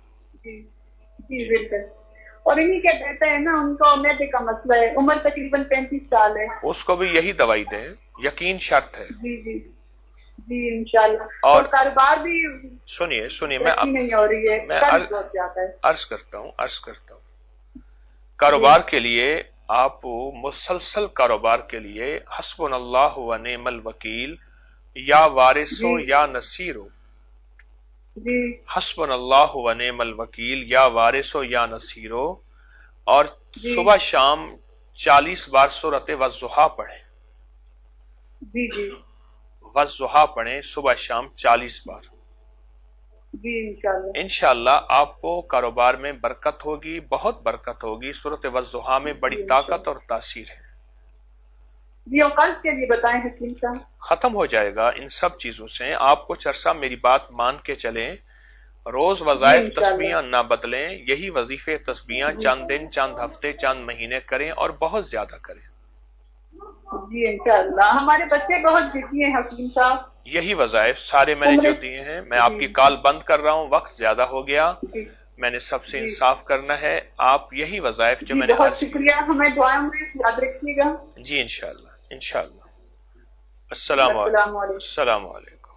جی بالکل۔ اور انہی کیا کہتے ہیں نا، ان کو میدے کا مسئلہ ہے، عمر تقریباً 35 سال ہے، اس کو بھی یہی دوائی دیں، یقین شرط ہے۔ جی انشاءاللہ۔ اور کاروبار بھی سنیے نہیں ہو رہی ہے، میں عرض کرتا ہوں کاروبار کے لیے آپ مسلسل کاروبار کے لیے حسبنا اللہ و نعم الوکیل یا وارثو یا نصیرو، حسبنا اللہ و نعم الوکیل یا وارثو یا نصیرو، اور صبح شام 40 بار سورۃ والضحیٰ پڑھیں۔ جی والضحیٰ پڑھیں صبح شام 40 بار۔ جی انشاءاللہ آپ کو کاروبار میں برکت ہوگی، بہت برکت ہوگی، سورۃ والضحیٰ میں بڑی طاقت اور تاثیر ہے۔ جی اور قرض کے لیے بتائیں حکیم صاحب۔ ختم ہو جائے گا ان سب چیزوں سے، آپ کچھ عرصہ میری بات مان کے چلیں، روز وظائف تسبیحاں نہ بدلیں، یہی وظیفے تسبیحاں چند دن، چند ہفتے، چند مہینے کریں اور بہت زیادہ کریں۔ जी इंशाल्लाह। हमारे बच्चे बहुत जिद्दी हैं हकीम साहब। यही वज़ाइफ सारे मैंने जो दिए हैं। मैं आपकी कॉल बंद कर रहा हूँ, वक्त ज्यादा हो गया, मैंने सबसे इंसाफ करना है। आप यही वज़ाइफ जो मैंने बहुत शुक्रिया, हमें दुआ में याद रखिएगा। जी इंशाल्लाह इंशाल्लाह। अस्सलाम वालेकुम।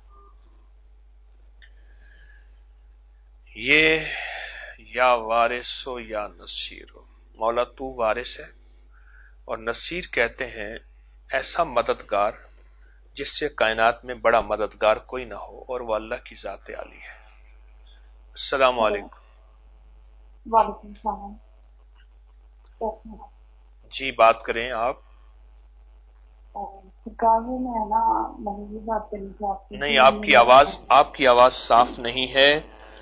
ये या वारिसो या नसीरो, मौला तू वारिस है और नसीर कहते हैं ऐसा मददगार जिससे कायनात में बड़ा मददगार कोई ना हो, और वो अल्लाह की ज़ात आली है। अस्सलाम वालेकुम। वालेकुम सलाम। जी बात करें आप। में ना मैं बात करनी थी। नहीं, आपकी आवाज साफ नहीं है।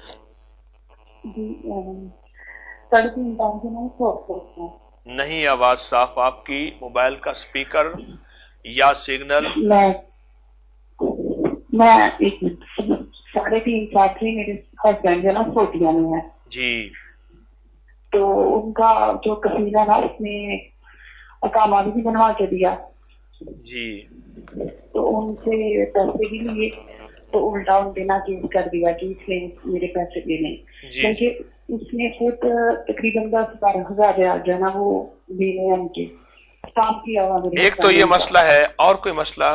नहीं आवाज साफ आपकी। मोबाइल का स्पीकर या सिग्नल। मैं 3.5 साल से मेरे हस्बैंड जो ना सोटिया में है जी, तो उनका जो कफील है ना उसने अकामा भी बनवा के दिया जी, तो उनसे पैसे भी लिए, तो उल्टा उनके ना केस कर दिया कि इसने मेरे पैसे देने, क्योंकि उसने खुद तकरीबन 10-12 हजार जो है ना वो देने उनके काम किया हुआ। एक तो ये मसला है, और कोई मसला?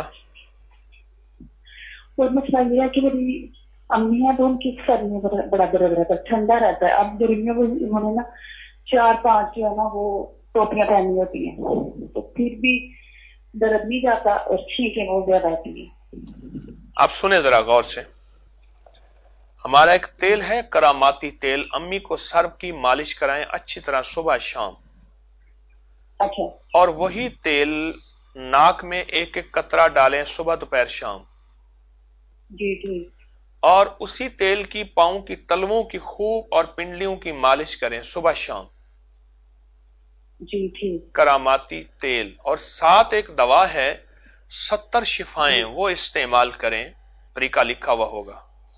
कोई मसला ये है कि मेरी अम्मी है तो उनकी सर में बड़ा दर्द रहता है, ठंडा रहता है। अब गर्मियों में उन्होंने ना 4-5 जो है ना वो टोपियां पहनी होती हैं, तो फिर भी दर्द नहीं जाता और छींकें बहुत ज्यादा आती है। आप सुने जरा गौर से। हमारा एक तेल है करामाती तेल, अम्मी को सर की मालिश कराएं अच्छी तरह सुबह शाम। अच्छा। और वही तेल नाक में 1-1 कतरा डालें सुबह दोपहर शाम। जी जी। और उसी तेल की पांव की तलवों की खूब और पिंडलियों की मालिश करें सुबह शाम। जी ठीक। करामाती तेल। और साथ एक दवा है 70 शिफाएं, वो इस्तेमाल करें, तरीका लिखा हुआ होगा।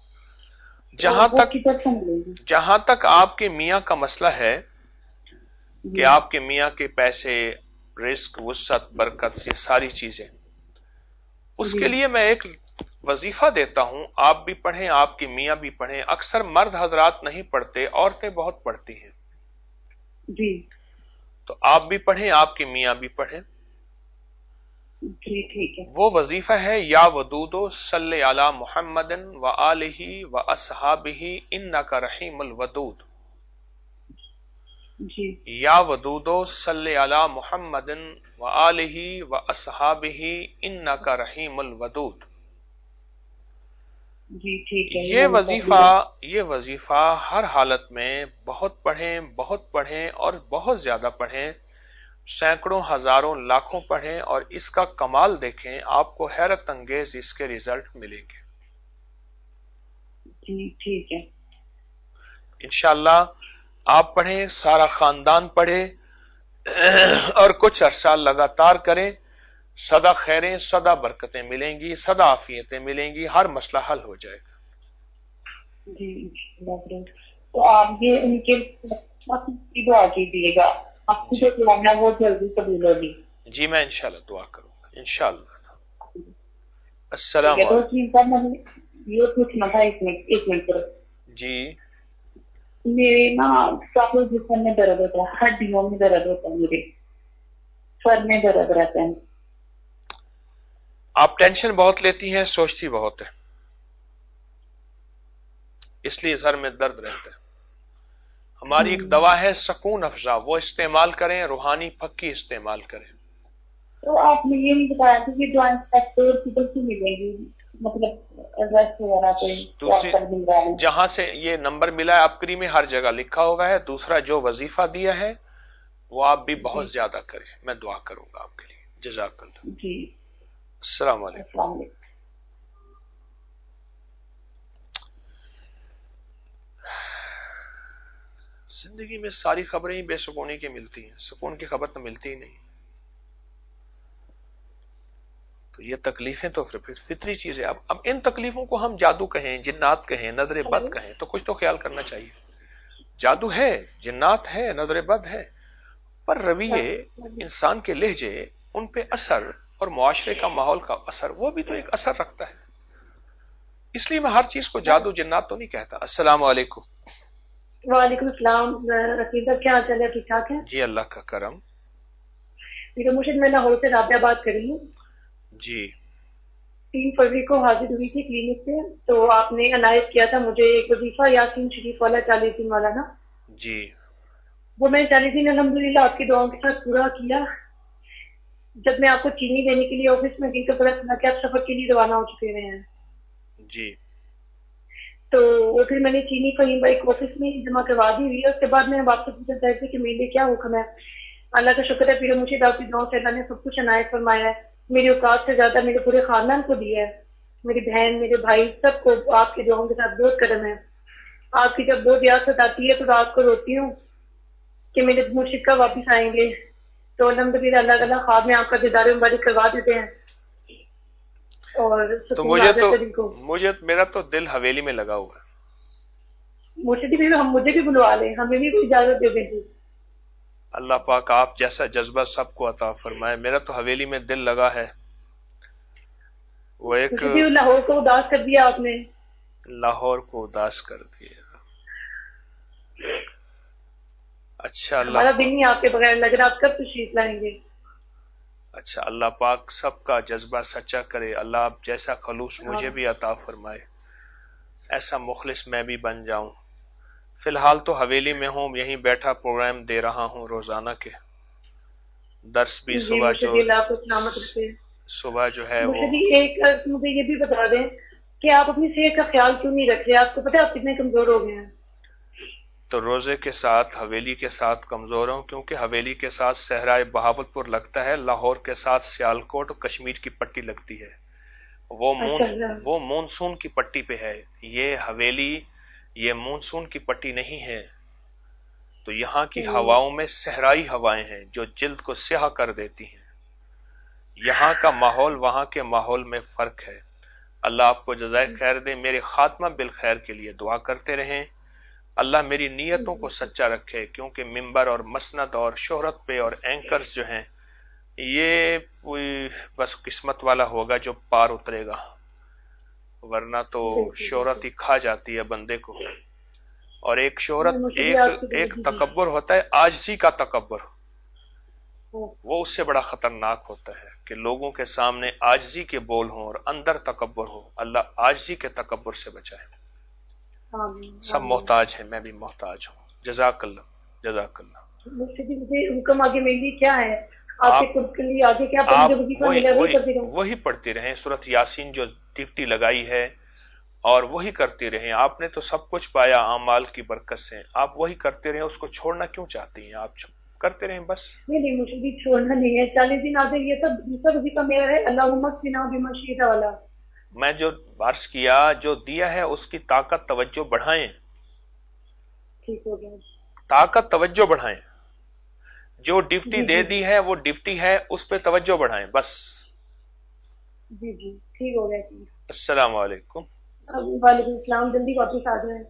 जहां तक आपके मियां का मसला है कि आपके मियां के पैसे, रिस्क, वुसअत, बरकत, ये सारी चीजें, उसके लिए मैं एक वजीफा देता हूं, आप भी पढ़ें, आपके मियां भी पढ़ें। अक्सर मर्द हजरात नहीं पढ़ते, औरतें बहुत पढ़ती हैं जी, तो आप भी पढ़ें, आपके मियां भी पढ़ें। जी ठीक है। वो वजीफा है या वदूदो सल्ले अला मुहम्मदिन व आलिही व अस्हाबिही इन्नका रहीमुल वदूद। जी। या वदूदो सल्ले अला मुहम्मदिन व आलिही व अस्हाबिही इन्नका रहीमुल वदूद। जी ठीक है। ये वजीफा हर हालत में बहुत पढ़ें, बहुत पढ़ें और बहुत ज्यादा पढ़ें, सैकड़ों, हजारों, लाखों पढ़ें, और इसका कमाल देखें, आपको हैरत अंगेज इसके रिजल्ट मिलेंगे। जी ठीक है। इंशाअल्लाह आप पढ़ें, सारा खानदान पढ़े और कुछ अरसा लगातार करें, सदा खैरें, सदा बरकतें मिलेंगी, सदा आफियतें मिलेंगी, हर मसला हल हो जाएगा। जी तो आप ये उनके दुआ कीजिएगा, आपकी जो दुआ है वो जल्दी कबूल होगी। जी मैं इंशाल्लाह दुआ करूंगा, इंशाल्लाह। अस्सलाम वालेकुम। ये पूछना था एक मिनट जी। मेरे ना काफी जिस्म में दर्द होता है, हड्डियों में दर्द होता है, मेरे सर में दर्द रहता है। आप टेंशन बहुत लेती हैं, सोचती बहुत है, इसलिए सर में दर्द रहता है। हमारी एक दवा है सकून अफजा, वो इस्तेमाल करें, रूहानी पक्की इस्तेमाल करें। तो आपने ये नहीं बताया कि ये ज्वाइंट फैक्टर किधर से मिलेगी, मतलब एड्रेस वगैरह कोई जहां से ये नंबर मिला है आपकी में हर जगह लिखा हुआ है। दूसरा जो वजीफा दिया है वो आप भी बहुत ज्यादा करें, मैं दुआ करूंगा आपके लिए। जज़ाकल्लाह जी। अस्सलाम वालेकुम। जिंदगी में सारी खबरें ही बेसुकूनी की मिलती हैं, सुकून की खबर तो मिलती ही नहीं। तो ये तकलीफें तो फितरी चीज है। अब इन तकलीफों को हम जादू कहें, जिन्नात कहें, नजर बद कहें, तो कुछ तो ख्याल करना चाहिए। जादू है, जिन्नात है, नजर बद है, पर रवैये, इंसान के लहजे ان پہ اثر اور معاشرے کا ماحول کا اثر وہ بھی تو ایک اثر رکھتا ہے. اس لیے میں ہر چیز کو جادو جنات تو نہیں کہتا. السلام علیکم. وعلیکم السلام. رفیق صاحب کیا حال چال ہے؟ ٹھیک ٹھاک ہے جی اللہ کا کرم. مرشد میں لاہور سے رابعہ بات کر رہی ہوں. جی 3 فروری کو حاضر ہوئی تھی کلینک سے، تو آپ نے عنایت کیا تھا مجھے ایک وظیفہ یاسین شریف والا 40 دن والا نا. جی وہ میں 40 دن الحمدللہ آپ کی دعاؤں کے ساتھ پورا کیا. جب میں آپ کو چینی دینے کے لیے آفس میں گئی تو پتا چلا کہ آپ سفر کے لیے روانہ ہو چکے ہوئے ہیں. جی تو وہ پھر میں نے چینی کہیں ایک آفس میں جمع کروا دی ہوئی ہے. اس کے بعد میں آپ سے پوچھنا چاہتی کہ میرے لیے کیا حکم ہے. اللہ کا شکر ہے پھر مجھے آپ کی دعاؤں سے اللہ نے سب کچھ عنایت فرمایا ہے. میری اوقات سے زیادہ میرے پورے خاندان کو دیا ہے. میری بہن میرے بھائی سب کو آپ کی دعاؤں کے ساتھ بہت کرم ہے. آپ کی جب بہت ریاست آتی ہے تو رات کو روتی ہوں کہ میرے مرشد کب واپس آئیں گے. تو الحمدللہ اللہ تعالیٰ خواب میں آپ کا دیدار مبارک کروا دیتے ہیں. اور تو مجھے میرا تو دل حویلی میں لگا ہوا ہے. مرشد بھی مجھے بھی بلوا لیں، ہمیں بھی کوئی اجازت دے دیں. اللہ پاک آپ جیسا جذبہ سب کو عطا فرمائے. میرا تو حویلی میں دل لگا ہے. وہ ایک لاہور کو اداس کر دیا آپ نے. لاہور کو اداس کر دیا. اچھا ہمارا دن ہی آپ کے بغیر لگ رہا. آپ کب تشریف لائیں گے؟ اچھا اللہ پاک سب کا جذبہ سچا کرے. اللہ آپ جیسا خلوص مجھے بھی عطا فرمائے، ایسا مخلص میں بھی بن جاؤں. فی الحال تو حویلی میں ہوں، یہیں بیٹھا پروگرام دے رہا ہوں روزانہ کے. درس بھی صبح جو ہے وہ. مجھے یہ بھی بتا دیں کہ آپ اپنی صحت کا خیال کیوں نہیں رکھ رہے؟ آپ کو پتہ ہے آپ کتنے کمزور ہو گئے ہیں. تو روزے کے ساتھ حویلی کے ساتھ کمزور ہوں، کیونکہ حویلی کے ساتھ صحرائے بہاوت پور لگتا ہے، لاہور کے ساتھ سیالکوٹ اور کشمیر کی پٹی لگتی ہے. وہ مونسون کی پٹی پہ ہے. یہ حویلی یہ مونسون کی پٹی نہیں ہے. تو یہاں کی ہواؤں میں صحرائی ہوائیں ہیں جو جلد کو سیاہ کر دیتی ہیں. یہاں کا ماحول وہاں کے ماحول میں فرق ہے. اللہ آپ کو جزائے خیر دے. میرے خاتمہ بالخیر کے لیے دعا کرتے رہیں. اللہ میری نیتوں کو سچا رکھے، کیونکہ ممبر اور مسند اور شہرت پہ اور اینکرز جو ہیں یہ بس قسمت والا ہوگا جو پار اترے گا، ورنہ تو شہرت ہی کھا جاتی ہے بندے کو. اور ایک شہرت ایک تکبر ہوتا ہے، عاجزی کا تکبر. وہ اس سے بڑا خطرناک ہوتا ہے کہ لوگوں کے سامنے عاجزی کے بول ہوں اور اندر تکبر ہو. اللہ عاجزی کے تکبر سے بچائے. سب محتاج ہیں، میں بھی محتاج ہوں. جزاک اللہ جزاک اللہ. مجھے حکم آگے میری کیا ہے؟ آپ وہی پڑھتی رہیں سورۃ یاسین جو ڈیوٹی لگائی ہے، اور وہی کرتی رہیں. آپ نے تو سب کچھ پایا اعمال کی برکت سے. آپ وہی کرتے رہیں. اس کو چھوڑنا کیوں چاہتی ہیں؟ آپ کرتے رہیں بس. نہیں مجھے بھی چھوڑنا نہیں ہے. 40 دن آگے یہ سب دوسرا وظیفہ میرا ہے، اللہم اکفنا بما شئت والا. میں جو عرض کیا جو دیا ہے اس کی طاقت توجہ بڑھائیں. ٹھیک ہو گیا. طاقت توجہ بڑھائیں. جو ڈیوٹی دے دی ہے وہ ڈیوٹی ہے، اس پہ توجہ بڑھائیں بس. جی ٹھیک ہو گیا. السلام علیکم. وعلیکم السلام. جلدی واپس آ جائیں.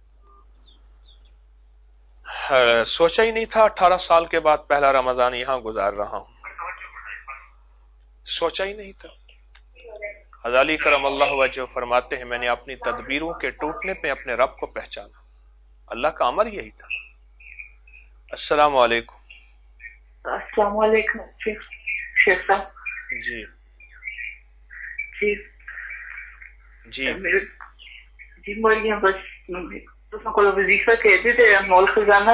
سوچا ہی نہیں تھا 18 سال کے بعد پہلا رمضان یہاں گزار رہا ہوں. سوچا ہی نہیں تھا. غزالی کرم اللہ وجہ فرماتے ہیں میں نے اپنی تدبیروں کے ٹوٹنے پہ اپنے رب کو پہچانا. اللہ کا امر یہی تھا. السلام علیکم. السلام علیکم شیخ صاحب. جی مریم بس کو وظیفہ کہتے تھے مول خزانہ.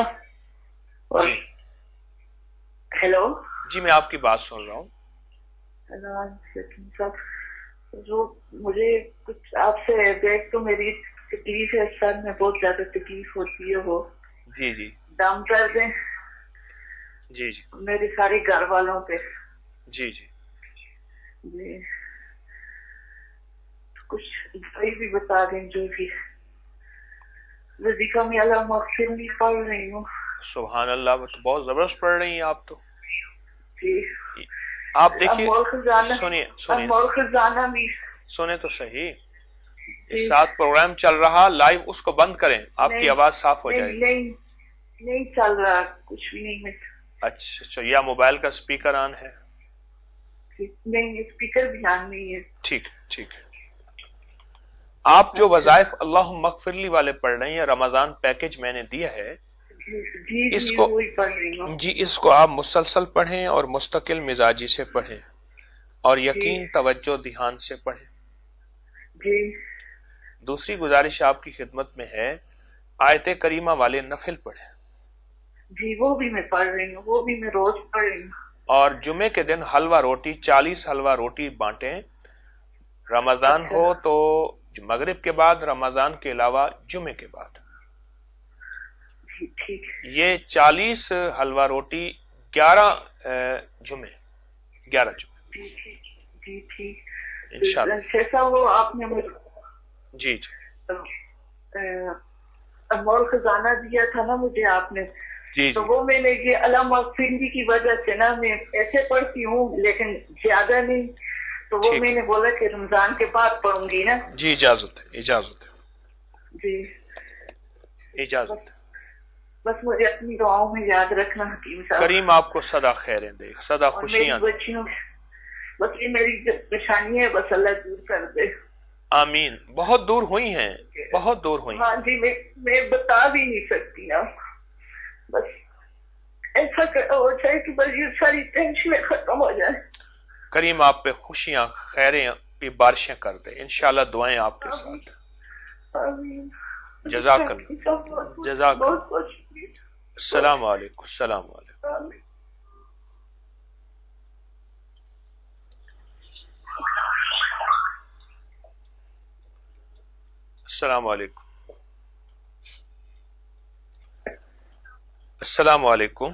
ہیلو جی میں آپ کی بات سن رہا ہوں. جو مجھے کچھ آپ سے ایک تو میری تکلیف ہے، سر میں بہت زیادہ تکلیف ہوتی ہے. وہ جی دم کر دیں جی میرے سارے گھر والوں پہ. جی کچھ دوائی بھی بتا دیں جو بھی. وظیفہ میں اللہ مغفر نہیں پڑھ رہی ہوں. سبحان اللہ. تو بہت زبردست پڑھ رہی ہیں آپ تو. جی آپ دیکھیے سنیں تو صحیح. اس ساتھ پروگرام چل رہا لائیو، اس کو بند کریں، آپ کی آواز صاف ہو جائے گی. نہیں چل رہا کچھ بھی نہیں. اچھا یا موبائل کا اسپیکر آن ہے؟ नहीं, स्पीकर भी ऑन नहीं है। ठीक ठीक है। आप जो वज़ाइफ अल्लाह मगफिरली वाले पढ़ रही हैं, रमजान पैकेज मैंने दिया है, जी इसको वही पढ़ रही हूँ जी, इसको आप मुसलसल पढ़ें और मुस्तकिल मिजाजी से पढ़ें और यकीन तवज्जो ध्यान से पढ़ें जी। दूसरी गुजारिश आपकी खिदमत में है, आयत करीमा वाले नफिल पढ़ें जी, वो भी मैं पढ़ रही हूँ, वो भी मैं रोज पढ़ रही हूँ। और जुमे के दिन हलवा रोटी 40 हलवा रोटी बांटें। रमजान हो तो मगरिब के बाद, रमजान के अलावा जुमे के बाद। ठीक। ये 40 हलवा रोटी 11 जुमे। जी ठीक इंशाल्लाह। जैसा वो आपने मुझे जी अनमोल खजाना दिया था ना मुझे आपने, जी, तो वो मैंने ये अल्लाह मगफिरली की वजह से ना मैं ऐसे पढ़ती हूँ लेकिन ज्यादा नहीं, तो वो मैंने बोला कि रमजान के बाद पढ़ूंगी ना। जी इजाजत है जी, इजाजत है। बस मुझे अपनी दुआओं में याद रखना हकीम साहब। करीम आपको सदा खैरें दे, सदा खुशियां दे। बच्चियों, बस ये मेरी परेशानी है, बस अल्लाह दूर कर दे। आमीन। बहुत दूर हुई हैं, बहुत दूर हुई। हाँ जी, मैं बता भी नहीं सकती ना, बस ऐसा हो जाए कि बस ये सारी टेंशन खत्म हो जाए। करीम आप पे खुशियां खैरें की बारिशें कर दे, इंशाल्लाह दुआएं आपके साथ। जज़ाकल्लाह जज़ाकल्लाह। अस्सलाम वालेकुम। अस्सलाम वालेकुम। अस्सलाम वालेकुम। अस्सलाम वालेकुम।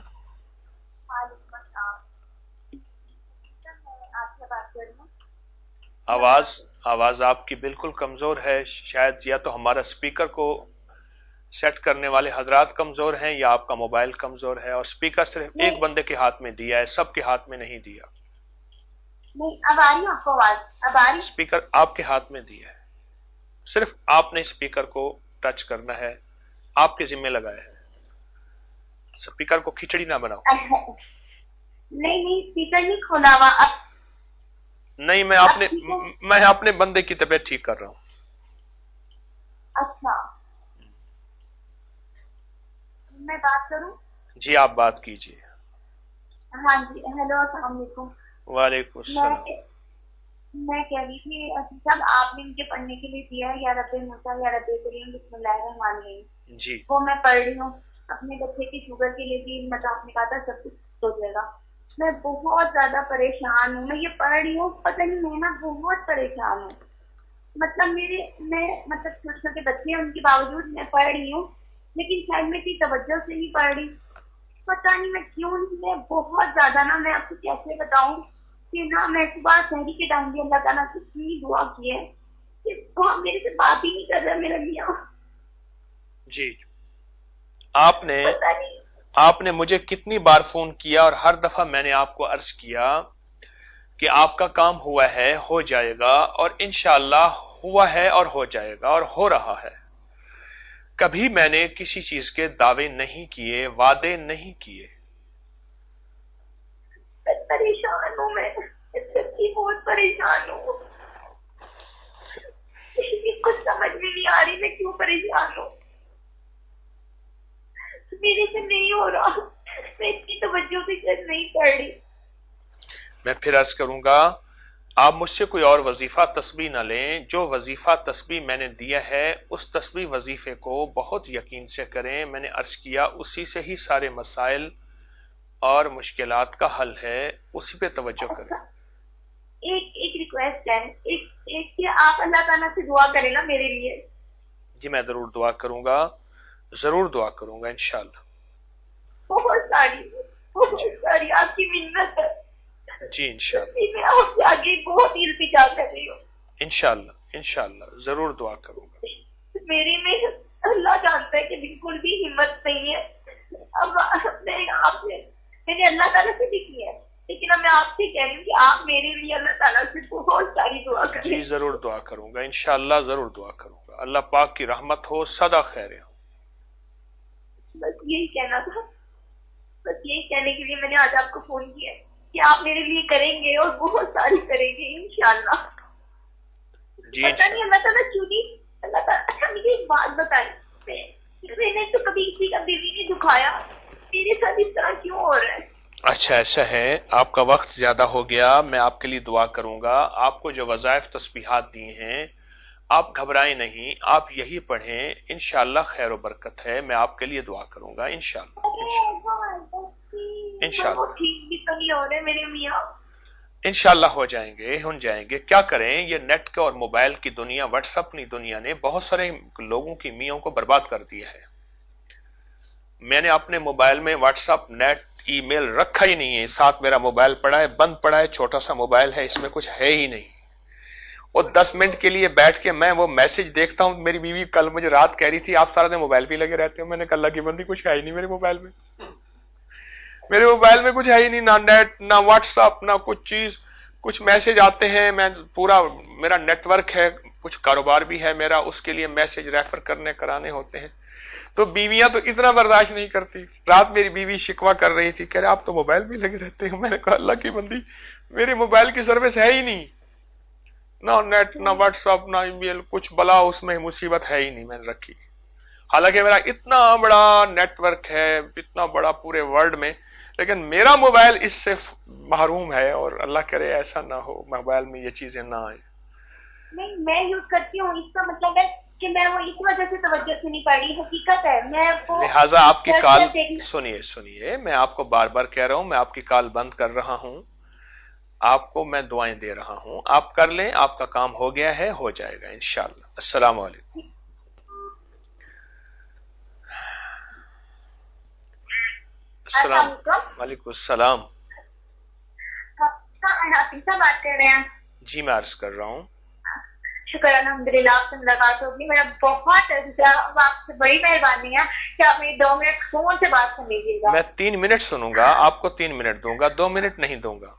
आवाज आपकी बिल्कुल कमजोर है, शायद या तो हमारा स्पीकर को सेट करने वाले हजरात कमजोर हैं या आपका मोबाइल कमजोर है, और स्पीकर सिर्फ एक बंदे के हाथ में दिया है, सबके हाथ में नहीं दिया। नहीं, अब आ रही आपको आवाज? अब आ रही? स्पीकर आपके हाथ में दिया है, सिर्फ आपने स्पीकर को टच करना है, आपके जिम्मे लगाया है। स्पीकर को खिचड़ी ना बनाओ। नहीं स्पीकर नहीं खोला हुआ। अब नहीं, मैं अपने बंदे की तबीयत ठीक कर रहा हूँ। अच्छा, मैं बात करूं? जी आप बात कीजिए। हाँ जी, हेलो, अस्सलाम वालेकुम। वालेकुम सलाम। मैं कह रही थी साहब, आपने मुझे पढ़ने के लिए दिया है या रब्बे मूसा या रब्बे करीम बिस्मिल्लाहिर्रहमानिर्रहीम जी, वो मैं पढ़ रही हूँ। अपने बच्चे की शुगर के लिए भी मतलब आपने कहा था सब कुछ हो जाएगा। मैं बहुत ज्यादा परेशान हूँ, मैं ये पढ़ रही हूँ, पता नहीं मैं ना बहुत परेशान हूँ। मतलब मैं छोटे छोटे बच्चे हैं, उनके बावजूद मैं पढ़ रही हूँ, लेकिन शायद मैं इतनी तवज्जो से नहीं पढ़ रही, पता नहीं मैं क्यों नहीं। मैं बहुत ज्यादा ना, मैं आपको कैसे बताऊं कि ना मैं सुबह शहरी के टाइम भी अल्लाह ताला से इतनी दुआ की है कि वो मेरे से बात ही नहीं कर रहा मेरा मियाँ। जी, आपने मुझे कितनी बार फोन किया और हर दफा मैंने आपको अर्ज किया कि आपका काम हुआ है, हो जाएगा, और इंशाअल्लाह हुआ है और हो जाएगा और हो रहा है। कभी मैंने किसी चीज के दावे नहीं किए, वादे नहीं किए। परेशान हूँ मैं, बहुत परेशान हूँ, कुछ समझ में नहीं आ रही मैं क्यों परेशान हूँ। मेरे से नहीं हो रहा, मैं इतनी तवज्जो से नहीं पढ़ रही। मैं फिर अर्ज करूंगा, आप मुझसे कोई और वजीफा तस्बीह न लें। जो वजीफा तस्बीह मैंने दिया है उस तस्बीह वजीफे को बहुत यकीन से करें। मैंने अर्ज किया उसी से ही सारे मसाइल और मुश्किलात का हल है, उसी पे तवज्जो करें। एक रिक्वेस्ट है, एक कि आप अल्लाह ताला से दुआ करें ना मेरे लिए। जी मैं जरूर दुआ करूंगा, जरूर दुआ करूंगा इंशाल्लाह। बहुत सारी आपकी मिन्नत है। जी इंशाल्लाह, मैं आपसे आगे बहुत इल्तिजा कर रही हूँ। इंशाल्लाह जरूर दुआ करूंगा। मेरे में अल्लाह जानता है कि बिल्कुल भी हिम्मत नहीं है। अब मैंने अल्लाह ताला से भी किया है, लेकिन अब मैं आपसे कह रही हूँ कि आप मेरे लिए अल्लाह ताला से बहुत सारी दुआ करें। जी जरूर दुआ करूंगा, इंशाल्लाह जरूर दुआ करूंगा। अल्लाह पाक की रहमत हो, सदा खैर हो। बस यही कहना था, बस यही कहने के लिए मैंने आज आपको फोन किया कि کہ آپ میرے لیے کریں گے اور بہت ساری کریں گے انشاءاللہ. پتہ نہیں اللہ تعالیٰ کیوں نہیں. اللہ تعالیٰ اچھا مجھے ایک بات بتائی, میں نے تو کبھی کسی کا دل ہی نہیں دکھایا, میرے ساتھ اس طرح کیوں ہو رہا ہے؟ اچھا ایسا ہے, آپ کا وقت زیادہ ہو گیا, میں آپ کے لیے دعا کروں گا. آپ کو جو وظائف تسبیحات دی ہیں آپ گھبرائیں نہیں, آپ یہی پڑھیں, انشاءاللہ خیر و برکت ہے. میں آپ کے لیے دعا کروں گا انشاءاللہ. انشاءاللہ ٹھیک بھی تو نہیں ہو رہے میرے میاں. انشاءاللہ ہو جائیں گے. کیا کریں, یہ نیٹ کے اور موبائل کی دنیا, واٹس اپ کی دنیا نے بہت سارے لوگوں کی میوں کو برباد کر دیا ہے. میں نے اپنے موبائل میں واٹس اپ, نیٹ, ای میل رکھا ہی نہیں ہے. ساتھ میرا موبائل پڑا ہے, بند پڑا ہے, چھوٹا سا موبائل ہے, اس میں کچھ ہے ہی نہیں. اور 10 منٹ کے لیے بیٹھ کے میں وہ میسج دیکھتا ہوں. میری بیوی کل مجھے رات کہہ رہی تھی آپ سارا دن موبائل پہ لگے رہتے ہو. میں نے کہا اللہ کی بندی کچھ ہے ہی نہیں میرے موبائل میں. میرے موبائل میں کچھ ہے ہی نہیں, نہ نیٹ, نہ واٹس اپ, نہ کچھ چیز. کچھ میسج آتے ہیں, میں پورا میرا نیٹ ورک ہے, کچھ کاروبار بھی ہے میرا, اس کے لیے میسج ریفر کرانے ہوتے ہیں. تو بیویاں تو اتنا برداشت نہیں کرتی. رات میری بیوی شکوہ کر رہی تھی, کہہ رہے آپ تو موبائل بھی لگے رہتے ہیں. میں نے کہا اللہ کی بندی میرے موبائل کی سروس ہے ہی نہیں, نہ نیٹ, نہ واٹس اپ, نہ ای میل, کچھ بلا اس میں مصیبت ہے ہی نہیں میں نے رکھی. حالانکہ میرا اتنا بڑا نیٹ ورک ہے, اتنا بڑا پورے ورلڈ میں, لیکن میرا موبائل اس سے محروم ہے. اور اللہ کرے ایسا نہ ہو, موبائل میں یہ چیزیں نہ آئیں. نہیں میں یوز کرتی ہوں, اس کا مطلب ہے کہ میں وہ اس وجہ سے توجہ سے نہیں پڑھ رہی. حقیقت ہے میں لہٰذا آپ کی کال سنیے, میں آپ کو بار بار کہہ رہا ہوں, میں آپ کی کال بند کر رہا ہوں. آپ کو میں دعائیں دے رہا ہوں, آپ کر لیں, آپ کا کام ہو گیا ہے, ہو جائے گا انشاءاللہ. السلام علیکم. السلام وعلیکم السلام. بات کر رہے ہیں؟ جی میں عرض کر رہا ہوں. شکر الحمدللہ آپ سے ملاقات ہوگی. میرا بہت آپ سے بڑی مہربانی ہے کہ آپ میری 2 منٹ فون سے بات سن لیجیے گا. میں 3 منٹ سنوں گا, آپ کو 3 منٹ دوں گا, 2 منٹ نہیں دوں گا.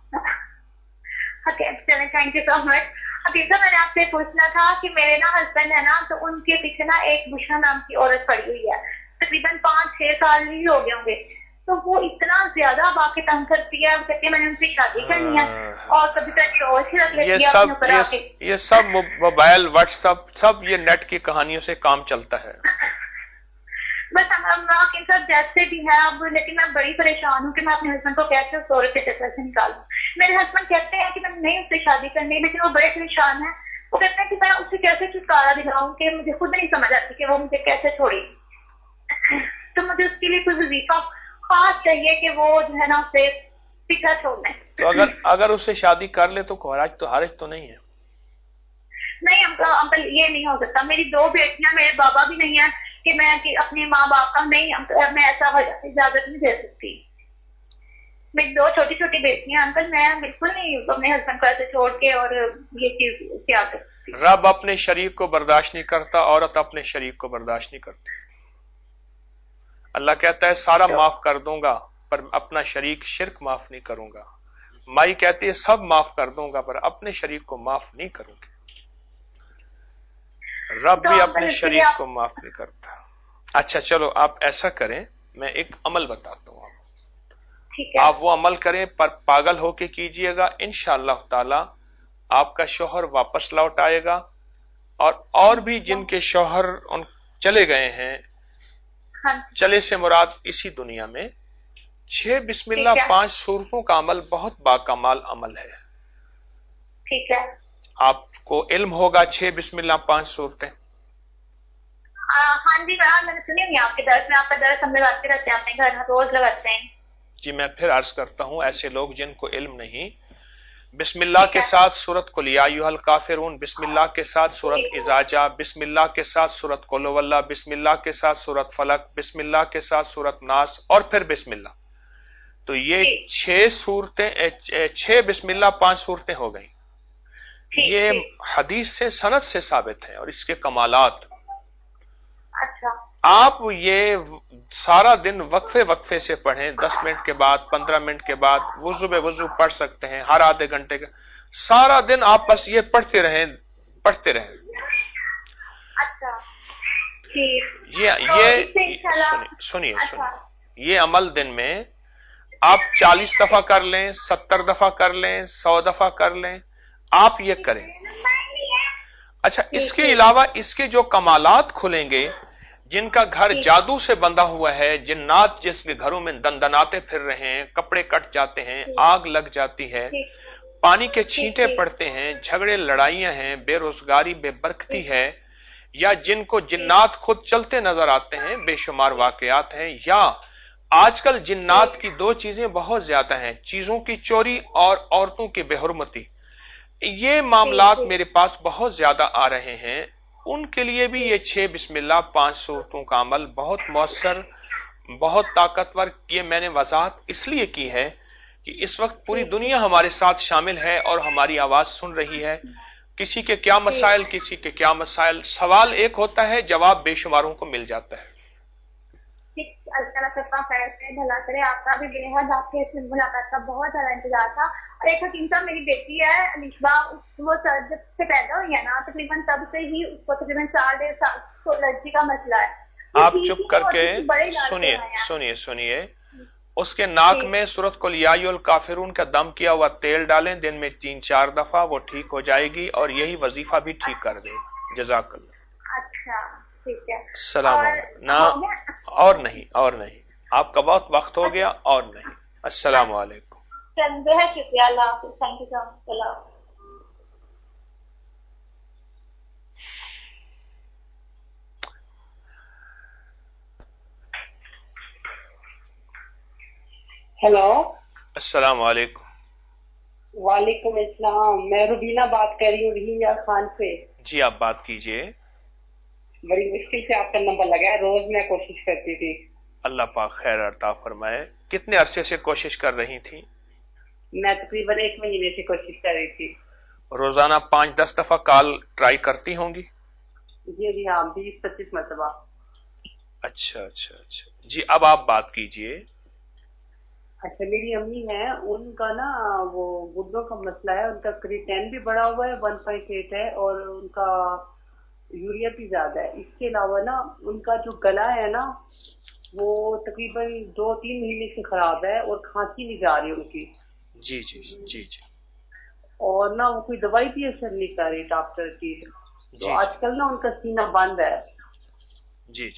تھینک یو سو مچ. حقیقت میں نے آپ سے پوچھنا تھا کہ میرے نا ہسبینڈ ہے نا, تو ان کے پیچھے نا ایک بشرا نام کی عورت پڑی ہوئی ہے, تقریباً 5-6 سال ہی ہو گئے ہوں گے. تو وہ اتنا زیادہ باقی تنگ کرتی ہے, کہتی ہے میں نے ان سے شادی کرنی ہے, اور کبھی پیٹرول سے رکھ لیتی ہے اپنے اوپر آ کے. یہ سب موبائل, واٹس ایپ, سب یہ نیٹ کی کہانیوں سے کام چلتا ہے. بس ہم سب جیسے بھی ہے اب, لیکن میں بڑی پریشان ہوں کہ میں اپنے ہسبینڈ کو کیسے اس عورت کے چکر سے نکالوں. میرے ہسبینڈ کہتے ہیں کہ میں نہیں اس سے شادی کرنی, لیکن وہ بڑے پریشان ہیں. وہ کہتے ہیں کہ میں اس سے کیسے چھٹکارا دلاؤں کہ مجھے خود نہیں سمجھ آتی کہ وہ مجھے کیسے چھوڑے. تو مجھے اس کے لیے کوئی وظیفہ خاص چاہیے کہ وہ جو ہے نا اسے پیچھا چھوڑنا ہے. تو اگر اس سے شادی کر لے تو حرج تو نہیں ہے. نہیں انکل یہ نہیں ہو سکتا. میری 2 بیٹیاں, میرے بابا بھی نہیں ہے کہ میں اپنے ماں باپ کا نہیں, میں ایسا اجازت نہیں دے سکتی. میری 2 چھوٹی چھوٹی بیٹیاں انکل, میں بالکل نہیں اپنے ہسبینڈ کو ایسے چھوڑ کے اور یہ چیز کیا کرتی. رب اپنے شریک کو برداشت نہیں کرتا, عورت اپنے شریک کو برداشت نہیں کرتی. اللہ کہتا ہے سارا معاف کر دوں گا پر اپنا شریک شرک معاف نہیں کروں گا. مائی کہتی ہے سب معاف کر دوں گا پر اپنے شریک کو معاف نہیں کروں گی. رب بھی اپنے شریک کو معاف نہیں کرتا. اچھا چلو آپ ایسا کریں, میں ایک عمل بتاتا ہوں, آپ وہ عمل کریں پر پاگل ہو کے کیجئے گا. انشاءاللہ تعالی آپ کا شوہر واپس لوٹ آئے گا. اور بھی جن کے شوہر چلے گئے ہیں, چلے سے مراد اسی دنیا میں, 6 بسم اللہ 5 سورتوں کا عمل بہت باکمال عمل ہے. ٹھیک ہے. آپ کو علم ہوگا 6 بسم اللہ 5 صورتیں؟ ہاں جی میں نے سنی نہیں آپ کے درس میں. آپ کا درس ہم لگاتے رہتے ہیں اپنے گھر میں, روز لگاتے ہیں. جی میں پھر عرض کرتا ہوں, ایسے لوگ جن کو علم نہیں, بسم اللہ کے ساتھ سورت قل یا ایھا الکافرون, بسم اللہ کے ساتھ سورت اذا جاء, بسم اللہ کے ساتھ سورت قل ھو اللہ, بسم اللہ کے ساتھ سورت فلق, بسم اللہ کے ساتھ سورت ناس, اور پھر بسم اللہ. تو یہ 6 صورتیں, 6 بسم اللہ 5 صورتیں ہو گئیں. یہ حدیث سے سند سے ثابت ہے اور اس کے کمالات. اچھا آپ یہ سارا دن وقفے سے پڑھیں, 10 منٹ کے بعد, 15 منٹ کے بعد, وضو بے وضو پڑھ سکتے ہیں, ہر آدھے گھنٹے کا. سارا دن آپ بس یہ پڑھتے رہیں. اچھا سنیے, یہ عمل دن میں आप 40 दफा कर लें, 70 दफा कर लें, 100 दफा कर लें, आप ये करें। अच्छा, इसके अलावा इसके जो कमालात खुलेंगे, जिनका घर जादू से बंधा हुआ है, जिन्नात जिसके घरों में दंदनाते फिर रहे हैं, कपड़े कट जाते हैं, आग लग जाती है, पानी के छींटे पड़ते हैं, झगड़े लड़ाइयां हैं, बेरोजगारी बेबरकती है, या जिनको जिन्नात खुद चलते नजर आते हैं, बेशुमार वाकयात हैं, या आजकल जिन्नात की दो चीजें बहुत ज्यादा हैं, चीजों की चोरी और औरतों की बेहुरमती। ये मामलात मेरे पास बहुत ज्यादा आ रहे हैं। उनके लिए भी ये 6 बिस्मिल्लाह 5 सूरतों का अमल बहुत मौसर, बहुत ताकतवर। ये मैंने वजाहत इसलिए की है कि इस वक्त पूरी दुनिया हमारे साथ शामिल है और हमारी आवाज सुन रही है। किसी के क्या मसाइल, किसी के क्या मसाइल, सवाल एक होता है, जवाब बेशुमारों को मिल जाता है। अल्लाह सबका खैर से भला करे। आपका भी बेहद आपके इस मुलाकात का बहुत सारा इंतजार था। और एक हकीम साहब, मेरी बेटी है अलिशबा, वो जब से पैदा हुई है ना, तकरीबन तब से ही उसको तकरीबन 4.5 साल को एलर्जी का मसला है। आप चुप करके सुनिए। उसके नाक में सूरत कुल या अय्युहल काफिरून का दम किया हुआ तेल डालें, दिन में 3-4 दफा, वो ठीक हो जाएगी और यही वजीफा भी ठीक कर देगा। जज़ाकल्लाह। अच्छा, ठीक है। सलाम ना, और नहीं आपका बहुत वक्त हो गया, और नहीं। अस्सलाम वालेकुम। बेहद शुक्रिया, अल्लाह हाफ़िज़, thank you so much. Hello, अस्सलाम वालेकुम। वालेकुम अस्सलाम। मैं रुबीना बात कर रही हूँ रहीम खान से। जी, आप बात कीजिए। बड़ी मुश्किल से आपका नंबर लगा है, रोज मैं कोशिश करती थी। अल्लाह पाक खैर अता फरमाए। कितने अरसे से कोशिश कर रही थी? मैं तकरीबन 1 महीने से कोशिश कर रही थी। रोजाना 5-10 दफा कॉल ट्राई करती होंगी? जी हाँ, 20-25 मरतबा। अच्छा। जी, अब आप बात कीजिए। अच्छा, मेरी अम्मी है, उनका ना वो गुर्दों का मसला है, उनका क्रिएटिनिन भी बढ़ा हुआ है, 1.8 है, और उनका यूरिया भी ज्यादा है। इसके अलावा ना उनका जो गला है ना, वो तकरीबन 2-3 महीने से खराब है और खांसी नहीं जा रही उनकी। जी। और ना वो कोई दवाई भी असर नहीं कर रही डॉक्टर की। तो आजकल ना उनका सीना बंद है। जी।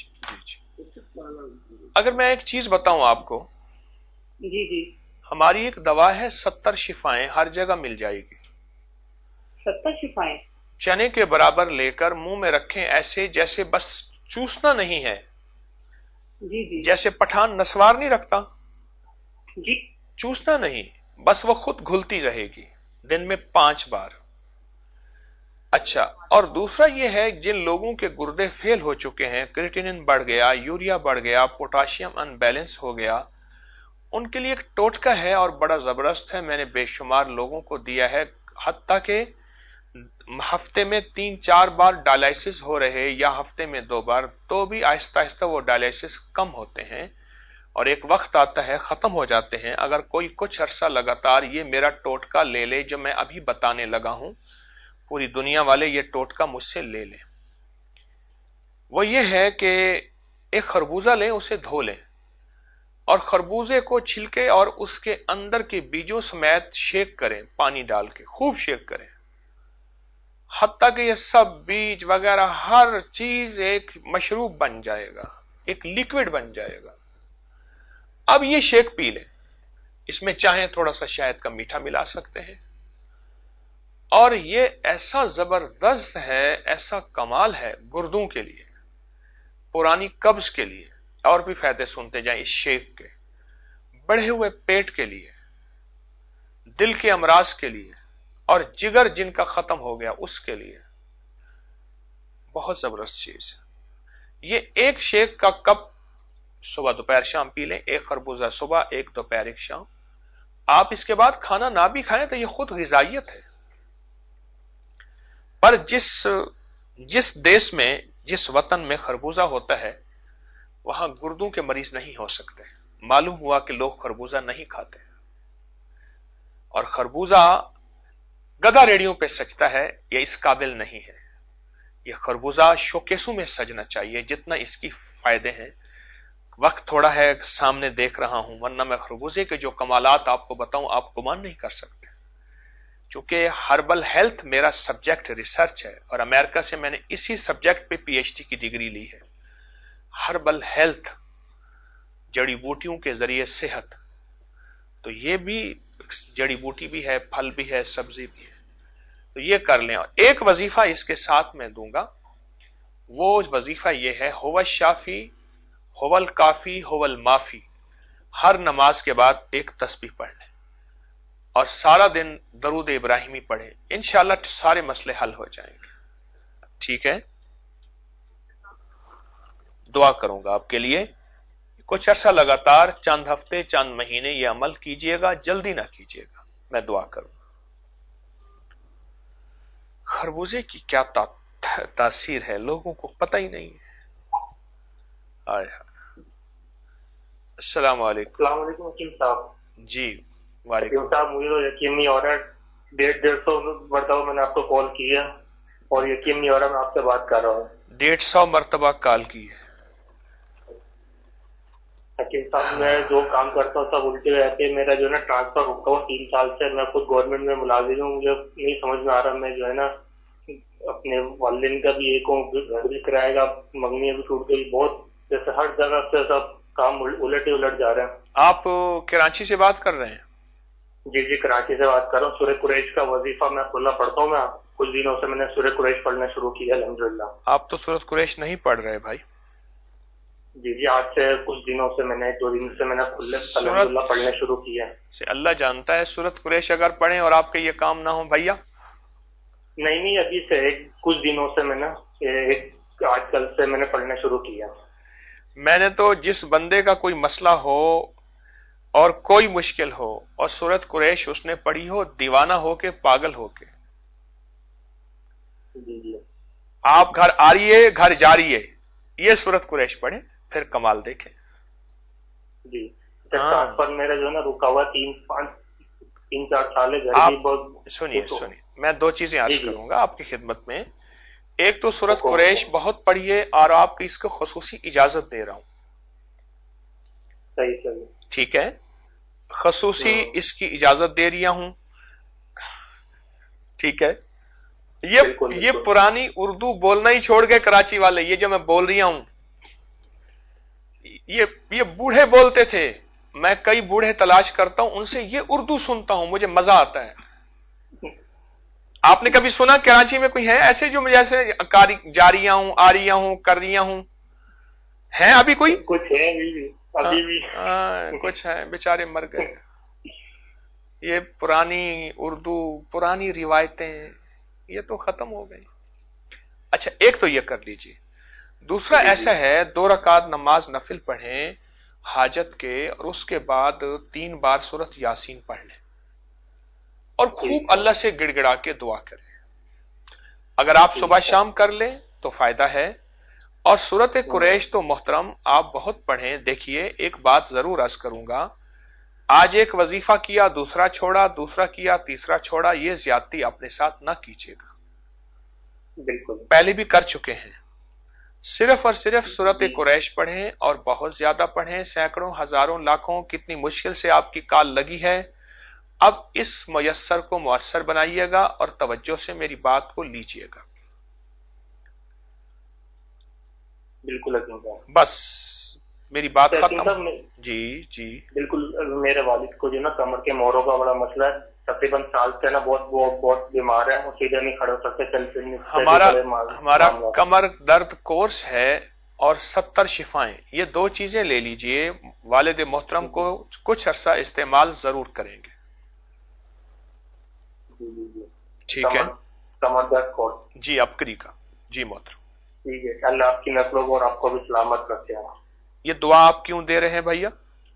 अगर मैं एक चीज बताऊं आपको। जी। हमारी एक दवा है 70 शिफाएं, हर जगह मिल जाएगी। 70 शिफाएं? चने के बराबर लेकर मुंह में रखें, ऐसे जैसे बस चूसना नहीं है। जी। जैसे पठान नस्वार नहीं रखता जी, चूसना नहीं, बस वो खुद घुलती रहेगी, दिन में 5 बार। अच्छा, और दूसरा ये है, जिन लोगों के गुर्दे फेल हो चुके हैं, क्रिएटिनिन बढ़ गया, यूरिया बढ़ गया, पोटाशियम अनबैलेंस हो गया, उनके लिए एक टोटका है और बड़ा जबरदस्त है। मैंने बेशुमार लोगों को दिया है, हत्ता के हफ्ते में 3-4 बार डायलिसिस हो रहे या हफ्ते में 2 बार, तो भी आहिस्ता आहिस्ता वो डायलिसिस कम होते हैं और एक वक्त आता है खत्म हो जाते हैं। अगर कोई कुछ अरसा लगातार ये मेरा टोटका ले ले जो मैं अभी बताने लगा हूं, पूरी दुनिया वाले ये टोटका मुझसे ले लें। वो ये है कि एक खरबूजा लें, उसे धो लें और खरबूजे को छिलके और उसके अंदर के बीजों समेत शेक करें, पानी डाल के खूब शेक करें, हत्ता कि ये सब बीज वगैरह हर चीज एक मशरूब बन जाएगा, एक लिक्विड बन जाएगा। अब ये शेक पी लें, इसमें चाहें थोड़ा सा शहद का मीठा मिला सकते हैं, और ये ऐसा जबरदस्त है, ऐसा कमाल है गुर्दों के लिए, पुरानी कब्ज के लिए, और भी फायदे सुनते जाएं इस शेक के, बढ़े हुए पेट के लिए, दिल के अमराज के लिए, और जिगर जिनका खत्म हो गया उसके लिए। बहुत जबरदस्त चीज है। ये एक शेक का कप सुबह दोपहर शाम पी लें, एक खरबूजा सुबह, एक दोपहर, एक शाम। आप इसके बाद खाना ना भी खाएं तो ये खुद ग़िज़ाइयत है। पर जिस देश में, जिस वतन में खरबूजा होता है, वहां गुर्दों के मरीज नहीं हो सकते। मालूम हुआ कि लोग खरबूजा नहीं खाते, और खरबूजा गदा रेडियो पे सजता है, ये इस काबिल नहीं है। ये खरबूजा शोकेसों में सजना चाहिए, जितना इसकी फायदे हैं वक्त थोड़ा है, सामने देख रहा हूं, वरना मैं खरबूजे के जो कमालात आपको बताऊं आप गुमान नहीं कर सकते। चूंकि हर्बल हेल्थ मेरा सब्जेक्ट रिसर्च है और अमेरिका से मैंने इसी सब्जेक्ट पे पीएचडी की डिग्री ली है। हर्बल हेल्थ, जड़ी बूटियों के जरिए सेहत, तो ये भी जड़ी बूटी भी है, फल भी है, सब्जी भी है, तो ये कर लें। और एक वजीफा इसके साथ में दूंगा, वो वजीफा ये है, हुवल शाफी हुवल काफी हुवल माफी। हर नमाज के बाद एक तस्बीह पढ़ लें और सारा दिन दरूद इब्राहिमी पढ़े, इंशाअल्लाह सारे मसले हल हो जाएंगे। ठीक है, दुआ करूंगा आपके लिए। कुछ अरसा लगातार, चंद हफ्ते चंद महीने ये अमल कीजिएगा, जल्दी ना कीजिएगा, मैं दुआ करूंगा। खरबूजे की क्या तासीर है, लोगों को पता ही नहीं है। अस्सलाम वालेकुम। वकील साहब। जी वालेकुम साहब, मुझे तो यकीन नहीं हो रहा, 150 मरतबा मैंने आपको कॉल किया और यकीन नहीं हो रहा मैं आपसे बात कर रहा हूँ। 150 मरतबा कॉल की है। वकील साहब, मैं जो काम करता हूँ सब उल्टे रहते हैं। मेरा जो है ना ट्रांसफर रुका हुआ 3 साल से, मैं खुद गवर्नमेंट में मुलाजिम हूँ। मुझे नहीं समझ में आ रहा, मैं जो है ना अपने वालिदैन का भी एक घर भी कराएगा, मंगनी भी टूट गई, बहुत जैसे हर जगह से सब काम उलट जा रहे हैं। आप कराची से बात कर रहे हैं? जी जी, कराची से बात कर रहा हूँ। सूरह कुरैश का वजीफा मैं खुला पढ़ता हूँ। मैं कुछ दिनों से मैंने सूरह कुरैश पढ़ना शुरू किया, अल्हम्दुलिल्लाह। आप तो सूरह कुरैश नहीं पढ़ रहे भाई। जी जी, आज से कुछ दिनों से मैंने 2 दिन से मैंने अल्हम्दुलिल्लाह पढ़ना शुरू किया है। अल्लाह जानता है, सूरह कुरैश अगर पढ़ें और आपके ये काम ना हो भैया। नहीं, अभी से कुछ दिनों से मैंने आजकल से मैंने पढ़ना शुरू किया। मैंने तो जिस बंदे का कोई मसला हो और कोई मुश्किल हो और सूरत कुरैश उसने पढ़ी हो, दीवाना हो के, पागल हो के, आप घर आ रही घर जा रही है, ये सूरत कुरैश पढ़े, फिर कमाल देखें। जी, पर मेरा जो है ना रुका हुआ 3-4 साल है। घर भी बहुत। सुनिए, मैं 2 चीजें अर्ज करूंगा आपकी खिदमत में। एक तो सूरत कुरैश बहुत पढ़िए और आपकी इसको खुसूसी इजाजत दे रहा हूं। सही। ठीक है, खुसूसी इसकी इजाजत दे रहा हूं। ठीक है, ये पुरानी उर्दू बोलना ही छोड़ गए कराची वाले। ये जो मैं बोल रही हूं, ये बूढ़े बोलते थे। मैं कई बूढ़े तलाश करता हूं, उनसे ये उर्दू सुनता हूं, मुझे मजा आता है। आपने कभी सुना कराची में कोई है ऐसे जो जैसे जा रही हूं, आ रही हूं, कर रही हूं? है अभी कोई? कुछ है अभी भी। कुछ है, बेचारे मर गए। ये पुरानी उर्दू, पुरानी रिवायतें, ये तो खत्म हो गई। अच्छा, एक तो ये कर लीजिए। दूसरा ऐसा है, 2 रकात नमाज नफिल पढ़ें हाजत के, और उसके बाद 3 बार सूरत यासीन पढ़ लें और खूब अल्लाह से गिड़गिड़ा के दुआ करें। अगर आप सुबह शाम कर लें तो फायदा है। और सूरत कुरैश तो मोहतरम आप बहुत पढ़ें। देखिए, एक बात जरूर अर्ज करूंगा, आज एक वजीफा किया, दूसरा छोड़ा, दूसरा किया, तीसरा छोड़ा, ये ज्यादती अपने साथ ना कीजिएगा। बिल्कुल, पहले भी कर चुके हैं। सिर्फ और सिर्फ सूरत कुरैश पढ़ें और बहुत ज्यादा पढ़ें, सैकड़ों, हजारों, लाखों, कितनी मुश्किल से आपकी काल लगी है। अब इस मुयस्सर को मुअस्सर बनाइएगा और तवज्जो से मेरी बात को लीजिएगा। बिल्कुल, बस मेरी बात खत्म। जी बिल्कुल। मेरे वालिद को जो ना कमर के मोरों का बड़ा मसला है, तकरीबन साल से ना बहुत बीमार है, वो सीधे नहीं खड़े हो सकते, चल फिर नहीं। हमारा कमर दर्द कोर्स है और 70 शिफाएं, ये 2 चीजें ले लीजिए। वालिद मोहतरम को कुछ अरसा इस्तेमाल जरूर करेंगे। ठीक है, कमर दर्द कोर्स। जी, अपकरी का। जी मोहतरम, ठीक है। अल्लाह आपकी नस्लों को और आपको भी सलामत रखे। ये दुआ आप क्यों दे रहे हैं भैया?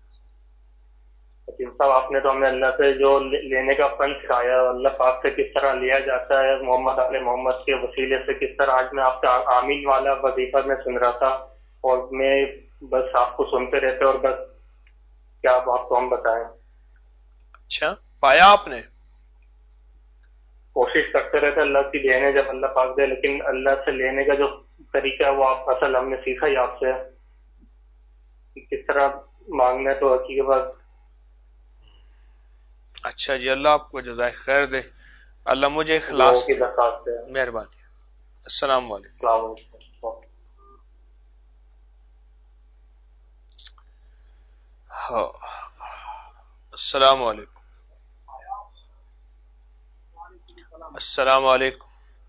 साहब, आपने तो हमें अल्लाह से जो लेने का फन सिखाया, अल्लाह पाक से किस तरह लिया जाता है, मोहम्मद आले मोहम्मद के वसीले से किस तरह। आज मैं आपका आमीन वाला वजीफा में सुन रहा था और मैं बस आपको सुनते रहते और बस क्या आपको हम बताएं। अच्छा, पाया आपने? कोशिश करते रहते अल्लाह की देने, जब अल्लाह पाक दे, लेकिन अल्लाह से लेने का जो तरीका है वो आप असल हमने सीखा ही आपसे। किस तरह मांगना है तो हकी के बाद। अच्छा जी, अल्लाह आपको जज़ाए खैर दे, अल्लाह मुझे इखलास की दरखास्त है, मेहरबानी। अस्सलाम वालेकुम। हाँ, अस्सलाम वालेकुम। अस्सलाम वालेकुम।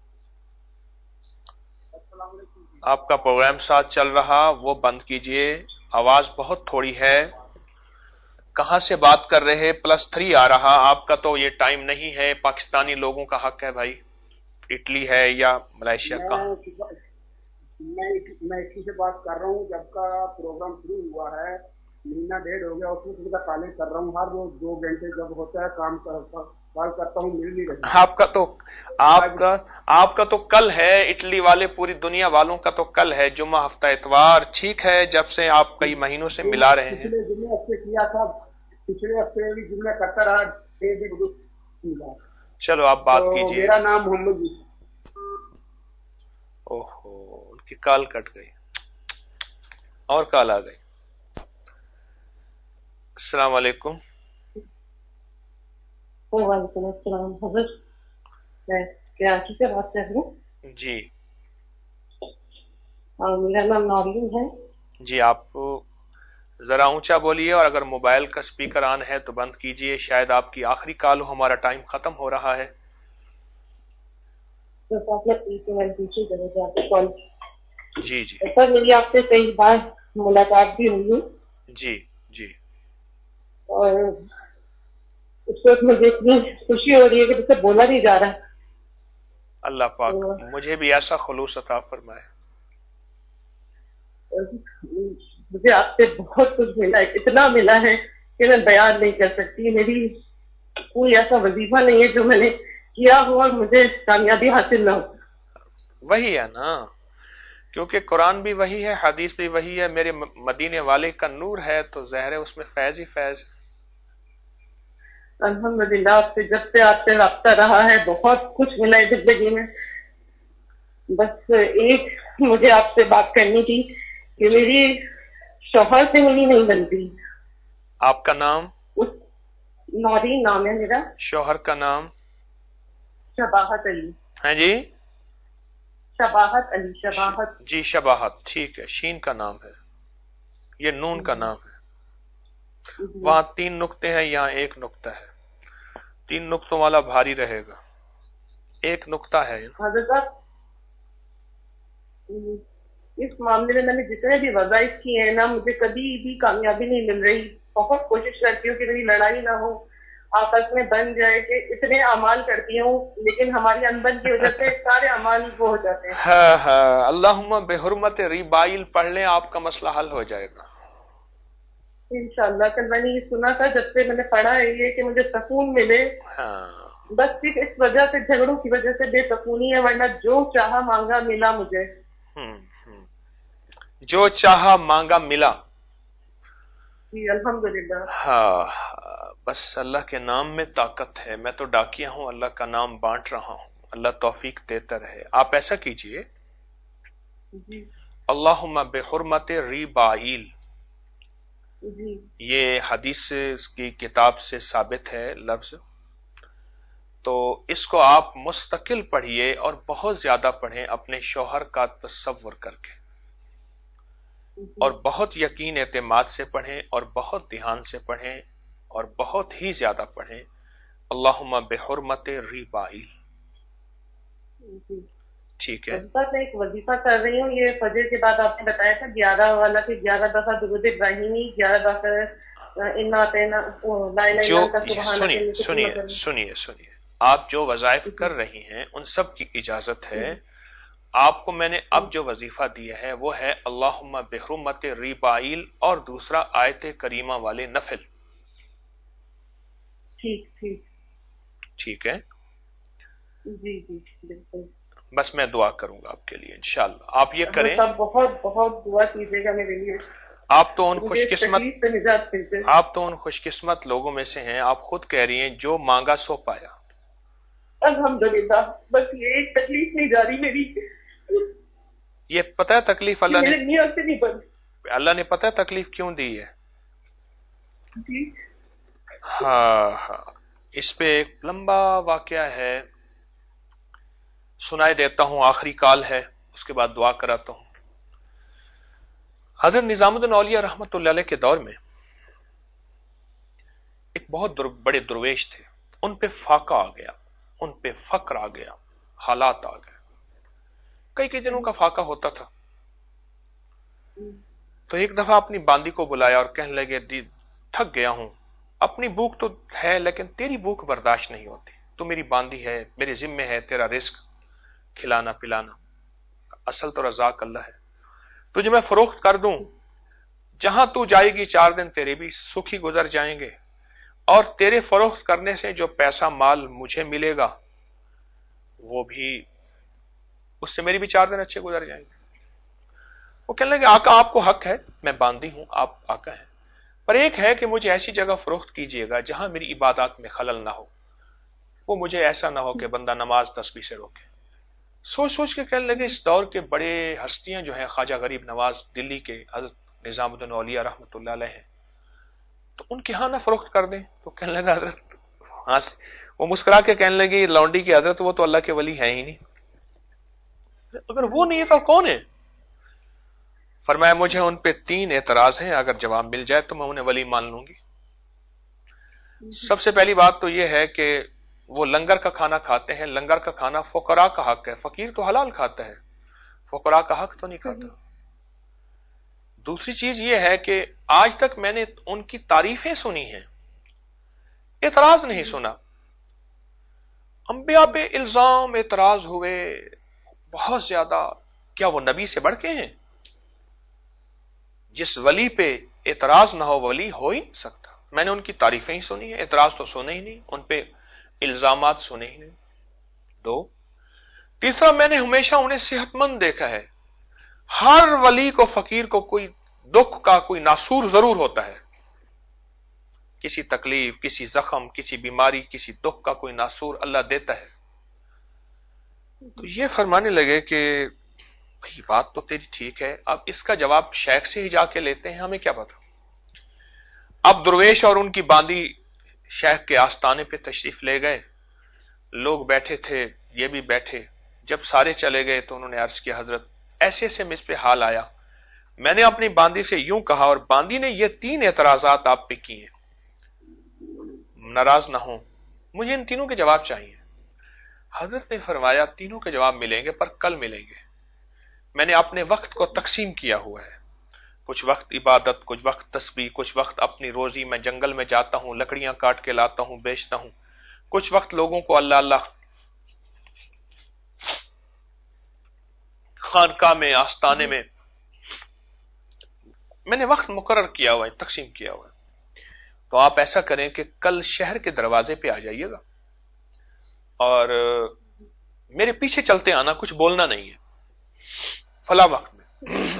आपका प्रोग्राम साथ चल रहा, वो बंद कीजिए, आवाज बहुत थोड़ी है। कहां से बात कर रहे? +3 आ रहा। आपका तो ये टाइम नहीं है, पाकिस्तानी लोगों का हक है भाई। इटली है या मलेशिया? कहां? मैं इटली से बात कर रहा हूँ। जब का प्रोग्राम शुरू हुआ है, महीना डेढ़ हो गया, उसमें सुविधा कॉलेज कर रहा हूँ। हर रोज 2 घंटे जब होता है कॉल करता हूँ, मिल नहीं रही। आपका तो कल है। इटली वाले, पूरी दुनिया वालों का तो कल है, जुम्मा, हफ्ता, इतवार। ठीक है, जब से आप कई महीनों से मिला रहे हैं। पिछले जुम्मे हफ्ते किया था, पिछले हफ्ते भी जुम्मे करता रहा, 6 दिन। चलो आप बात कीजिए। मेरा नाम मोहम्मद जी। ओहो, उनकी कॉल कट गई और कॉल आ गई। अस्सलाम वालेकुम। वालेकुम अस्सलाम। हज़रत, मैं कराची से बात कर रही हूँ जी। मेरा नाम नौरीन है जी। आप जरा ऊंचा बोलिए, और अगर मोबाइल का स्पीकर ऑन है तो बंद कीजिए। शायद आपकी आखिरी कॉल हो, हमारा टाइम खत्म हो रहा है। तो आपने दूसरी जगह से आपसे कॉल। जी जी सर, मेरी आपसे कई बार मुलाकात भी हुई। जी जी। और उस वक्त मुझे इतनी खुशी हो रही है कि मुझसे बोला नहीं जा रहा। अल्लाह पाक मुझे भी ऐसा खुलूस अता फरमाए। मुझे आपसे बहुत कुछ मिला है, इतना मिला है कि मैं बयान नहीं कर सकती। मेरी कोई ऐसा वजीफा नहीं है जो मैंने किया हो और मुझे कामयाबी हासिल ना हो। वही है ना, क्योंकि कुरान भी वही है, हदीस भी वही है। मेरे मदीने वाले का नूर है तो ज़ाहिर है उसमें फैज ही फैज। अल्हम्दुलिल्लाह, आपसे जब से आपसे राब्ता रहा है बहुत कुछ मिला है जिंदगी में। बस एक मुझे आपसे बात करनी थी कि मेरी शौहर से मिली नहीं बनती। आपका नाम? नौरीन नाम है मेरा। शौहर का नाम? शबाहत अली। है जी? शबाहत अली। शबाहत जी, शबाहत, ठीक है। शीन का नाम है, ये नून का नाम है। वहां 3 नुक्ते हैं, यहाँ 1 नुक्ता है। 3 नुक्तों वाला भारी रहेगा, 1 नुक्ता है। इस मामले में मैंने जितने भी वज़ाइफ किए हैं ना, मुझे कभी भी कामयाबी नहीं मिल रही। बहुत कोशिश करती हूँ कि मेरी लड़ाई ना हो, आपस में बन जाए, कि इतने अमाल करती हूँ, लेकिन हमारी अनबन की वजह से सारे अमाल वो हो जाते हैं। हाँ, अल्लाहुम्मा बेहुर्मत रिबाइल पढ़ लें, आपका मसला हल हो जाएगा इंशाअल्लाह। कल मैंने ये सुना था, जब से मैंने पढ़ा है ये कि मुझे सुकून मिले। हाँ। बस सिर्फ इस वजह से, झगड़ों की वजह से बेसुकूनी है, वरना जो चाहा मांगा मिला मुझे। जो चाहा मांगा मिला। जी अल्हम्दुलिल्लाह। हाँ, बस अल्लाह के नाम में ताकत है। मैं तो डाकिया हूँ, अल्लाह का नाम बांट रहा हूँ। अल्लाह तौफीक देता रहे। आप ऐसा कीजिए, अल्लाहुम्मा बेहुर्मत रिबाइल, ये हदीस की किताब से साबित है लफ्ज। तो इसको आप मुस्तकिल पढ़िए और बहुत ज्यादा पढ़ें, अपने शौहर का तसव्वुर करके, और बहुत यकीन एतमाद से पढ़ें, और बहुत ध्यान से पढ़ें, और बहुत ही ज्यादा पढ़ें। अल्लाहुम्मा बेहुर्मत रिबाइल। ठीक है। मैं एक वजीफा कर रही हूँ, ये फजर के बाद आपने बताया था 11 वाला, कि 11 दफा दुरूद इब्राहिमी, 11 दफा इन्ना अतैना, सुनिए, आप जो वज़ाइफ कर रही हैं उन सब की इजाजत है। आपको मैंने अब जो वजीफा दिया है वो है अल्लाहुम्मा बेहुर्मत रिबाइल, और दूसरा आयत करीमा वाले नफिल। ठीक है जी जी बिल्कुल। बस मैं दुआ करूंगा आपके लिए इंशाअल्लाह, आप ये करें। बहुत बहुत दुआ कीजिएगा मेरे लिए। आप तो उन खुशकिस्मत लोगों में से हैं। आप खुद कह रही हैं जो मांगा सो पाया। अल्हम्दुलिल्लाह। बस ये एक तकलीफ नहीं जा रही मेरी। ये पता है तकलीफ अल्लाह ने, मेरे नियत से नहीं बनी। अल्लाह ने पता है तकलीफ क्यों दी है? जी हाँ, इस पे एक लंबा वाकया है, सुनाई देता हूं, आखिरी काल है, उसके बाद दुआ कराता हूं। हजरत निजामुद्दीन औलिया रहमतुल्लाह अलैह के दौर में एक बहुत बड़े दुर्वेश थे, उन पे फाका आ गया, उन पे फक्र आ गया, हालात आ गए, कई कई दिनों का फाका होता था। तो एक दफा अपनी बांदी को बुलाया और कहने लगे, दी थक गया हूं, अपनी भूख तो है लेकिन तेरी भूख बर्दाश्त नहीं होती, तू मेरी बांदी है, मेरे जिम्मे है तेरा रिस्क खिलाना पिलाना, असल तो रज़ाक अल्लाह है, तुझे मैं फरोख्त कर दूं, जहां तू जाएगी 4 दिन तेरे भी सुखी गुजर जाएंगे, और तेरे फरोख्त करने से जो पैसा माल मुझे मिलेगा वो भी, उससे मेरी भी 4 दिन अच्छे गुजर जाएंगे। वो कहने लगे, आका आपको हक है, मैं बांदी हूं, आप आका हैं, पर एक है कि मुझे ऐसी जगह फरोख्त कीजिएगा जहां मेरी इबादत में खलल ना हो, वो मुझे ऐसा ना हो कि बंदा नमाज तस्बीह से रोके। सोच सोच के कहने लगे, इस दौर के बड़े हस्तियां जो हैं, ख्वाजा गरीब नवाज दिल्ली के, हजरत निजामुद्दीन औलिया रहमतुल्लाह अलैह हैं, तो उनके यहां ना फरोख्त कर दें। तो कहने लगा हजरत, हाँ से वो मुस्कुरा के कहने लगी, लौंडी की हजरत वो तो अल्लाह के वली है ही नहीं, अगर वो नहीं है तो कौन है? फरमाया, मुझे उन पे 3 एतराज हैं, अगर जवाब मिल जाए तो मैं उन्हें वली मान लूंगी। सबसे पहली बात तो यह है कि वो लंगर का खाना खाते हैं, लंगर का खाना फुकरा का हक है, फकीर तो हलाल खाता है, फुकरा का हक तो नहीं खाता। दूसरी चीज यह है कि आज तक मैंने उनकी तारीफें सुनी हैं, एतराज नहीं सुना। अंबिया पे इल्जाम एतराज हुए बहुत ज्यादा, क्या वो नबी से बढ़ के हैं? जिस वली पे एतराज ना हो वली हो ही नहीं सकता। मैंने उनकी तारीफें ही सुनी है, एतराज तो सुने ही नहीं, उन पे इल्जामात सुने ही नहीं। 2, तीसरा, मैंने हमेशा उन्हें सेहतमंद देखा है। हर वली को, फकीर को कोई दुख का कोई नासूर जरूर होता है, किसी तकलीफ, किसी जख्म, किसी बीमारी, किसी दुख का कोई नासूर अल्लाह देता है। तो ये फरमाने लगे कि भाई बात तो तेरी ठीक है, अब इसका जवाब शेख से ही जाके लेते हैं, हमें क्या पता। अब दुर्वेश और उनकी बांदी शेख के आस्थाने पे तशरीफ ले गए, लोग बैठे थे, ये भी बैठे। जब सारे चले गए तो उन्होंने अर्ज किया, हजरत ऐसे ऐसे मुझ पे हाल आया, मैंने अपनी बांदी से यूं कहा और बांदी ने ये 3 एतराजात आप पे किए, नाराज ना हो, मुझे इन तीनों के जवाब चाहिए। हजरत ने फरमाया, तीनों के जवाब मिलेंगे पर कल मिलेंगे। मैंने अपने वक्त को तकसीम किया हुआ है, कुछ वक्त इबादत, कुछ वक्त तस्बीह, कुछ वक्त अपनी रोजी, मैं जंगल में जाता हूं, लकड़ियां काट के लाता हूं, बेचता हूं, कुछ वक्त लोगों को अल्लाह अल्लाह खानका में, आस्ताने में, मैंने वक्त मुकर्रर किया हुआ है, तकसीम किया हुआ है। तो आप ऐसा करें कि कल शहर के दरवाजे पे आ जाइएगा और मेरे पीछे चलते आना, कुछ बोलना नहीं है, फला वक्त में।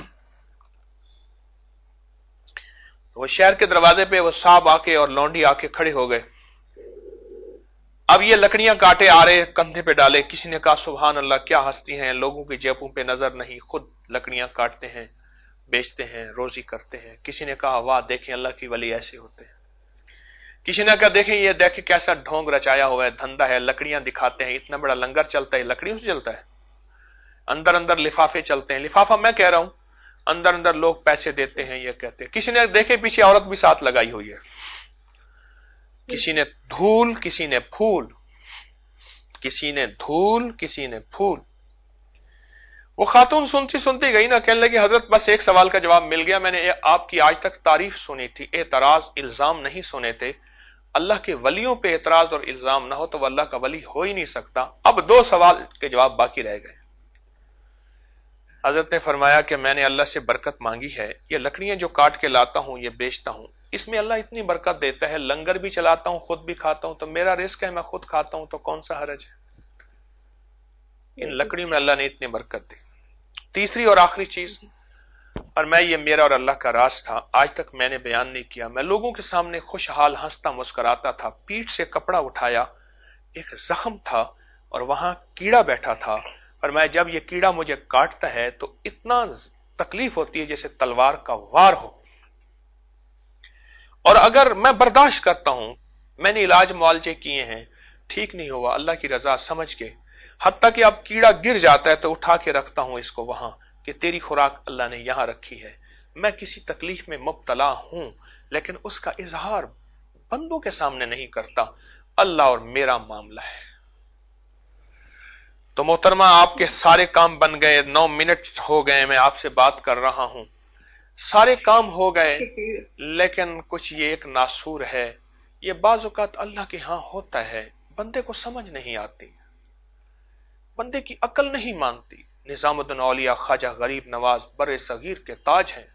तो वो शहर के दरवाजे पे वो साहब आके और लौंडी आके खड़े हो गए। अब ये लकड़ियां काटे आ रहे, कंधे पे डाले। किसी ने कहा, सुभान अल्लाह, क्या हस्ती हैं, लोगों की जेबों पे नजर नहीं, खुद लकड़ियां काटते हैं, बेचते हैं, रोजी करते हैं। किसी ने कहा, वाह देखें अल्लाह की वली ऐसे होते हैं। किसी ने कहा, देखें ये देखें कैसा ढोंग रचाया हुआ है, धंधा है, लकड़ियां दिखाते हैं, इतना बड़ा लंगर चलता है, लकड़ियों से चलता है, अंदर अंदर लिफाफे चलते हैं, लिफाफा मैं कह रहा हूं, अंदर अंदर लोग पैसे देते हैं, ये कहते हैं। किसी ने देखे पीछे औरत भी साथ लगाई हुई है, किसी ने धूल, किसी ने फूल, किसी ने धूल, किसी ने फूल। वो खातून सुनती सुनती गई ना, कहने लगी, हजरत बस एक सवाल का जवाब मिल गया, मैंने आपकी आज तक तारीफ सुनी थी, एतराज इल्जाम नहीं सुने थे। अल्लाह के वलियों पे एतराज और इल्जाम ना हो तो वह अल्लाह का वली हो ही नहीं सकता। अब 2 सवाल के जवाब बाकी रह गए। हजरत ने फरमाया कि मैंने अल्लाह से बरकत मांगी है, ये लकड़ियां जो काट के लाता हूं, ये बेचता हूं, इसमें अल्लाह इतनी बरकत देता है, लंगर भी चलाता हूं, खुद भी खाता हूं, तो मेरा रिस्क है, मैं खुद खाता हूं, तो कौन सा हरज है। इन लकड़ियों में अल्लाह ने इतनी बरकत दी। तीसरी और आखिरी चीज, और मैं ये मेरा और अल्लाह का राज था, आज तक मैंने बयान नहीं किया, मैं लोगों के सामने खुशहाल हंसता मुस्कुराता था, पीठ से कपड़ा उठाया, एक जख्म था और वहां कीड़ा बैठा था, और मैं जब ये कीड़ा मुझे काटता है तो इतना तकलीफ होती है जैसे तलवार का वार हो। और अगर मैं बर्दाश्त करता हूं, मैंने इलाज मुआलजे किए हैं, ठीक नहीं हुआ, अल्लाह की रजा समझ के, हत्ता कि अब कीड़ा गिर जाता है तो उठा के रखता हूं इसको वहां कि तेरी खुराक अल्लाह ने यहां रखी है। मैं किसी तकलीफ में मुब्तला हूं लेकिन उसका इजहार बंदों के सामने नहीं करता, अल्लाह और मेरा मामला है। तो मोहतरमा, आपके सारे काम बन गए, 9 मिनट हो गए मैं आपसे बात कर रहा हूं, सारे काम हो गए, लेकिन कुछ ये एक नासूर है, ये बाज़-औक़ात अल्लाह के यहां होता है, बंदे को समझ नहीं आती, बंदे की अकल नहीं मानती। निजामुद्दीन औलिया ख्वाजा गरीब नवाज बरे सगीर के ताज हैं,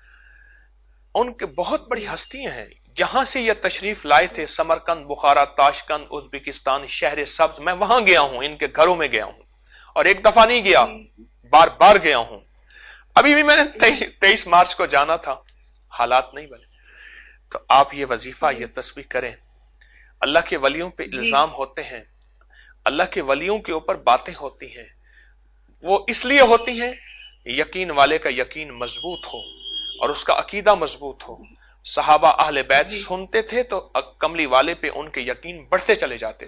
उनके बहुत बड़ी हस्तियां हैं। जहां से ये तशरीफ लाए थे, समरकंद, बुखारा, ताशकंद, उज़्बेकिस्तान, शहर सब्ज, मैं वहां गया हूं, इनके घरों में गया हूं, और एक दफा नहीं गया, बार बार गया हूं। अभी भी मैंने 23 मार्च को जाना था, हालात नहीं बने। तो आप ये वजीफा, ये तस्बीह करें। अल्लाह के वलियों पे इल्जाम होते हैं, अल्लाह के वलियों के ऊपर बातें होती हैं, वो इसलिए होती हैं यकीन वाले का यकीन मजबूत हो और उसका अकीदा मजबूत हो। सहाबा अहले बैत सुनते थे तो कमली वाले पे उनके यकीन बढ़ते चले जाते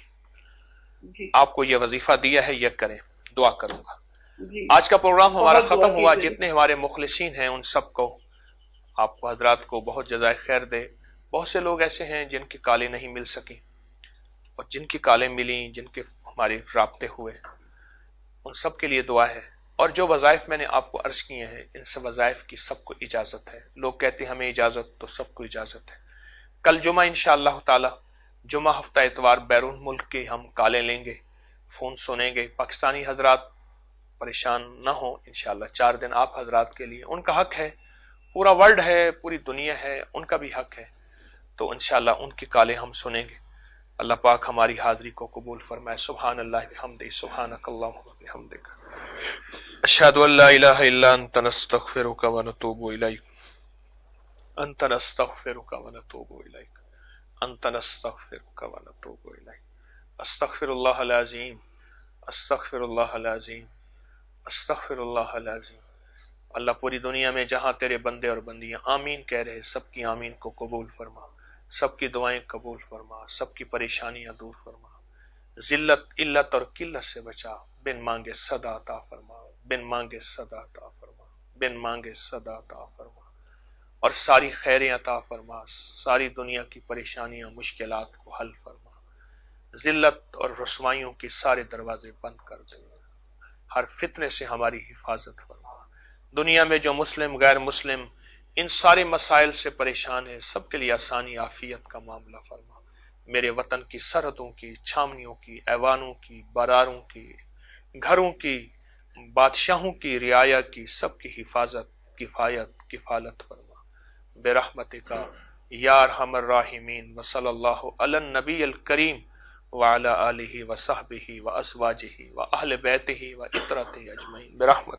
थे। आपको यह वजीफा दिया है, यह करें, दुआ करूंगा। आज का प्रोग्राम हमारा खत्म हुआ। जितने हमारे मुखलिसीन हैं उन सबको, आपको हजरात को बहुत जज़ाए खैर दे। बहुत से लोग ऐसे हैं जिनकी कालें नहीं मिल सकी, और जिनकी कालें मिली, जिनके हमारे राब्ते हुए, उन सब के लिए दुआ है। और जो वज़ाइफ मैंने आपको अर्ज किए हैं, इन सब वज़ाइफ की सबको इजाजत है। लोग कहते हैं हमें इजाजत, तो सबको इजाजत है। कल जुमा इंशाअल्लाह ताला, जुमा हफ्ता इतवार बैरून मुल्क के हम कालें लेंगे, फोन सुनेंगे। पाकिस्तानी हजरात परेशान न हो इंशाअल्लाह। 4 दिन आप हजरात के लिए, उनका हक है, पूरा वर्ल्ड है, पूरी दुनिया है, उनका भी हक है। तो इंशाअल्लाह उनकी कालें हम सुनेंगे। अल्लाह पाक हमारी हाजिरी को कबूल फरमाए। सुभान अल्लाह बिहम्दिही, सुभानकल्लाहुम्मा व बिहम्दिक, अशहदु अल्ला इलाहा इल्ला अंता नस्तगफिरुका व नतूबु इलैक, अंता नस्तगफिरुका व नतूबु इलैक, अंता नस्तगफिरुका व नतूबु इलैक, अस्तगफिरुल्लाहल अज़ीम, अस्तगफिरुल्लाहल अज़ीम, अस्तगफिरुल्लाहल अज़ीम। अल्लाह पूरी दुनिया में जहां तेरे बंदे और बंदियां आमीन कह रहे, सबकी आमीन को कबूल फरमा, सबकी दुआएं कबूल फरमा, सबकी परेशानियां दूर फरमा, जिल्लत, इल्लत और किल्लत से बचा, बिन मांगे सदा अता फरमा, बिन मांगे सदा अता फरमा, बिन मांगे सदा अता फरमा, और सारी खैरें अता फरमा, सारी दुनिया की परेशानियां, मुश्किलात को हल फरमा, जिल्लत और रुसवाइयों के सारे दरवाजे बंद कर दे, हर फितने से हमारी हिफाजत फरमा। दुनिया में जो मुस्लिम गैर मुस्लिम इन सारे मसाइल से परेशान है, सबके लिए आसानी आफियत का मामला फरमा। मेरे वतन की सरहदों की, छावनियों की, ऐवानों की, बरारों की, घरों की, बादशाहों की, रियाया की, सबकी हिफाजत, किफायत, किफालत फरमा। बिरहमतिका या अरहमर राहिमीन। व सल्लल्लाहु अलन नबील करीम व अला आलिहि व सहबिहि व अज़वाजिहि व अहले बैतिहि व इतरतिहि अजमईन। बिरहमत।